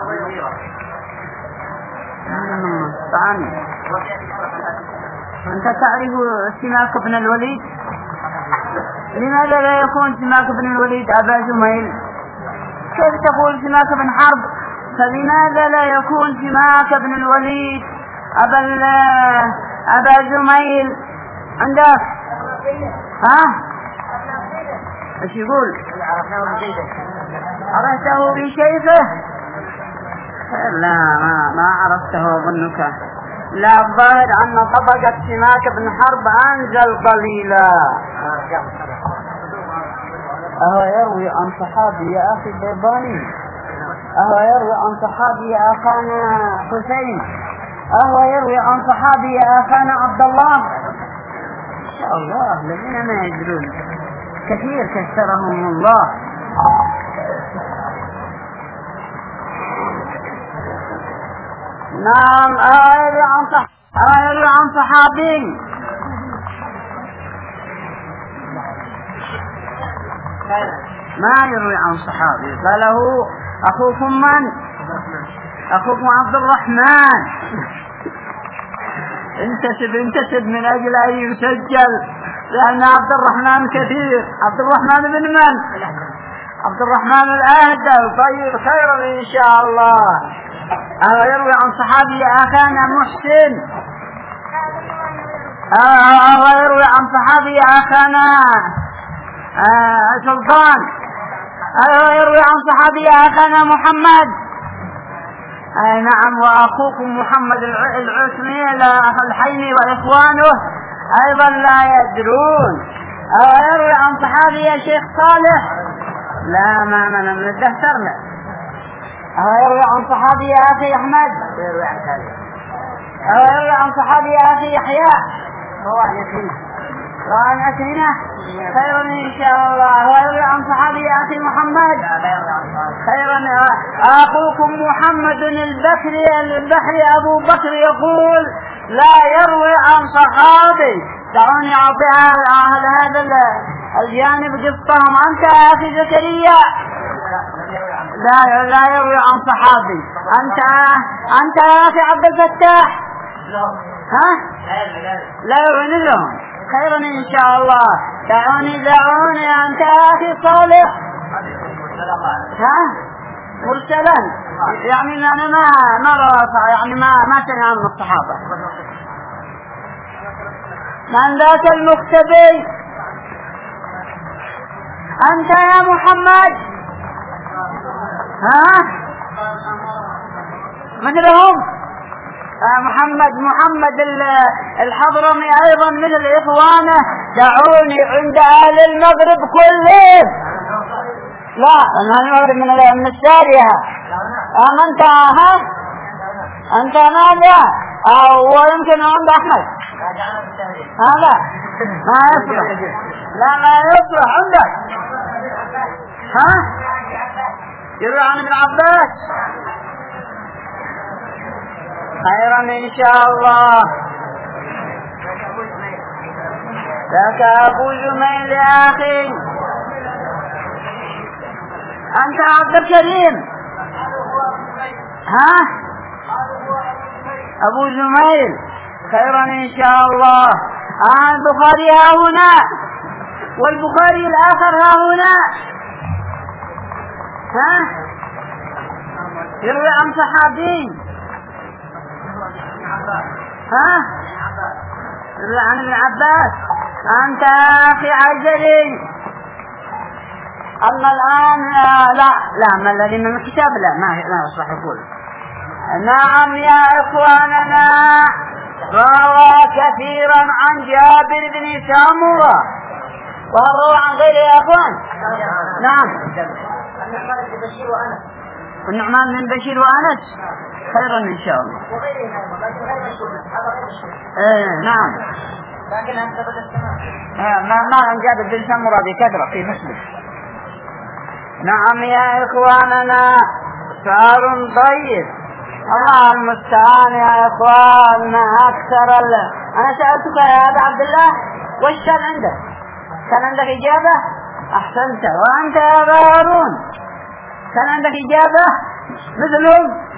طعني. أنت تعرف سماك بن الوليد؟ لماذا لا يكون سماك بن الوليد أبا جميل؟ كيف تقول سماك بن حرب؟ فلماذا لا يكون سماك بن الوليد أبا أبا جميل عندك؟ ها؟ ايش يقول؟ عرفته بشيخه؟ لا ما, ما عرفته ظنك. لا الظاهر أن طبقة سماك بن حرب أنزل قليلا. أهو يروي عن صحابي يا أخي البيضاني. أهو يروي عن صحابي يا أخانا حسين. أهو يروي عن صحابي يا أخانا عبد الله. إن شاء الله الذين ما يدرون كثير كثرهم الله. نعم أيضا عن صحابي عن صحابي ما يروي عن صحابي. قاله أخوكم من؟ أخوكم عبد الرحمن. انتسب انتسب من أجل أن يسجل لأن عبد الرحمن كثير. عبد الرحمن بن من؟ عبد الرحمن الأهدل. طيب خيرا إن شاء الله. أو يروي عن صحابي أخانا محسن. أو يروي عن صحابي أخانا سلطان. أو يروي عن صحابي أخانا محمد. أي نعم. وأخوكم محمد العثمي الحيني وإخوانه أيضا لا يدرون. أو يروي عن صحابي يا شيخ صالح. لا ما من الدهترنا. أو يروي عن صحابي يا أخي أحمد. أو يروي عن صحابي يا أخي يحيى. وعن أسنة خيرا إن شاء الله. ويروي عن صحابي يا أخي محمد. خيرا. أخوكم محمد البكري البحري أبو بكر يقول لا يروي عن صحابي. دعوني أعطي أهل هذا الجانب قصتهم. أنت يا أخي زكريا لا لا يروي عن صحابي. أنت أنت يا أخي عبد الفتاح ها لا يروي لهم. خيرا إن شاء الله. دعوني دعوني أنت يا أخي صالح ها مرسلا يعني أنا ما ما يعني ما ما سمع عن الصحابة. من ذاك المختبي؟ أنت يا محمد ها مثلهم. محمد محمد الحضرمي أيضا مثل إخوانه. دعوني عند أهل المغرب كلهم. لا أنا من من السارية. أنت ها أنت ماذا؟ أو يمكن عند أحمد هذا ما يصلح. لا ما يصلح عندك ها يروي عن ابن عباس. خيرا إن شاء الله. ذاك أبو جميل يا أخي. أنت عبد الكريم ها أبو جميل. خيرا إن شاء الله. آه البخاري ها هنا والبخاري الآخر ها هنا. ها يروي عن صحابين ها يروي عن ابن عباس. أنت أخي عجلي. أما الآن لا لا ما الذي من الكتاب لا ما لا يصح يقول. نعم يا إخواننا. روى كثيرا عن جابر بن سمرة. وروى عن غيره يا إخوان. نعم النعمان بن بشير وأنس. خيرا إن شاء الله. إيه نعم. لكن أنت بدأت ما ما عن جابر بن سمرة بكثرة في مسلم. نعم يا إخواننا. سؤال طيب. الله المستعان يا إخوان. أكثر ال... أنا سألتك يا أبا عبد الله وش كان عندك؟ كان عندك إجابة؟ أحسنت. وأنت يا أبا هارون كان عندك إجابة مثلهم؟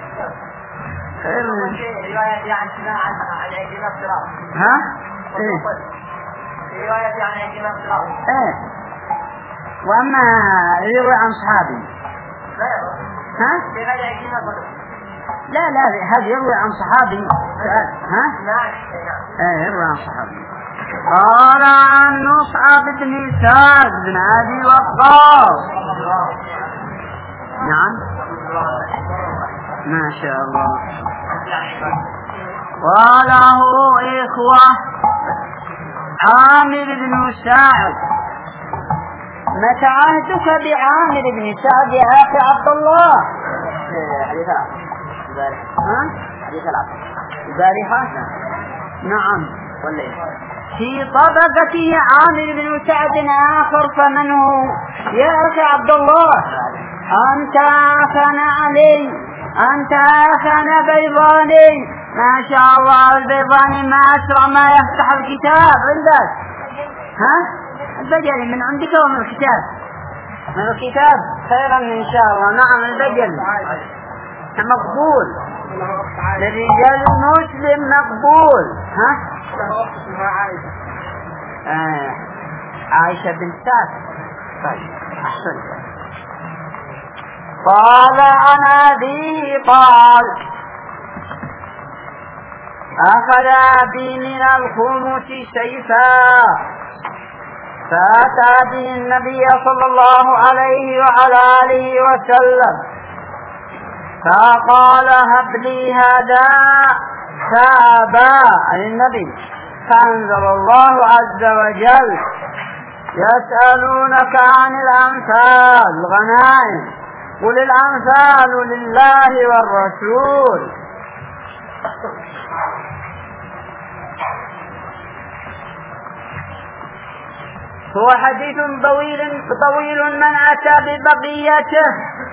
رواية يعني عن عن الصراط. ها؟ إيه. رواية يعني عن الصراط. إيه. وأما يروي عن صحابي. لا يروي. ها؟ لا لا هذا يروي عن صحابي. ها؟ ايه يروي عن صحابي. قال عن مصعب بن سعد بن أبي وقاص. نعم ما شاء الله. وله إخوة. عامر بن سعد. متى عهدك بعامر بن سعد يا أخي عبد الله؟ حديث البارحة. ها؟ حديث العصر. البارحة؟ نعم. والليل. في طبقته عامر بن سعد آخر فمن هو؟ يا أخي عبد الله أنت أخنا علي أنت أخنا بيضاني. ما شاء الله البيضاني ما أسرع ما يفتح الكتاب عندك. ها؟ البجل من عندك ومن الكتاب؟ من الكتاب. خيرا إن شاء الله. نعم البجل مقبول للرجال المسلم مقبول. ها؟ آه عائشة بنت سعد. طيب أحسنت. قال عن أبيه قال أخذ أبي من الخمس سيفا فأتى به النبي صلى الله عليه وعلى آله وسلم فقال هب لي هذا فأبى عن النبي. فأنزل الله عز وجل يسألونك عن الأنفال الغنائم قل الأنفال لله والرسول. هو حديث طويل طويل من أتى ببقيته.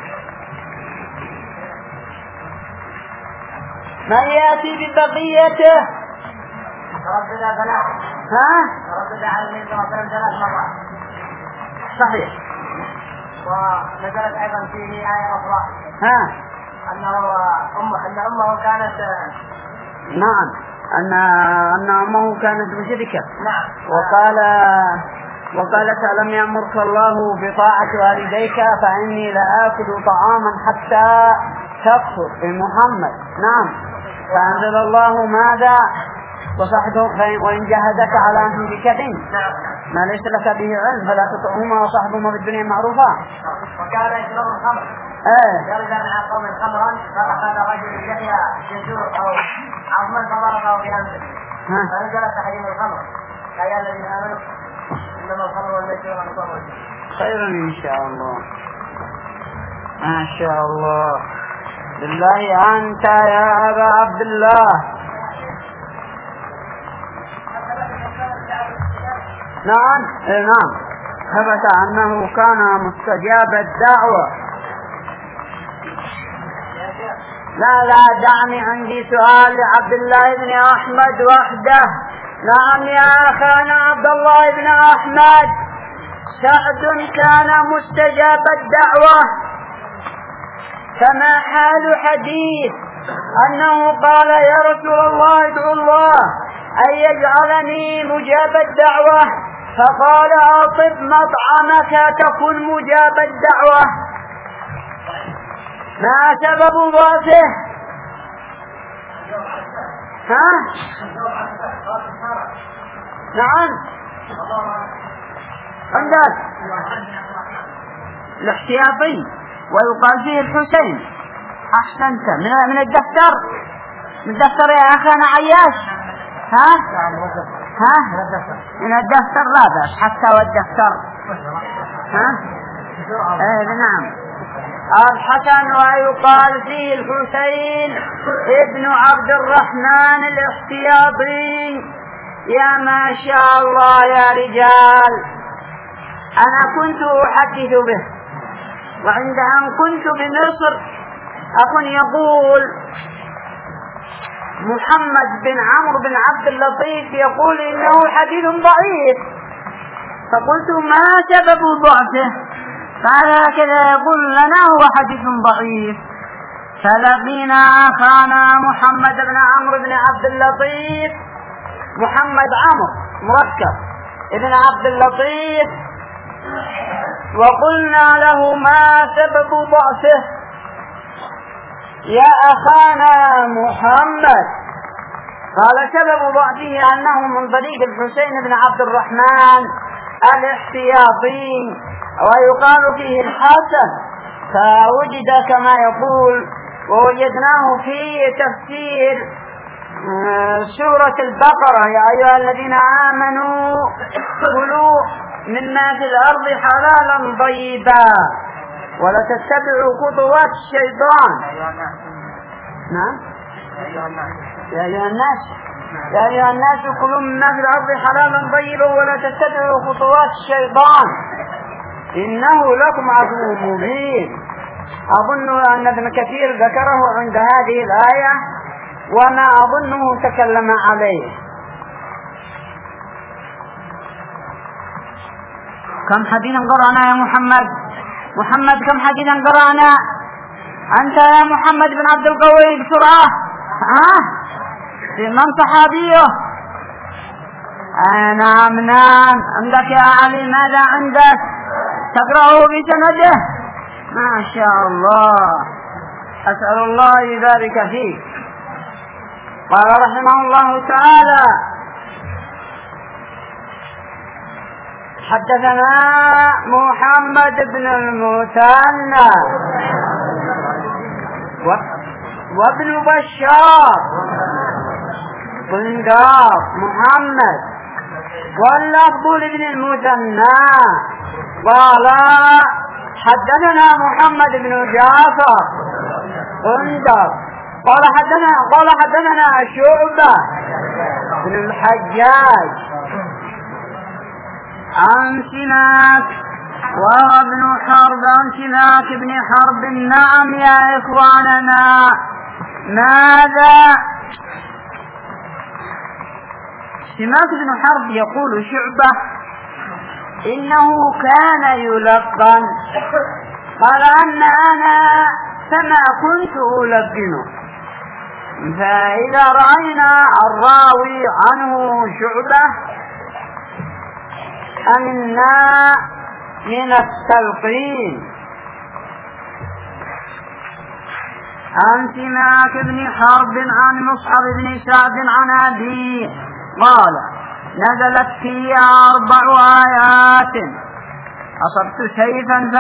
من يأتي ببقيته تردد ثلاث. ها؟ تردد على النبي صلى الله عليه وسلم ثلاث مرات. صحيح. ونزلت أيضا فيه آية أخرى. ها؟ أنه أم أن أمه كانت. نعم. أن أن أمه كانت مشركة. نعم. وقال وقالت ألم يأمرك الله بطاعة والديك فإني لآكل طعاما حتى تكفر بمحمد. نعم. فأنزل الله ماذا؟ وصحبه وإن جاهدك على أن تشرك به ما ليس لك به علم فلا تطعهما وصحبهما في الدنيا معروفا. وكان يشرب الخمر. ايه. جلس مع قوم خمرا فأخذ رجل لحية جزور أو عظما فضربه بأنفه. فنزل تحريم الخمر. يا الذين آمنوا إنما الخمر والميسر والأنصاب والأزلام. خيرا إن شاء الله. ما شاء الله. بالله أنت يا أبا عبد الله. نعم نعم ثبت أنه كان مستجاب الدعوة. لا لا دعني عندي سؤال لعبد الله بن أحمد وحده. نعم يا أخانا عبد الله بن أحمد سعد كان مستجاب الدعوة فما حال حديث أنه قال يا رسول الله ادعو الله أن يجعلني مجاب الدعوة فقال أطب مطعمك تكن مجاب الدعوة. ما سبب ضعفه؟ ها؟ نعم عندك الاحتياطي ويقال فيه الحسين. أحسنت. من من الدفتر من الدفتر يا أخانا عياش. ها؟ ها؟ من الدفتر لا بأس حتى والدفتر. ها؟ ايه نعم. الحسن ويقال فيه الحسين ابن عبد الرحمن الاحتياطي. يا ما شاء الله يا رجال. أنا كنت أحدث به وعند أن كنت بمصر أكون يقول محمد بن عمرو بن عبد اللطيف يقول إنه حديث ضعيف. فقلت ما سبب ضعفه؟ قال كذا يقول لنا هو حديث ضعيف. فلقينا أخانا محمد بن عمرو بن عبد اللطيف محمد عمرو مركب ابن عبد اللطيف وقلنا له ما سبب ضعفه؟ يا أخانا محمد قال سبب ضعفه أنه من طريق الحسين بن عبد الرحمن الاحتياطي ويقال فيه الحسن. فوجد كما يقول ووجدناه في تفسير سورة البقرة يا أيها الذين آمنوا كلوا مما في الأرض حلالا طيبا ولا تتبعوا خطوات الشيطان. نعم يا أيها الناس يا أيها الناس كلوا مما في الأرض حلالا طيبا ولا تتبعوا خطوات الشيطان إنه لكم عدو مبين. أظن أن ابن كثير ذكره عند هذه الآية وما أظنه تكلم عليه. كم حديثا قرأنا يا محمد؟ محمد كم حديثا قرأنا؟ أنت يا محمد بن عبد القوي بسرعة. ها؟ من صحابيه؟ آه نعم نعم. عندك يا علي؟ ماذا عندك؟ تقرأه بسنده؟ ما شاء الله، أسأل الله يبارك فيك. قال رحمه الله تعالى: حدثنا محمد بن المثنى وابن بشار بندار محمد، واللفظ لابن المثنى قال: حدثنا محمد بن جعفر بندار قال حدثنا قال حدثنا شعبة بن الحجاج عن سماك وابن حرب عن سماك بن حرب. نعم يا إخواننا. ماذا؟ سماك بن حرب يقول شعبة إنه كان يلقن، قال أن أنا فما كنت ألقنه. فإذا رأينا الراوي عنه شعبة أمنا من التلقين. عن سماك بن حرب عن مصعب بن سعد عن أبيه قال: نزلت في أربع آيات: أصبت سيفا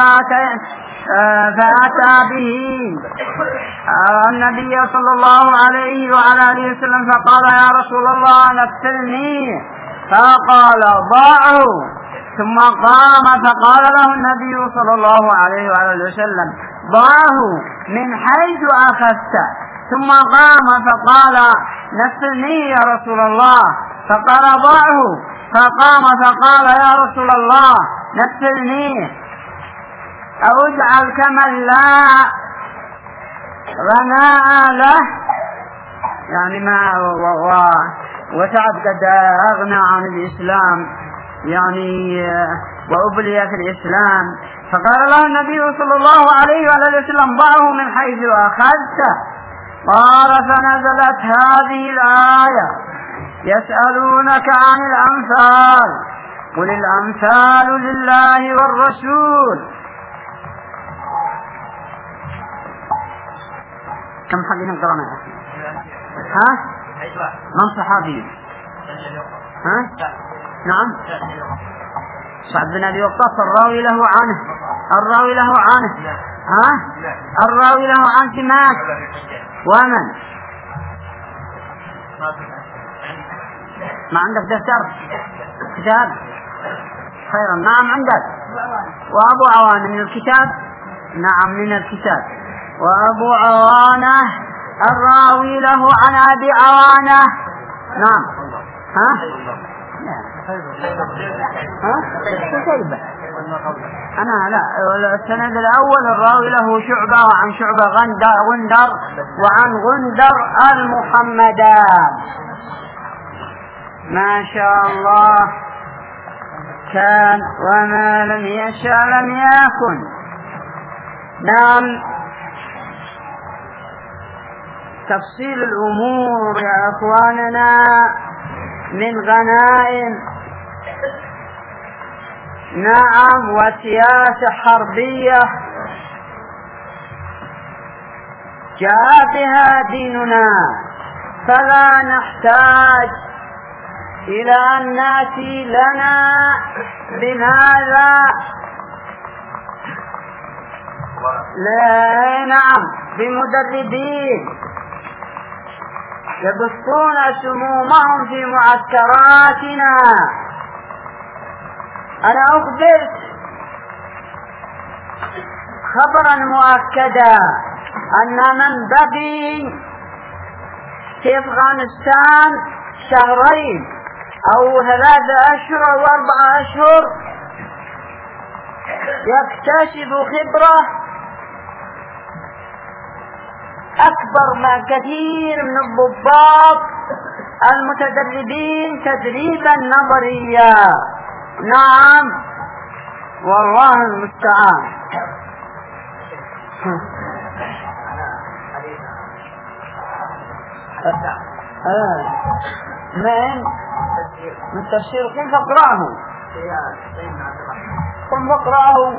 فأتى به النبي صلى الله عليه وعلى آله وسلم فقال: يا رسول الله نفسني، فقال: ضعه. ثم قام فقال له النبي صلى الله عليه وعلى آله وسلم: ضعه من حيث أخذت. ثم قام فقال: نفسني يا رسول الله، فقال: ضعه. فقام فقال: يا رسول الله نفسني، أو اجعل كمن لا غناء له، يعني ما وسعد قد أغنى عن الإسلام يعني وأبلي في الإسلام. فقال له النبي صلى الله عليه وآله وسلم: ضعه من حيث أخذته. قال: فنزلت هذه الآية: يسألونك عن الأمثال قل الأمثال لله والرسول. كم حديث قرأنا يا أخي؟ ها؟ من صحابي؟ ها؟ نعم. سعد بن أبي وقاص الراوي له عنه الراوي له عنه ها؟ الراوي له عن سماك. ومن؟ ما عندك دفتر كتاب؟ خيرا. نعم عندك. وأبو عوانة من الكتاب. نعم من الكتاب. وأبو عوانة الراوي له عن أبي عوانة. نعم. ها؟ ها؟ كتيبة. أنا لا. السند الأول الراوي له شعبة وعن شعبة غندر غندر وعن غندر المحمدان. ما شاء الله كان وما لم يشاء لم يكن. نعم. تفصيل الأمور يا أخواننا من غنائم. نعم. وسياسة حربية جاء بها ديننا، فلا نحتاج إلى أن نأتي لنا بماذا؟ لا نعم بمدربين يبثون سمومهم في معسكراتنا. أنا أخبرت خبرا مؤكدا أن من بقي في أفغانستان شهرين أو ثلاثة أشهر أو أربعة أشهر يكتسب خبرة أكبر ما كثير من الضباط المتدربين تدريبا نظريا. نعم والله المستعان. من من تفسير قم فاقرأه قم فاقرأه.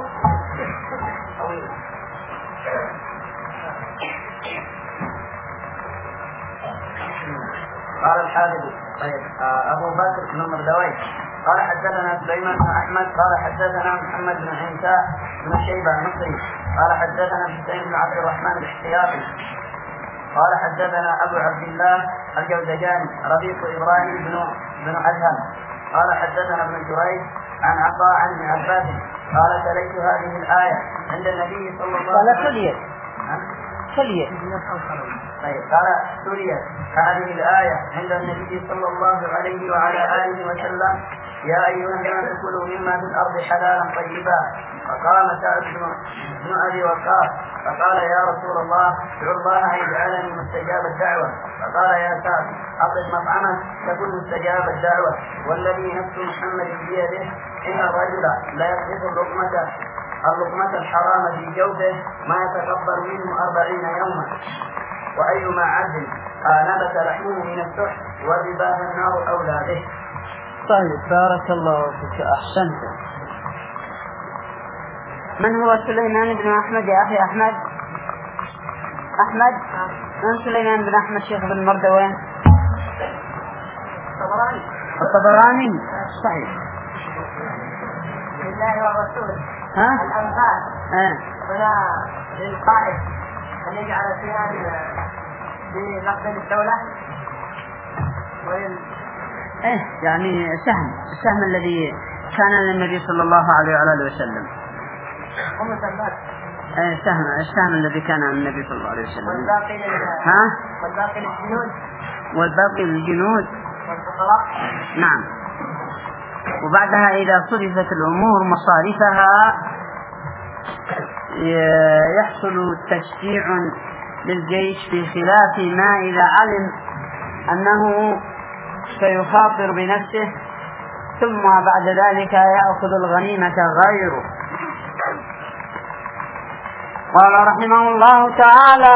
قال الحافظ طيب أبو بكر بن مردويه قال حدثنا سليمان بن أحمد قال حدثنا محمد بن عيسى بن شيبة المصري قال حدثنا حسين بن عبد الرحمن الاحتياطي قال حدثنا أبو عبد الله الجوزجاني ربيع إبراهيم بن بن أدهم قال حدثنا ابن جريج عن عطاء عن ابن عباس قال تليت هذه الآية عند النبي صلى الله عليه وسلم. قال تليت تليت طيب قال سوريا هذه الآية عند النبي صلى الله عليه وعلى آله وسلم يا أيها الناس كلوا مما في الأرض حلالا طيبا. فقام سعد بن أبي وقاص فقال يا رسول الله ادعو الله أن يجعلني مستجاب الدعوة. فقال يا سعد أطلب مطعمك تكون مستجاب الدعوة والذي نفس محمد بيده إن الرجل لا يقذف اللقمة اللقمة الحرام في جوفه ما يتكبر منه أربعين يوما وأيما عبد نبت لحمه من السحت والربا النار أولى به. طيب بارك الله فيك أحسنت. من هو سليمان بن أحمد يا أخي أحمد؟ أحمد من سليمان بن أحمد شيخ بن مردوين؟ الطبراني الطبراني صحيح. لله والرسول ها؟ الأنفال ها؟ هنا للقائد أن يجعل فيها بمقدم الدولة وين إيه يعني سهم السهم الذي كان للنبي صلى الله عليه وعلى وسلم. هم سمات. إيه سهم السهم الذي كان للنبي صلى الله عليه وسلم. والباقي ها؟ والباقي للجنود. والباقي للجنود. والفقراء. نعم. وبعدها إذا صرفت الأمور مصارفها يحصل تشجيع للجيش في خلاف ما إذا علم أنه سيخاطر بنفسه ثم بعد ذلك يأخذ الغنيمة غيره. قال رحمه الله تعالى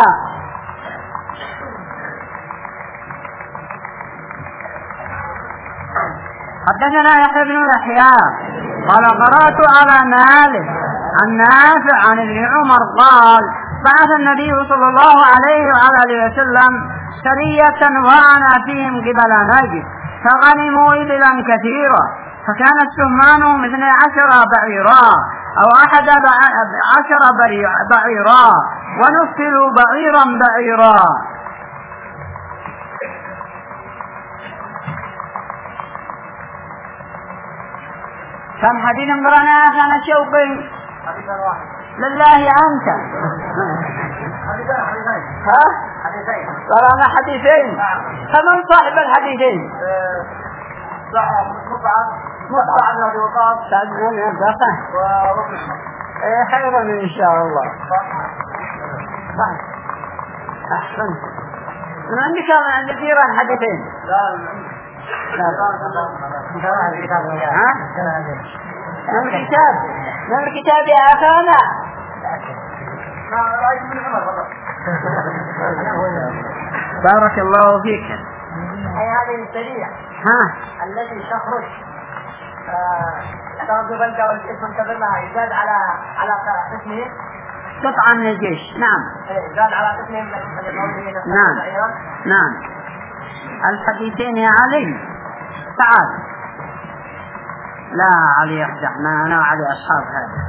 حدثنا يحيى بن يحيى قال قرأت على مالك عن نافع عن ابن عمر قال بعث النبي صلى الله عليه وعلى اله وسلم سرية وأنا فيهم قبل نجد فغنموا إبلا كثيرة فكانت سهمانهم اثني عشر بعيرا أو أحد عشر بعيرا ونفلوا بعيرا بعيرا. كم حديث قرأنا كان شوقي لله أنت ها قرأنا حديثين فمن صاحب الحديثين مصعب مصعب بن أبي وقاص خيرا إن شاء الله. أحسنت. من عندك عند كثير الحديثين ها؟ من الكتاب من الكتاب يا أخانا بارك الله فيك. أي هذه السرية ها التي تخرج تنظر بلدة والاسم تظلها يزاد على على قسمه قطعة من الجيش. نعم يزاد على قسمه نعم نعم. الحديثين يا علي تعال. لا علي يخدع ما أنا علي أصحاب هذا.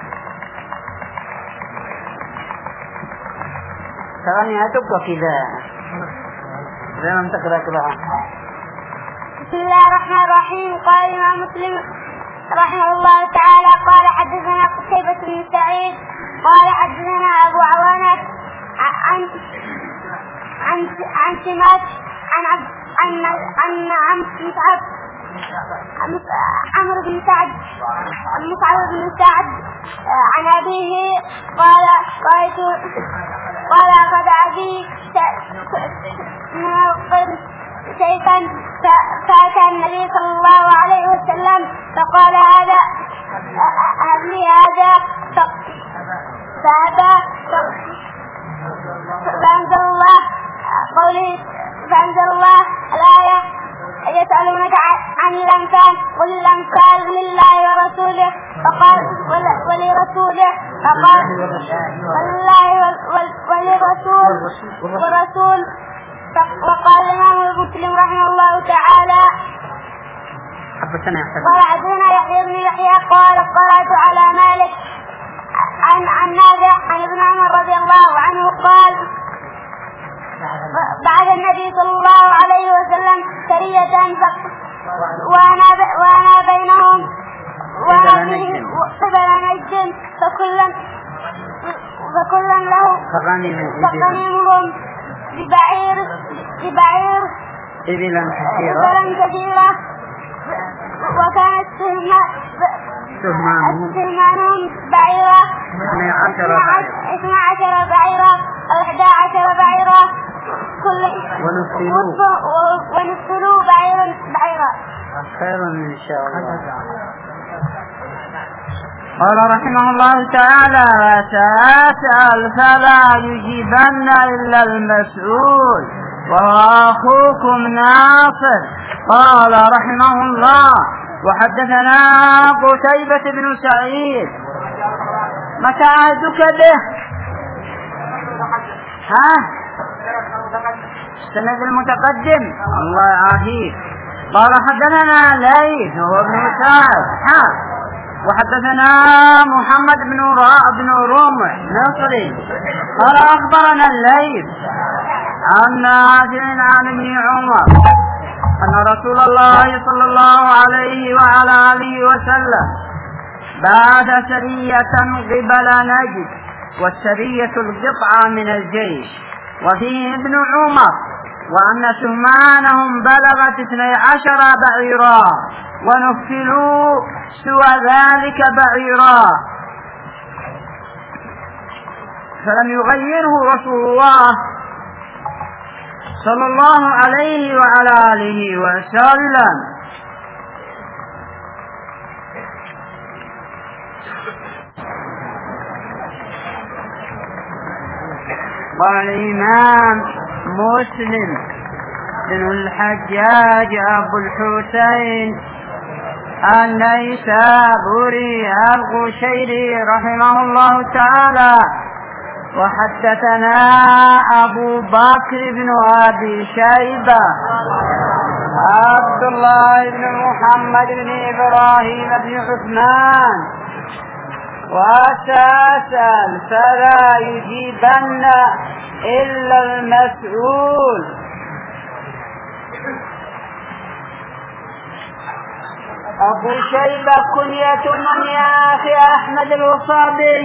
ثواني أتبقى كذا إذا لم تقرأ كذا. بسم الله الرحمن الرحيم. قال الإمام مسلم رحمه الله تعالى قال حدثنا قتيبة بن سعيد قال حدثنا أبو عوانة عن عن عن سمات عن عن عن عن مصعب عمرو بن سعد مصعب بن سعد عن أبيه قال رأيت قال أخذ أبي سيفا فأتى النبي صلى الله عليه وسلم فقال هذا هب لي هذا فأبى فأنزل الله قوله فأنزل الله الآية يسألونك عن عن الأنفال قل الأنفال لله ورسوله فقال ولرسوله فقال ولله وللرسول والرسول. وقال الإمام مسلم رحمه الله تعالى قال حدثنا يحيى بن يحيى قال قرأت على مالك عن عن نافع عن ابن عمر رضي الله عنه قال بعد النبي صلى الله عليه وسلم سرية وانا وانا بينهم وانا قبل نجد فكلا فكلا له فغنيمهم ببعير ببعير إبلا كثيرة وكانت سهمانهم بعيرة اثنى عشر بعيرة أو إحدى عشر بعيرة كل ونفسلوا بعيرا بعيرا. خير إن شاء الله. قال رحمه الله تعالى وسأسأل فلا يجيبن إلا المسؤول وأخوكم ناصر. قال رحمه الله وحدثنا قتيبة بن سعيد. متى عهدك به؟ ها؟ السند المتقدم الله يعافيك. قال حدثنا ليث وابن سعد ها وحدثنا محمد بن بن رمح نصري قال أخبرنا الليث عن نافع عن ابن عمر أن رسول الله صلى الله عليه وعلى آله وسلم بعث سرية قبل نجد والسرية القطعة من الجيش وفيه ابن عمر وأن سهمانهم بلغت اثني عشر بعيرا ونفلوا سوى ذلك بعيرا فلم يغيره رسول الله صلى الله عليه وعلى آله وسلم. قال الإمام مسلم بن الحجاج أبو الحسين النيسابوري القشيري رحمه الله تعالى وحدثنا أبو بكر بن أبي شيبة عبد الله بن محمد بن إبراهيم بن عثمان وأساسا فلا يجيبن إلا المسؤول. أبو شيبة كنية من يا أخي أحمد الوصابي؟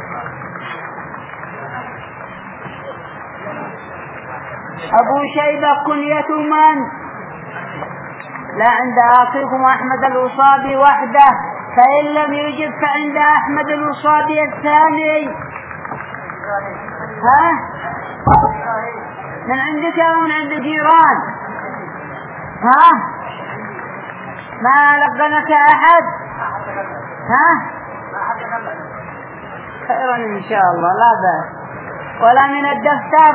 أبو شيبة كنية من؟ لا عند أخيكم أحمد الوصابي وحده فإن لم يجب فعند أحمد الوصابي الثاني. ها؟ من عندك أو من عند جيران؟ ها؟ ما لقنك أحد؟ ها؟ خيرا إن شاء الله لا بأس. ولا من الدفتر؟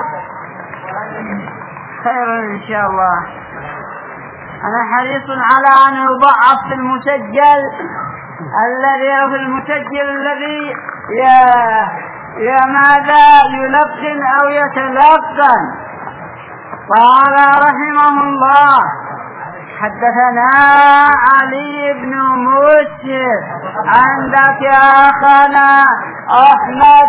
خيرا إن شاء الله. أنا حريص على أن يضعف في المسجل الذي في المسجل الذي يا يا ماذا يلقن أو يتلقن. قال رحمه الله حدثنا علي بن مسهر عندك يا أخانا أحمد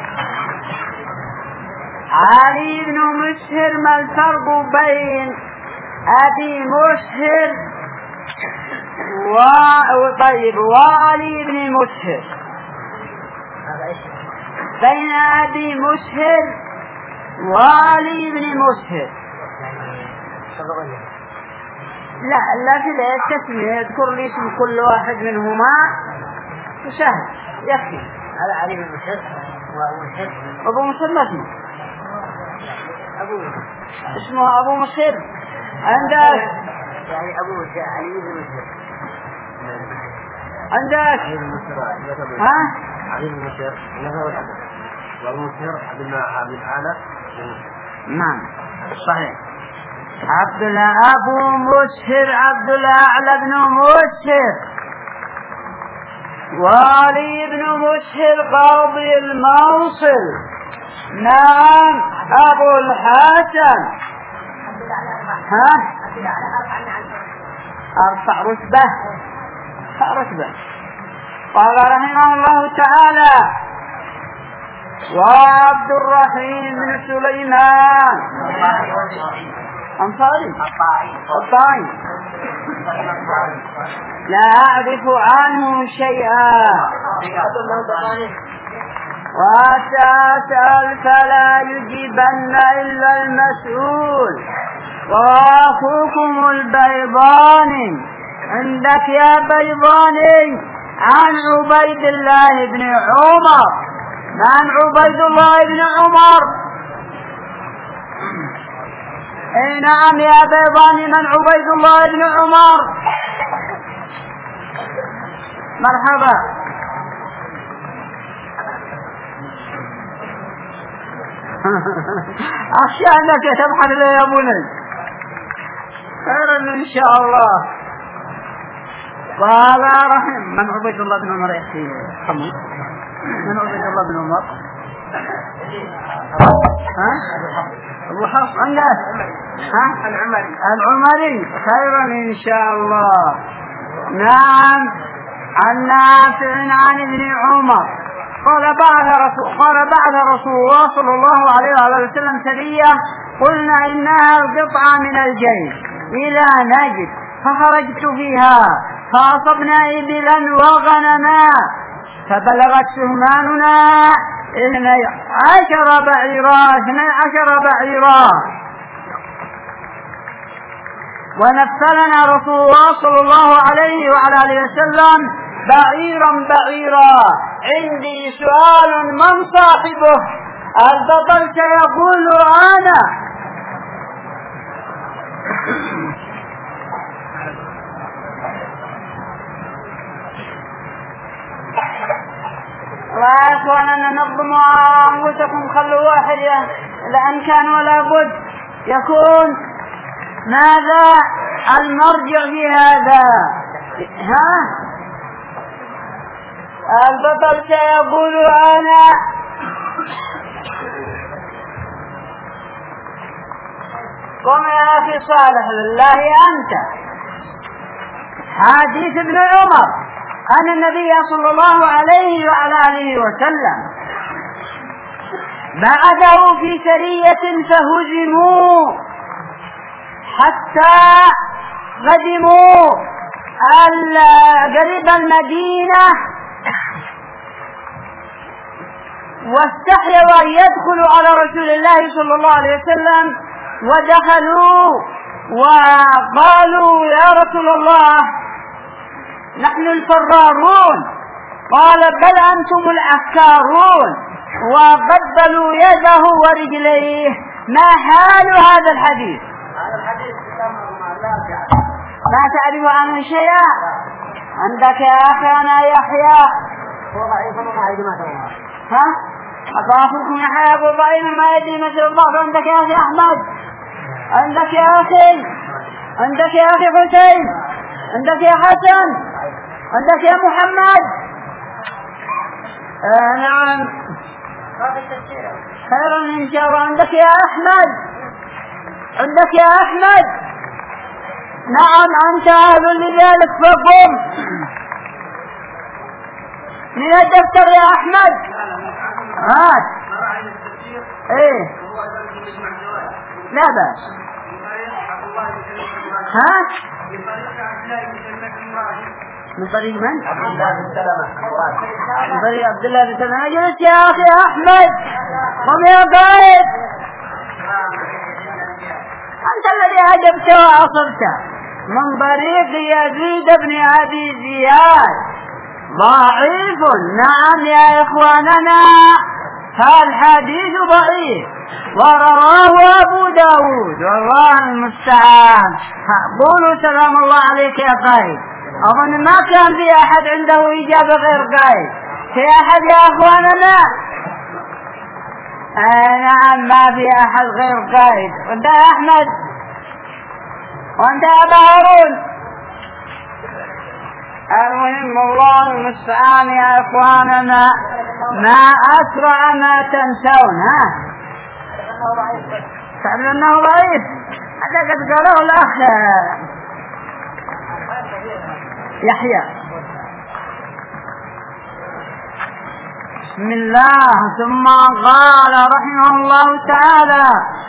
علي بن مسهر ما الفرق بين أبي مسهر وطيب وعلي بن مسهر؟ بين أبي مسهر وعلي بن مسهر لا لا في التسمية يذكر لي اسم كل واحد منهما وسهل يكفي. هذا علي بن مسهر وأبو مسهر. أبو مسهر ما اسمه أبو اسمه أبو مسهر عندك يعني أبو علي بن مسهر عندك ها علي بن مسهر له الأدب وأبو مسهر عبد عبد الأعلى. نعم صحيح. عبد الله أبو مسهر عبد الأعلى بن مسهر، وعلي بن مسهر قاضي الموصل. نعم أبو الحسن. ها أرفع رتبة رتبة. قال رحمه الله تعالى: وعبد الرحيم بن سليمان أنصاري الطائي لا أعرف عنه شيئا، وأسأل فلا يجيبن إلا المسؤول. وأخوكم البيضاني. عندك يا بيضاني عن عبيد الله بن عمر. من عبيد الله بن عمر؟ اي نعم يا بيضاني، من عبيد الله بن عمر؟ مرحبا. أخشى أنك تبحث لي يا بني. خيرا إن شاء الله. قال رحم من عبيد الله بن عمر؟ يحكي حمود من عبيد الله بن عمر؟ ها؟ أبو حفص عنده؟ ها؟ العمري. العمري. خيرا إن شاء الله. نعم عن نافع عن ابن عمر قال بعث رسول قال بعث رسول الله صلى الله عليه وآله وسلم سرية، قلنا إنها قطعة من الجيش إلى نجد، فخرجت فيها فأصبنا إبلا وغنما، فبلغت سهماننا اثني عشر بعيرا اثني عشر بعيرا، ونفلنا رسول الله صلى الله عليه وعلى آله وسلم بعيرا بعيرا. عندي سؤال: من صاحبه؟ البطل سيقول أنا. يا أخواننا نظموا أنفسكم، خلوا واحد لأن كان ولا بد يكون. ماذا المرجع في هذا؟ ها؟ البطل سيقول أنا. قم يا أخي صالح لله أنت. حديث ابن عمر أن النبي صلى الله عليه وعلى آله وسلم بعثه في سرية فهزموا حتى قدموا قريب المدينة، واستحيوا أن يدخلوا على رسول الله صلى الله عليه وسلم، ودخلوا وقالوا: يا رسول الله نحن الفرارون. قال: بل أنتم العسكارون. وقبلوا يده ورجليه. ما حال هذا الحديث؟ هذا الحديث ما تعرف عنه شيئا؟ عندك يا أخي أنا يحيى هو ضعيف وما يدري ما تقول. ها؟ أضافكم يحيى أبو ضعيف ما يدري مثل الضعف. عندك يا أخي أحمد، عندك يا أخي، عندك يا أخي حسين، عندك يا حسن، عندك يا محمد. آه نعم خيرا إن شاء الله. عندك يا أحمد، عندك يا أحمد. نعم أنت أهل لذلك فقم من الدفتر يا أحمد. هات. ايه لا بأس. ها من طريق من؟ من طريق عبد الله بن سلمة. اجلس يا أخي أحمد، قم يا قائد، أنت الذي هجمت وأصبت. من طريق يزيد بن أبي زياد ضعيف. نعم يا إخواننا فالحديث ضعيف، ورواه أبو داود والله المستعان. قولوا سلام الله عليك يا قائد. أظن ما كان في أحد عنده إجابة غير قائد. في أحد يا أخواننا؟ آه نعم ما في أحد غير قائد. وده أحمد وأنت يا أبا هارون. المهم الله المستعان يا إخواننا، ما أسرع ما تنسون. ها تعلم أنه ضعيف، هذا قد قاله الأخ يحيى. بسم الله. ثم قال رحمه الله تعالى: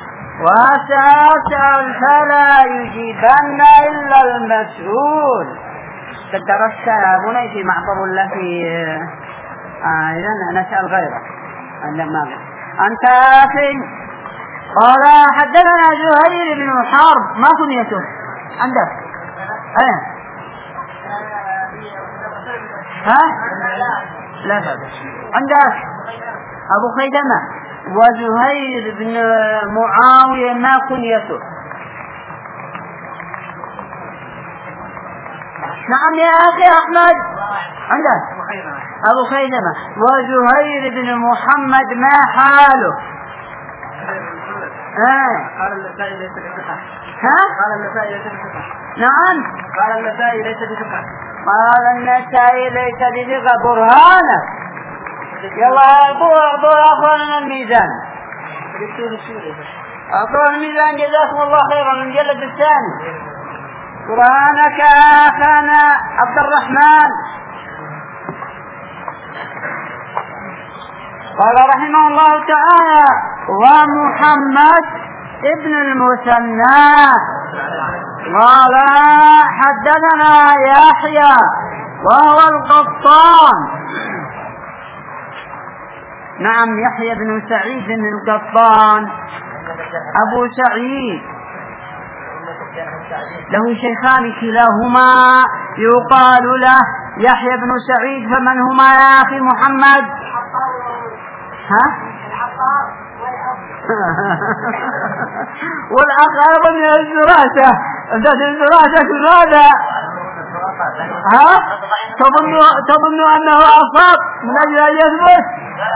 وسأسأل فلا يجيبن إلا المسؤول. درست بني في معطر الله في آه إذن نسأل غيره عندما أنت أخي. قال حدثنا زهير بن حرب. ما كنيته عندك؟ أيه ها لا عندك أبو خيدمة. وزهير بن معاوية ما كنيته؟ نعم يا أخي أحمد عندك أبو خيدمة. وزهير بن محمد ما حاله؟ آه. قال النسائي ليس بثقة. ها؟ قال النسائي ليس بثقة. نعم. قال النسائي ليس بثقة. قال النسائي ليس بثقة. برهانه. يلا أعطوا أخواننا الميزان. أعطوا الميزان جزاكم الله خيرا من المجلد الثاني. برهانك أخانا عبد الرحمن. قال رحمه الله تعالى: ومحمد ابن المثنى قال حدثنا يحيى وهو القطان. نعم يحيى بن سعيد القطان أبو سعيد، له شيخان كلاهما يقال له يحيى بن سعيد. فمن هما يا أخي محمد؟ ها؟ والأخ أيضا من الزراشة. أنت الزراشة ماذا؟ ها؟ تظن تظن أنه أصاب من أجل أن يثبت؟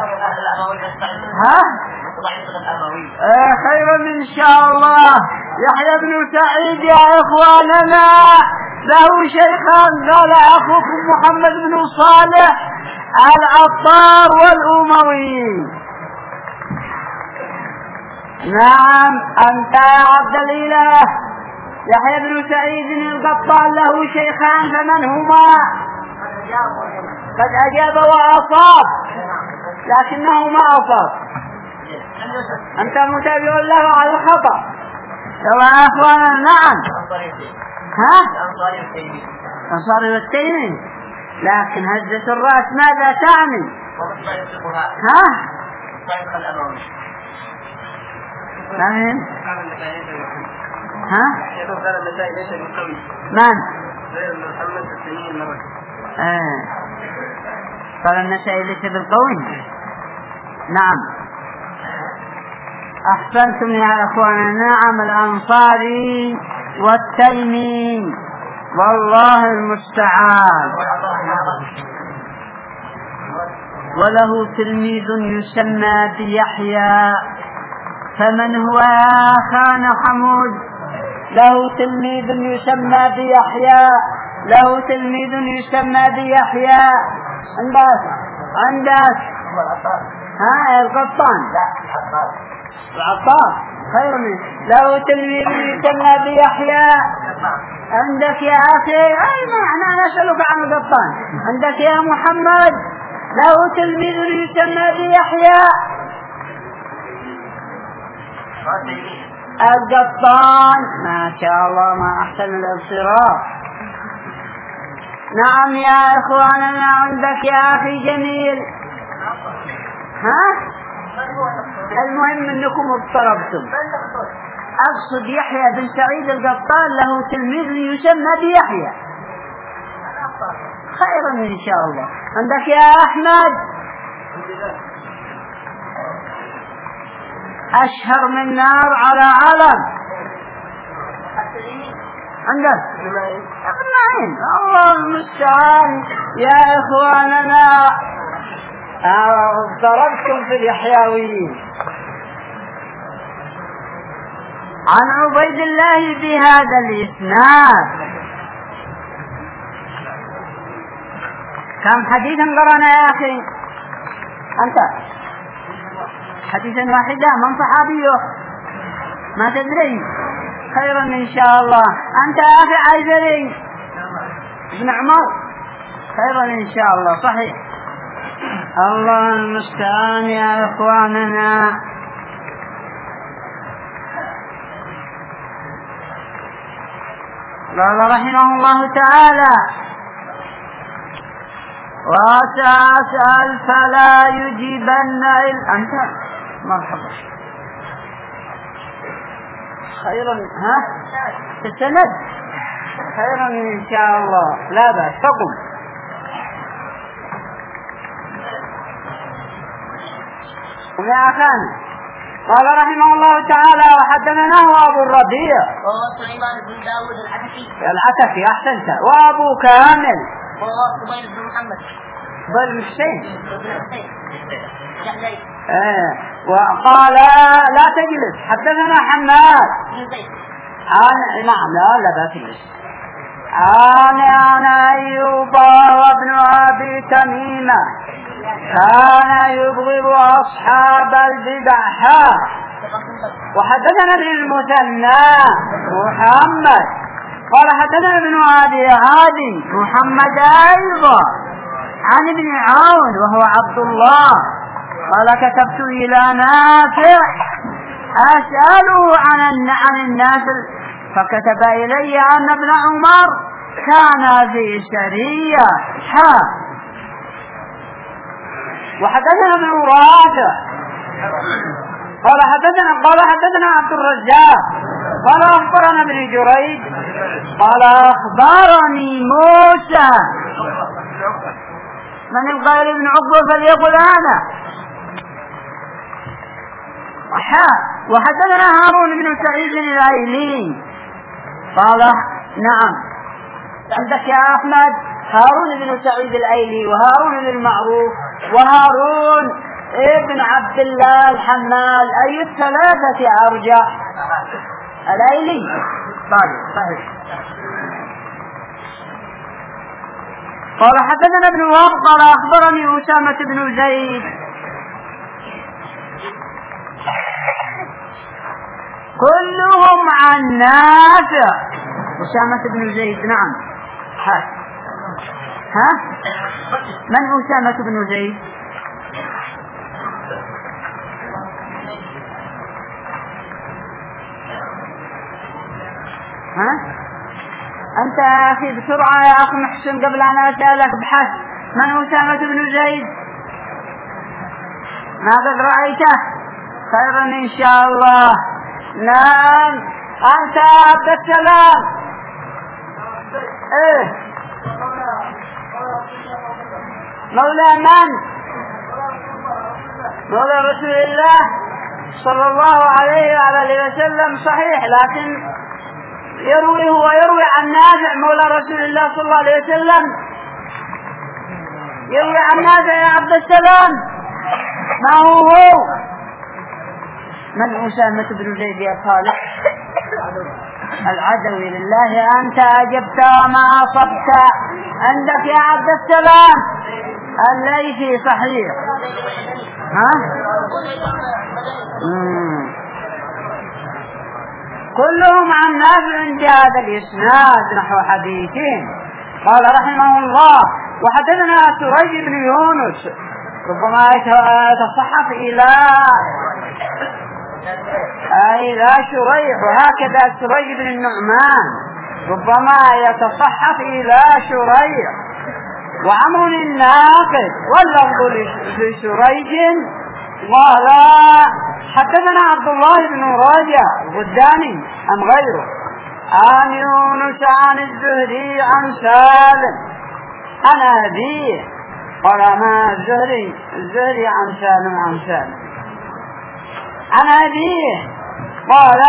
ها؟ آه خيرا إن شاء الله. يحيى بن سعيد يا إخواننا له شيخان، قال أخوكم محمد بن صالح العطار والأموي. نعم أنت يا عبد الإله. يحيى بن سعيد القطان له شيخان، فمن هما؟ قد أجاب وأصاب لكنه ما أصاب. أنت متابع له على الخطأ يا أخوانا. نعم. ها؟ أنصاري والتيمي. لكن هزة الرأس ماذا تعني؟ ها؟ فاهم؟ ها؟ من؟ آه. قال النسائي ليس بالقوي. نعم أحسنتم يا أخوانا. نعم الأنصاري والتيمي والله المستعان. وله تلميذ يسمى بيحيى. فمن هو يا أخانا حمود؟ له تلميذ يسمى بيحيى. له تلميذ يسمى بيحيى. عندك عندك ها القطان العطار خير منه. له تلميذ يسمى بيحيى. عندك يا أخي؟ أي نحن نسألك عن القطان. عندك يا محمد؟ له تلميذ يسمى بيحيى. القطان ما شاء الله، ما أحسن الانصراف. نعم يا إخواننا. عندك يا أخي جميل؟ ها؟ المهم أنكم اضطربتم. أقصد يحيى بن سعيد القطان له تلميذ يسمى بيحيى. خيرا إن شاء الله. عندك يا أحمد؟ أشهر من نار على علم. عندك أقنعين. الله المستعان يا إخواننا. ضربتم في اليحيويين. عن عبيد الله بهذا الإسناد. كم حديثا قرأنا يا أخي أنت؟ حديثا واحدا. من صحابيه؟ ما تدري؟ خيرا إن شاء الله. أنت يا أخي عايزري ابن عمر؟ خيرا إن شاء الله. صحيح. الله المستعان يا إخواننا. قال رحمه الله تعالى: وسأسأل فلا يجيبن إلا أنت. مرحبا. خيرا. ها السند خيرا إن شاء الله. لا بأس. فقم. ويا أخان قال رحمه الله تعالى: وحدثناه أبو الربيع وهو سليمان بن داود العتكي العتكي. أحسنت. وأبو كامل وهو قبيل بن محمد بن حسين بن حسين جهلي. آه. وقال: لا تجلس. حدثنا حماد بن زيد عن نعم لا لا بأس. عن عن أيوب وابن أبي تميمة كان يبغض أصحاب البدع. وحدثنا ابن المثنى محمد قال حدثنا ابن أبي عادي محمد أيضا عن ابن عون وهو عبد الله قال: كتبت إلى نافع أسأله عن عن الناس فكتب إلي أن ابن عمر كان في سرية. ها. وحدثنا ابن رافع قال حدثنا قال حدثنا عبد الرزاق قال أخبرنا ابن جريج قال أخبرني موسى. من القائل ابن عقبة فليقل أنا. وحدثنا هارون بن سعيد الأيلي قال: نعم عندك يا أحمد هارون بن سعيد الأيلي وهارون بن المعروف وهارون ابن عبد الله الحمال. أي الثلاثة أرجح؟ الأيلي. صحيح. قال حدثنا ابن وهب قال أخبرني أسامة بن زيد كلهم عن نافع. أسامة بن زيد. نعم. ها, ها؟ من أسامة بن زيد؟ ها؟ أنت يا أخي بسرعة يا أخي محسن قبل أن أسألك بحث. من أسامة بن زيد؟ ماذا رأيته؟ خيرا إن شاء الله. نعم. أنت عبد السلام. إيه مولى من؟ مولى رسول الله صلى الله عليه وعلى وسلم. صحيح. لكن يروي هو يروي عن نافع مولى رسول الله صلى الله عليه وسلم. يروي عن نافع يا عبد السلام. ما هو هو؟ من أسامة بن زيد يا صالح؟ العدوي. لله أنت أجبت وما أصبت. عندك يا عبد السلام الليثي. صحيح. ها؟ مم. كلهم عن نافع بهذا الإسناد نحو حديثين. قال رحمه الله: وحدثنا سريج بن يونس ربما يتصحف إلى إلى شريح. وهكذا سريج بن النعمان ربما يتصحف إلى شريح. وعمر الناقد واللفظ لشريج قال: حدثنا عبد الله بن راجع الغداني أم غيره عن يونس عن الزهري عن سالم عن أبيه قال: ما الزهري الزهري عن سالم عن سالم عن أبيه قال: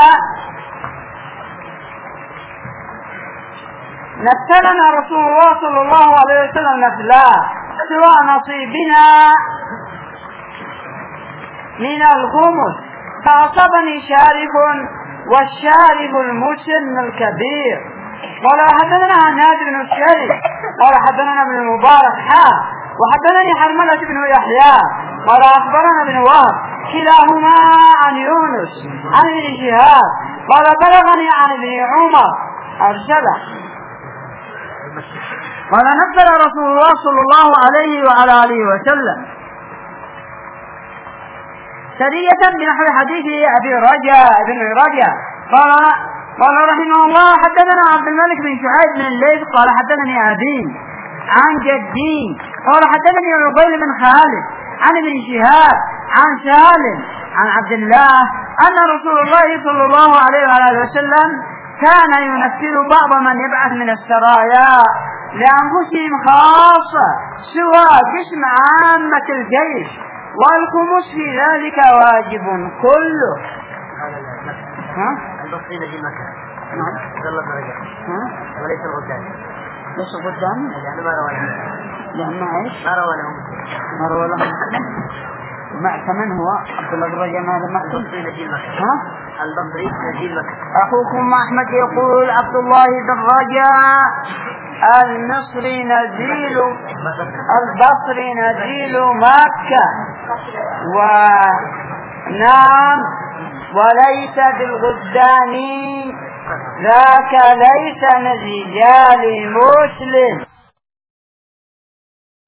نفلنا رسول الله صلى الله عليه وسلم نفلا سوى نصيبنا من الخمس فأصابني شارف والشارب المسن الكبير. قال حدثنا عناد بن الشريف قال حدثنا ابن المبارك حا وحدثني حرملة بن يحيى قال أخبرنا ابن وهب كلاهما عن يونس عن ابن شهاب قال بلغني عن ابن عمر أرسله قال نزل رسول الله صلى الله عليه وعلى آله وسلم سرية بنحو حديث أبي رجاء بن رجاء قال قال رحمه الله حدثنا عبد الملك بن شعيب بن الليث قال حدثني أبي عن جدي قال حدثني عقيل بن خالد عن ابن شهاب عن سالم عن عبد الله أن رسول الله صلى الله عليه وآله وسلم كان ينفذ بعض من يبعث من السرايا لأنفسهم خاصة سوى قسم عامة الجيش والخمس في ذلك واجب كله. ها؟ البصرين في مكة. نعم. يلا درجة. ها؟ وليس الغدام. ليس الغدام؟ يعني ما روى لهم. يعني ايش؟ ما روى لهم. ما روى لهم. مع كمن هو عبد الله بن رجاء هذا مكة. البصرين في مكة. ها؟ البصري نجيل مكة. أخوكم أحمد يقول عبد الله بن رجاء المصري نزيل البصري نزيل مكة ونعم وليس بالغداني ذاك ليس من رجال مسلم.